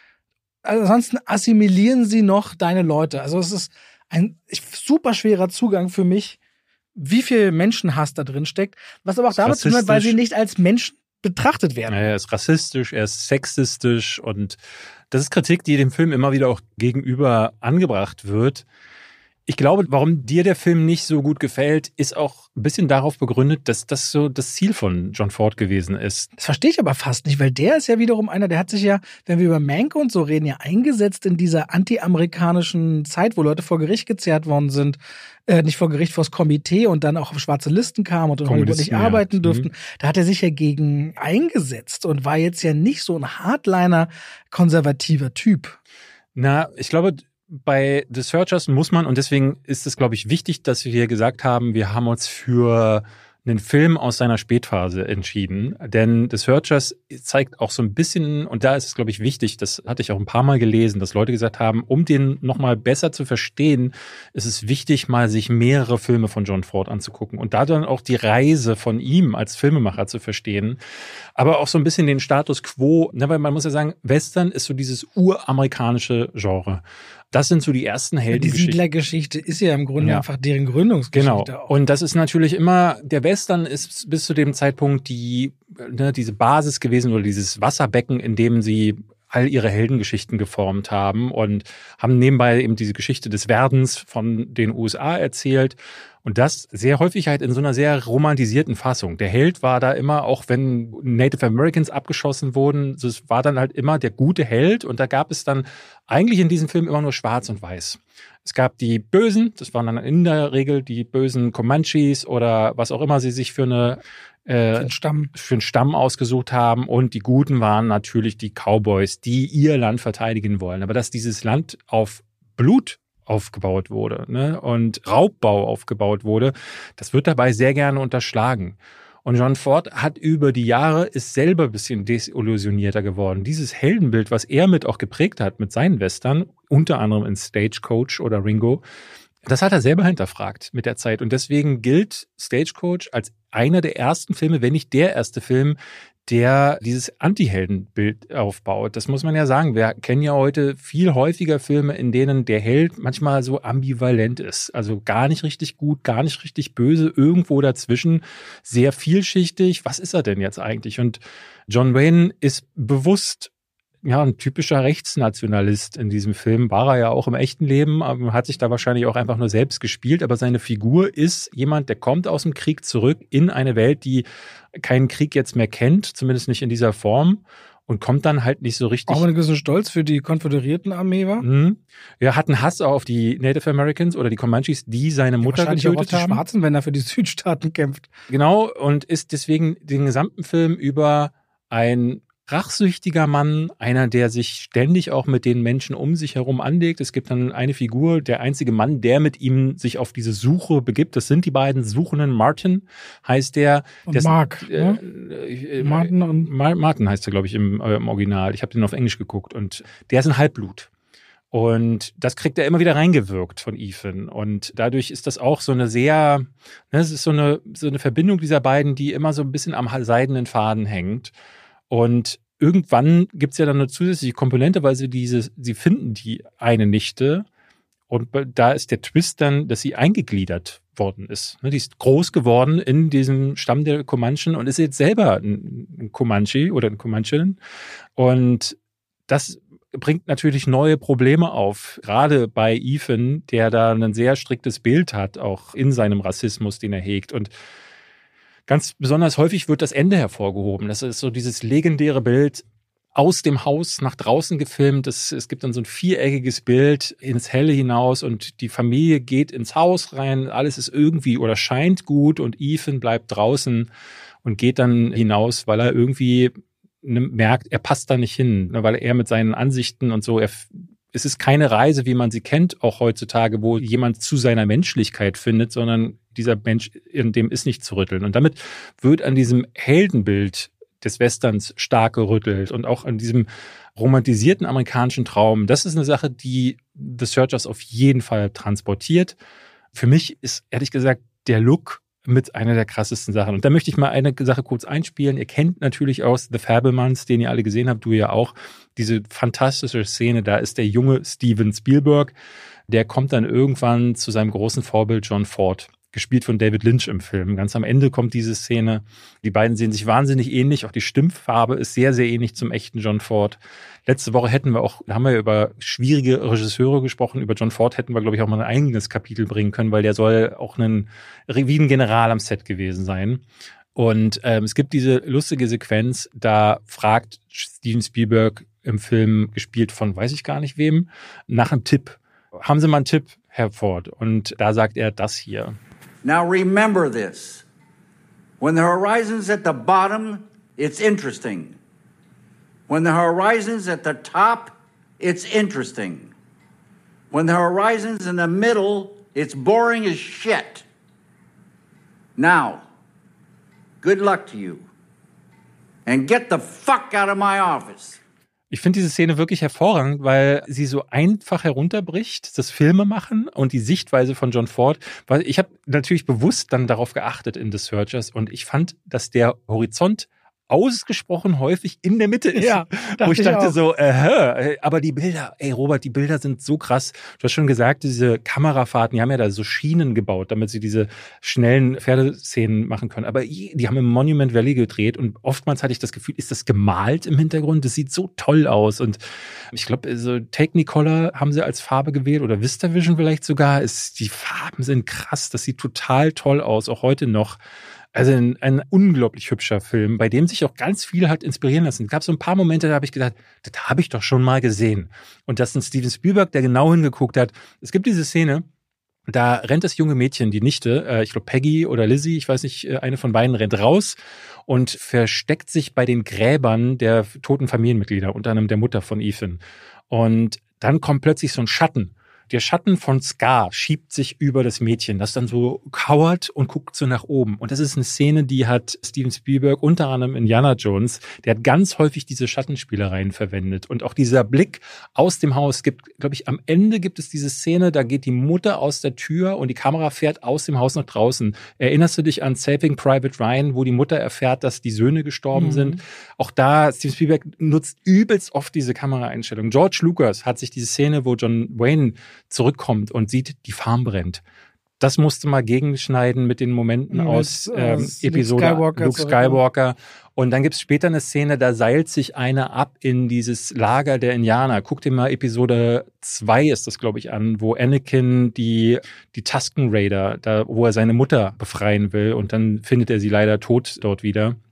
Also ansonsten assimilieren sie noch deine Leute. Also es ist ein super schwerer Zugang für mich, wie viel Menschenhass da drin steckt, was aber auch damit zu tun hat, weil sie nicht als Menschen betrachtet werden. Ja, er ist rassistisch, er ist sexistisch und das ist Kritik, die dem Film immer wieder auch gegenüber angebracht wird. Ich glaube, warum dir der Film nicht so gut gefällt, ist auch ein bisschen darauf begründet, dass das so das Ziel von John Ford gewesen ist. Das verstehe ich aber fast nicht, weil der ist ja wiederum einer, der hat sich ja, wenn wir über Mank und so reden, ja eingesetzt in dieser anti-amerikanischen Zeit, wo Leute vor Gericht gezerrt worden sind, äh, nicht vor Gericht, vors Komitee und dann auch auf schwarze Listen kamen und in Hollywood nicht arbeiten ja. durften. Mhm. Da hat er sich ja gegen eingesetzt und war jetzt ja nicht so ein Hardliner, konservativer Typ. Na, ich glaube, bei The Searchers muss man, und deswegen ist es, glaube ich, wichtig, dass wir hier gesagt haben, wir haben uns für einen Film aus seiner Spätphase entschieden. Denn The Searchers zeigt auch so ein bisschen, und da ist es, glaube ich, wichtig, das hatte ich auch ein paar Mal gelesen, dass Leute gesagt haben, um den nochmal besser zu verstehen, ist es wichtig, mal sich mehrere Filme von John Ford anzugucken und da dann auch die Reise von ihm als Filmemacher zu verstehen. Aber auch so ein bisschen den Status quo, ne, weil man muss ja sagen, Western ist so dieses uramerikanische Genre. Das sind so die ersten Heldengeschichten. Die Siedlergeschichte ist ja im Grunde ja. einfach deren Gründungsgeschichte. Genau. Auch. Und das ist natürlich immer, der Western ist bis zu dem Zeitpunkt die, ne, diese Basis gewesen oder dieses Wasserbecken, in dem sie all ihre Heldengeschichten geformt haben und haben nebenbei eben diese Geschichte des Werdens von den U S A erzählt. Und das sehr häufig halt in so einer sehr romantisierten Fassung. Der Held war da immer, auch wenn Native Americans abgeschossen wurden, es war dann halt immer der gute Held. Und da gab es dann eigentlich in diesem Film immer nur schwarz und weiß. Es gab die Bösen, das waren dann in der Regel die bösen Comanches oder was auch immer sie sich für eine äh, für einen Stamm. für einen Stamm ausgesucht haben. Und die Guten waren natürlich die Cowboys, die ihr Land verteidigen wollen. Aber dass dieses Land auf Blut aufgebaut wurde, ne, und Raubbau aufgebaut wurde, das wird dabei sehr gerne unterschlagen. Und John Ford hat über die Jahre ist selber ein bisschen desillusionierter geworden. Dieses Heldenbild, was er mit auch geprägt hat mit seinen Western, unter anderem in Stagecoach oder Ringo, das hat er selber hinterfragt mit der Zeit. Und deswegen gilt Stagecoach als einer der ersten Filme, wenn nicht der erste Film, der dieses Anti-Heldenbild aufbaut. Das muss man ja sagen. Wir kennen ja heute viel häufiger Filme, in denen der Held manchmal so ambivalent ist. Also gar nicht richtig gut, gar nicht richtig böse, irgendwo dazwischen, sehr vielschichtig. Was ist er denn jetzt eigentlich? Und John Wayne ist bewusst ja ein typischer Rechtsnationalist in diesem Film. War er ja auch im echten Leben, hat sich da wahrscheinlich auch einfach nur selbst gespielt. Aber seine Figur ist jemand, der kommt aus dem Krieg zurück in eine Welt, die keinen Krieg jetzt mehr kennt, zumindest nicht in dieser Form. und kommt dann halt nicht so richtig. Auch wenn ein gewisser Stolz für die Konföderiertenarmee war? Mhm. Er hat einen Hass auf die Native Americans oder die Comanches, die seine Mutter ja, getötet auch auf die haben. Schwarzen, wenn er für die Südstaaten kämpft. Genau, und ist deswegen den gesamten Film über ein rachsüchtiger Mann, einer, der sich ständig auch mit den Menschen um sich herum anlegt. Es gibt dann eine Figur, der einzige Mann, der mit ihm sich auf diese Suche begibt. Das sind die beiden Suchenden. Martin heißt der. Und der Mark. Ist, äh, äh, Martin und Martin heißt er, glaube ich, im, äh, im Original. Ich habe den auf Englisch geguckt. Und der ist ein Halbblut. Und das kriegt er immer wieder reingewirkt von Ethan. Und dadurch ist das auch so eine sehr, ne, es ist so eine, so eine Verbindung dieser beiden, die immer so ein bisschen am seidenen Faden hängt. Und irgendwann gibt es ja dann eine zusätzliche Komponente, weil sie diese, sie finden die eine Nichte und da ist der Twist dann, dass sie eingegliedert worden ist. Die ist groß geworden in diesem Stamm der Comanchen und ist jetzt selber ein Comanche oder eine Comanchin. Und das bringt natürlich neue Probleme auf, gerade bei Ethan, der da ein sehr striktes Bild hat, auch in seinem Rassismus, den er hegt. Und ganz besonders häufig wird das Ende hervorgehoben. Das ist so dieses legendäre Bild aus dem Haus nach draußen gefilmt. Es, es gibt dann so ein viereckiges Bild ins Helle hinaus und die Familie geht ins Haus rein. Alles ist irgendwie oder scheint gut und Ethan bleibt draußen und geht dann hinaus, weil er irgendwie merkt, er passt da nicht hin, weil er mit seinen Ansichten und so, er, es ist keine Reise, wie man sie kennt, auch heutzutage, wo jemand zu seiner Menschlichkeit findet, sondern dieser Mensch, in dem ist nicht zu rütteln. Und damit wird an diesem Heldenbild des Westerns stark gerüttelt und auch an diesem romantisierten amerikanischen Traum. Das ist eine Sache, die The Searchers auf jeden Fall transportiert. Für mich ist ehrlich gesagt der Look mit einer der krassesten Sachen. Und da möchte ich mal eine Sache kurz einspielen. Ihr kennt natürlich aus The Fabelmans, den ihr alle gesehen habt, du ja auch, diese fantastische Szene, da ist der junge Steven Spielberg, der kommt dann irgendwann zu seinem großen Vorbild John Ford, gespielt von David Lynch im Film. Ganz am Ende kommt diese Szene. Die beiden sehen sich wahnsinnig ähnlich. Auch die Stimmfarbe ist sehr, sehr ähnlich zum echten John Ford. Letzte Woche hätten wir auch, da haben wir über schwierige Regisseure gesprochen. Über John Ford hätten wir, glaube ich, auch mal ein eigenes Kapitel bringen können, weil der soll auch ein, wie ein General am Set gewesen sein. Und ähm, es gibt diese lustige Sequenz, da fragt Steven Spielberg im Film, gespielt von weiß ich gar nicht wem, nach einem Tipp. Haben Sie mal einen Tipp, Herr Ford? Und da sagt er das hier. Now remember this. When the horizon's at the bottom, it's interesting. When the horizon's at the top, it's interesting. When the horizon's in the middle, it's boring as shit. Now, good luck to you. And get the fuck out of my office. Ich finde diese Szene wirklich hervorragend, weil sie so einfach herunterbricht, das Filmemachen und die Sichtweise von John Ford. Weil ich habe natürlich bewusst dann darauf geachtet in The Searchers und ich fand, dass der Horizont ausgesprochen häufig in der Mitte ist. Ja, wo ich, ich dachte auch. so, äh, aber die Bilder, ey Robert, die Bilder sind so krass. Du hast schon gesagt, diese Kamerafahrten, die haben ja da so Schienen gebaut, damit sie diese schnellen Pferdeszenen machen können. Aber die haben im Monument Valley gedreht und oftmals hatte ich das Gefühl, ist das gemalt im Hintergrund? Das sieht so toll aus. Und ich glaube, so Technicolor haben sie als Farbe gewählt oder VistaVision vielleicht sogar. Ist, die Farben sind krass, das sieht total toll aus, auch heute noch. Also ein, ein unglaublich hübscher Film, bei dem sich auch ganz viel hat inspirieren lassen. Es gab so ein paar Momente, da habe ich gedacht, das habe ich doch schon mal gesehen. Und das ist ein Steven Spielberg, der genau hingeguckt hat. Es gibt diese Szene, da rennt das junge Mädchen, die Nichte, äh, ich glaube Peggy oder Lizzie, ich weiß nicht, eine von beiden rennt raus und versteckt sich bei den Gräbern der toten Familienmitglieder, unter anderem der Mutter von Ethan. Und dann kommt plötzlich so ein Schatten. Der Schatten von Scar schiebt sich über das Mädchen, das dann so kauert und guckt so nach oben. Und das ist eine Szene, die hat Steven Spielberg unter anderem Indiana Jones, der hat ganz häufig diese Schattenspielereien verwendet. Und auch dieser Blick aus dem Haus gibt, glaube ich, am Ende gibt es diese Szene, da geht die Mutter aus der Tür und die Kamera fährt aus dem Haus nach draußen. Erinnerst du dich an Saving Private Ryan, wo die Mutter erfährt, dass die Söhne gestorben mhm. sind? Auch da, Steven Spielberg nutzt übelst oft diese Kameraeinstellung. George Lucas hat sich diese Szene, wo John Wayne zurückkommt und sieht, die Farm brennt. Das musste mal gegenschneiden mit den Momenten mit, aus ähm, äh, Episode Luke Skywalker. Luke Skywalker. Und dann gibt's später eine Szene, da seilt sich einer ab in dieses Lager der Indianer. Guck dir mal Episode zwei ist das, glaube ich, an, wo Anakin die, die Tusken Raider, da, wo er seine Mutter befreien will und dann findet er sie leider tot dort wieder.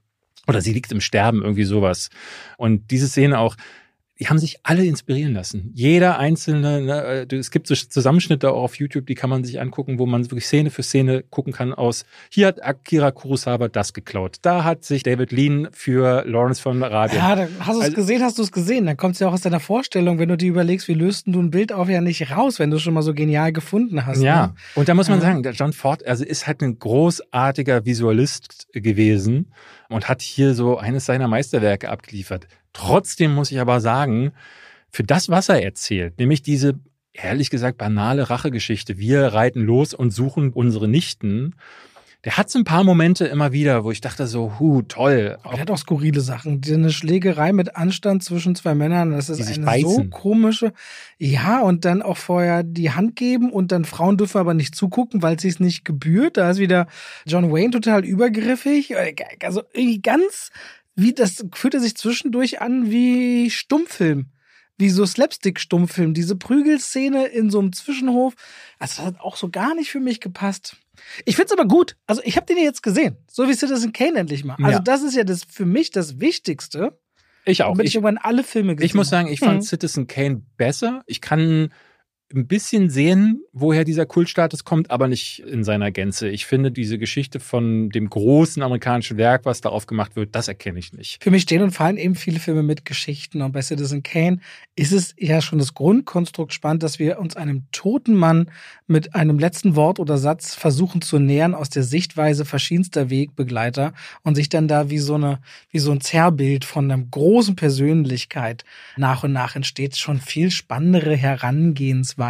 Oder sie liegt im Sterben, irgendwie sowas. Und diese Szene auch, die haben sich alle inspirieren lassen. Jeder einzelne, ne, es gibt so Zusammenschnitte auch auf YouTube, die kann man sich angucken, wo man wirklich Szene für Szene gucken kann aus, hier hat Akira Kurosawa das geklaut. Da hat sich David Lean für Lawrence von Arabien. Ja, dann hast du es also, gesehen, hast du es gesehen. Dann kommt es ja auch aus deiner Vorstellung, wenn du dir überlegst, wie löst du ein Bild auf ja nicht raus, wenn du es schon mal so genial gefunden hast. Ja, ne? Und da muss man ja. sagen, der John Ford, also ist halt ein großartiger Visualist gewesen und hat hier so eines seiner Meisterwerke abgeliefert. Trotzdem muss ich aber sagen, für das, was er erzählt, nämlich diese, ehrlich gesagt, banale Rachegeschichte, wir reiten los und suchen unsere Nichten, der hat so ein paar Momente immer wieder, wo ich dachte so, hu, toll. Aber der hat auch skurrile Sachen. Eine Schlägerei mit Anstand zwischen zwei Männern, das ist eine beißen. so komische. Ja, und dann auch vorher die Hand geben und dann Frauen dürfen aber nicht zugucken, weil es sich nicht gebührt. Da ist wieder John Wayne total übergriffig. Also irgendwie ganz... Wie, das fühlte sich zwischendurch an wie Stummfilm. Wie so Slapstick-Stummfilm. Diese Prügelszene in so einem Zwischenhof. Also das hat auch so gar nicht für mich gepasst. Ich find's aber gut. Also ich habe den jetzt gesehen. So wie Citizen Kane endlich mal. Also ja. das ist ja das für mich das Wichtigste. Ich auch. Damit ich, ich irgendwann alle Filme gesehen Ich muss sagen, ich fand mhm. Citizen Kane besser. Ich kann ein bisschen sehen, woher dieser Kultstatus kommt, aber nicht in seiner Gänze. Ich finde diese Geschichte von dem großen amerikanischen Werk, was darauf gemacht wird, das erkenne ich nicht. Für mich stehen und fallen eben viele Filme mit Geschichten. Und bei Citizen Kane ist es ja schon das Grundkonstrukt spannend, dass wir uns einem toten Mann mit einem letzten Wort oder Satz versuchen zu nähern aus der Sichtweise verschiedenster Wegbegleiter und sich dann da wie so eine, wie so ein Zerrbild von einer großen Persönlichkeit nach und nach entsteht. Schon viel spannendere Herangehensweise,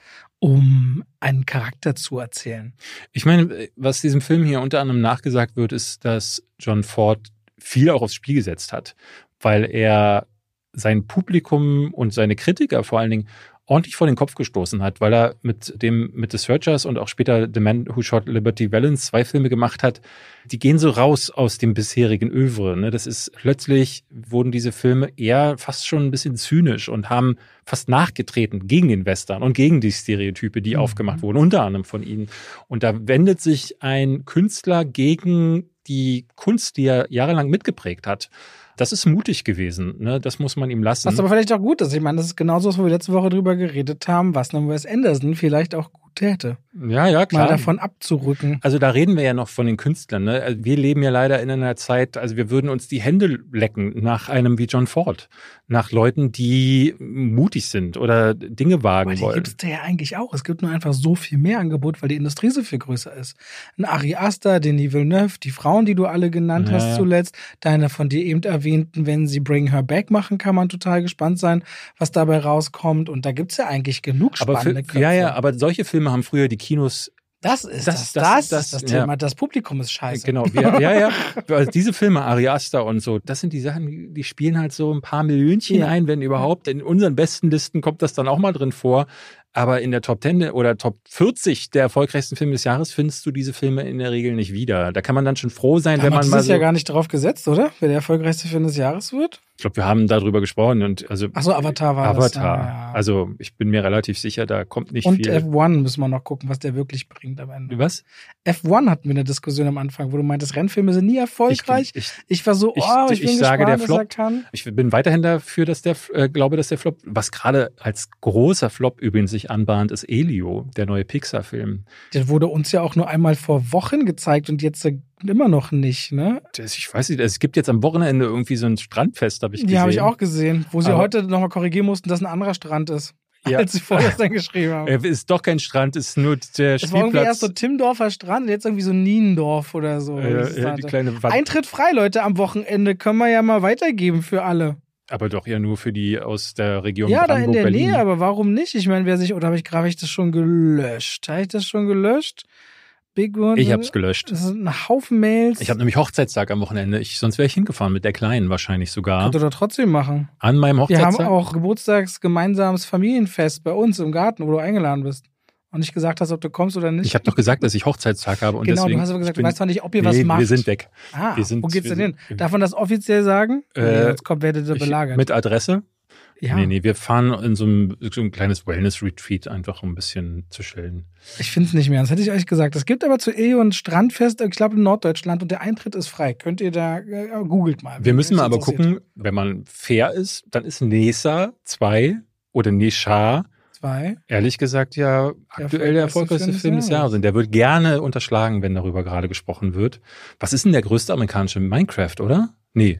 um einen Charakter zu erzählen. Ich meine, was diesem Film hier unter anderem nachgesagt wird, ist, dass John Ford viel auch aufs Spiel gesetzt hat, weil er sein Publikum und seine Kritiker vor allen Dingen ordentlich vor den Kopf gestoßen hat, weil er mit dem mit The Searchers und auch später The Man Who Shot Liberty Valance zwei Filme gemacht hat, die gehen so raus aus dem bisherigen Övre. Ne? Das ist plötzlich wurden diese Filme eher fast schon ein bisschen zynisch und haben fast nachgetreten gegen den Western und gegen die Stereotype, die mhm. aufgemacht wurden, unter anderem von ihnen. Und da wendet sich ein Künstler gegen die Kunst, die er jahrelang mitgeprägt hat. Das ist mutig gewesen, ne? Das muss man ihm lassen. Was aber vielleicht auch gut ist. Ich meine, das ist genauso, was wir letzte Woche drüber geredet haben, was dann Wes Anderson vielleicht auch gut täte. Ja, ja, klar. Mal davon abzurücken. Also da reden wir ja noch von den Künstlern, ne? Wir leben ja leider in einer Zeit, also wir würden uns die Hände lecken nach einem wie John Ford. Nach Leuten, die mutig sind oder Dinge wagen aber wollen. Die gibt es ja eigentlich auch. Es gibt nur einfach so viel mehr Angebot, weil die Industrie so viel größer ist. Ein Ari Aster, Denis Villeneuve, die Frauen, die du alle genannt ja, hast ja. zuletzt, deine von dir eben erwähnten, wenn sie Bring Her Back machen, kann man total gespannt sein, was dabei rauskommt. Und da gibt es ja eigentlich genug spannende aber für, Köpfe. Ja, ja, aber solche Filme haben früher die Kinos. Das ist das, das, das, das, ist das ja. Thema. Das Publikum ist scheiße. Genau, wir, ja, ja. Also diese Filme, Ari Aster und so, das sind die Sachen, die, die spielen halt so ein paar Millionchen ja. ein, wenn überhaupt. In unseren besten Listen kommt das dann auch mal drin vor. Aber in der Top zehn oder Top vierzig der erfolgreichsten Filme des Jahres findest du diese Filme in der Regel nicht wieder. Da kann man dann schon froh sein, Damals wenn man mal ist so... ja gar nicht drauf gesetzt, oder? Wer der erfolgreichste Film des Jahres wird? Ich glaube, wir haben darüber gesprochen und also Ach so, Avatar war Avatar. das. Ja, ja. Also ich bin mir relativ sicher, da kommt nicht und viel. Und F eins müssen wir noch gucken, was der wirklich bringt am Ende. Was? F eins hatten wir eine Diskussion am Anfang, wo du meintest, Rennfilme sind nie erfolgreich. Ich, ich, ich war so, oh, ich, ich bin ich sage, gespannt, der Flop, was er kann. Ich bin weiterhin dafür, dass der, äh, glaube, dass der Flop, was gerade als großer Flop übrigens sich anbahnt, ist Elio, der neue Pixar-Film. Der wurde uns ja auch nur einmal vor Wochen gezeigt und jetzt äh, immer noch nicht, ne? Das, ich weiß nicht, es gibt jetzt am Wochenende irgendwie so ein Strandfest, habe ich gesehen. Die habe ich auch gesehen, wo sie Aber heute nochmal korrigieren mussten, dass ein anderer Strand ist. Ja. Als sie vorher dann geschrieben haben. Es ist doch kein Strand, es ist nur der es Spielplatz. Es war irgendwie erst so Timmendorfer Strand und jetzt irgendwie so Niendorf oder so. Äh, ja, die kleine Wand. Eintritt frei, Leute, am Wochenende. Können wir ja mal weitergeben für alle. Aber doch ja nur für die aus der Region ja, Brandenburg, da in der Berlin. Nähe, aber warum nicht? Ich meine, wer sich, oder habe ich gerade das schon gelöscht? Habe ich das schon gelöscht? Big One? Ich habe es gelöscht. Das sind ein Haufen Mails. Ich habe nämlich Hochzeitstag am Wochenende. Ich, sonst wäre ich hingefahren mit der Kleinen wahrscheinlich sogar. Könnt ihr doch trotzdem machen. An meinem Hochzeitstag? Wir haben auch Geburtstags gemeinsames Familienfest bei uns im Garten, wo du eingeladen bist. Und nicht gesagt hast, ob du kommst oder nicht. Ich habe doch gesagt, dass ich Hochzeitstag habe. Und genau, deswegen, du hast aber gesagt, bin, du weißt zwar nicht, ob ihr nee, was macht. wir sind weg. Ah, wir sind, wo geht's wir denn sind, hin? Darf man das offiziell sagen? Äh, nee, jetzt kommt, werdet ihr belagert. Mit Adresse. Ja. Nee, nee, wir fahren in so ein, so ein kleines Wellness-Retreat einfach, um ein bisschen zu chillen. Ich finde es nicht mehr, das hätte ich euch gesagt. Es gibt aber zu Ehe und Strandfest, ich glaube in Norddeutschland, und der Eintritt ist frei. Könnt ihr da, äh, googelt mal. Wir müssen mal aber gucken, wenn man fair ist, dann ist Nesa zwei oder Nesha zwei. Ehrlich gesagt ja aktuell der erfolgreichste Film des Jahres. Und der wird gerne unterschlagen, wenn darüber gerade gesprochen wird. Was ist denn der größte amerikanische Minecraft, oder? Nee.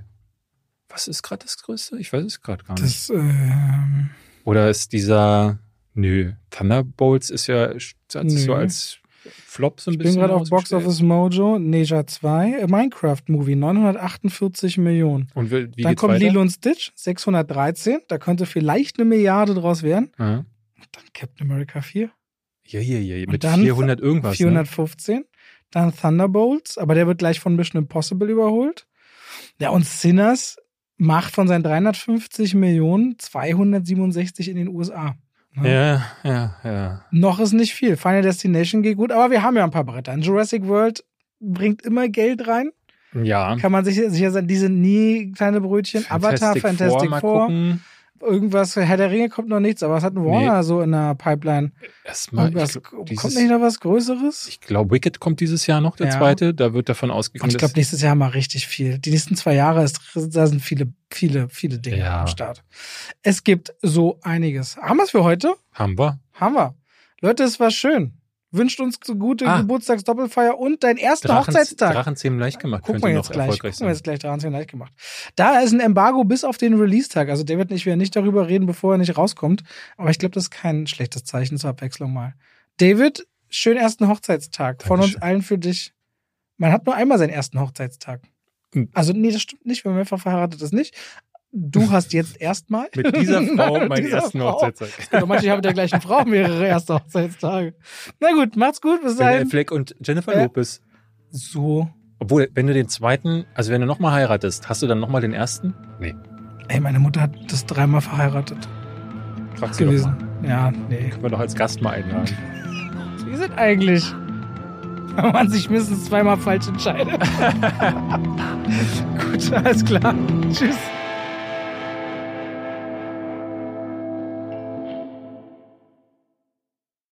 Was ist gerade das größte? Ich weiß es gerade gar nicht. Das, ähm Oder ist dieser, nö, Thunderbolts ist ja, hat sich so als Flop so ein ich bisschen Ich bin gerade auf Box Office Mojo, Neja zwei, äh, Minecraft-Movie, neunhundertachtundvierzig Millionen. Und wie, wie Dann geht's kommt weiter? Lilo und Stitch, sechshundertdreizehn, da könnte vielleicht eine Milliarde draus werden. Ja. Und dann Captain America vier. Ja, ja, ja, Und mit dann vierhundert irgendwas. vierhundertfünfzehn. Ne? Dann Thunderbolts, aber der wird gleich von Mission Impossible überholt. Ja, und Sinners macht von seinen dreihundertfünfzig Millionen zweihundertsiebenundsechzig in den U S A. Ne? Ja, ja, ja. Noch ist nicht viel. Final Destination geht gut, aber wir haben ja ein paar Bretter. Jurassic World bringt immer Geld rein. Ja. Kann man sich sicher sein, diese nie kleine Brötchen. Avatar, Fantastic Four, Four. Gucken. Irgendwas, Herr der Ringe kommt noch nichts, aber was hat ein Warner Nee. so in der Pipeline? Erstmal, Irgendwas, ich glaub, kommt dieses- nicht noch was Größeres? Ich glaube, Wicked kommt dieses Jahr noch, der Ja. zweite. Da wird davon ausgegangen, Und ich glaube, nächstes Jahr haben wir richtig viel. Die nächsten zwei Jahre, ist, da sind viele, viele, viele Dinge Ja. am Start. Es gibt so einiges. Haben wir es für heute? haben wir. Haben wir. Leute, es war schön. Wünscht uns so gute Ah. Geburtstagsdoppelfeier und deinen ersten Drachen, Hochzeitstag. Drachenzähmen leicht gemacht. Gucken könnte wir noch jetzt gleich. erfolgreich Gucken wir sein. jetzt gleich daran, sind leicht gemacht. Da ist ein Embargo bis auf den Release-Tag. Also David und ich werden nicht darüber reden, bevor er nicht rauskommt. Aber ich glaube, das ist kein schlechtes Zeichen zur Abwechslung mal. David, schönen ersten Hochzeitstag. Von uns Dankeschön. allen für dich. Man hat nur einmal seinen ersten Hochzeitstag. Hm. Also nee, das stimmt nicht, wenn man mehrfach verheiratet ist nicht. Du hast jetzt erstmal Mit dieser Frau Mit meinen dieser ersten Frau. Hochzeitstag. Genau, manche haben mit der gleichen Frau mehrere erste Hochzeitstage. Na gut, macht's gut, bis Ben dahin. Affleck und Jennifer Ja. Lopez. So. Obwohl, wenn du den zweiten, also wenn du nochmal heiratest, hast du dann nochmal den ersten? Nee. Ey, meine Mutter hat das dreimal verheiratet Frag sie doch gewesen. mal. Ja, nee. Können wir doch als Gast mal einladen. Wie sind eigentlich? Wenn man sich mindestens zweimal falsch entscheidet. Gut, alles klar. Tschüss.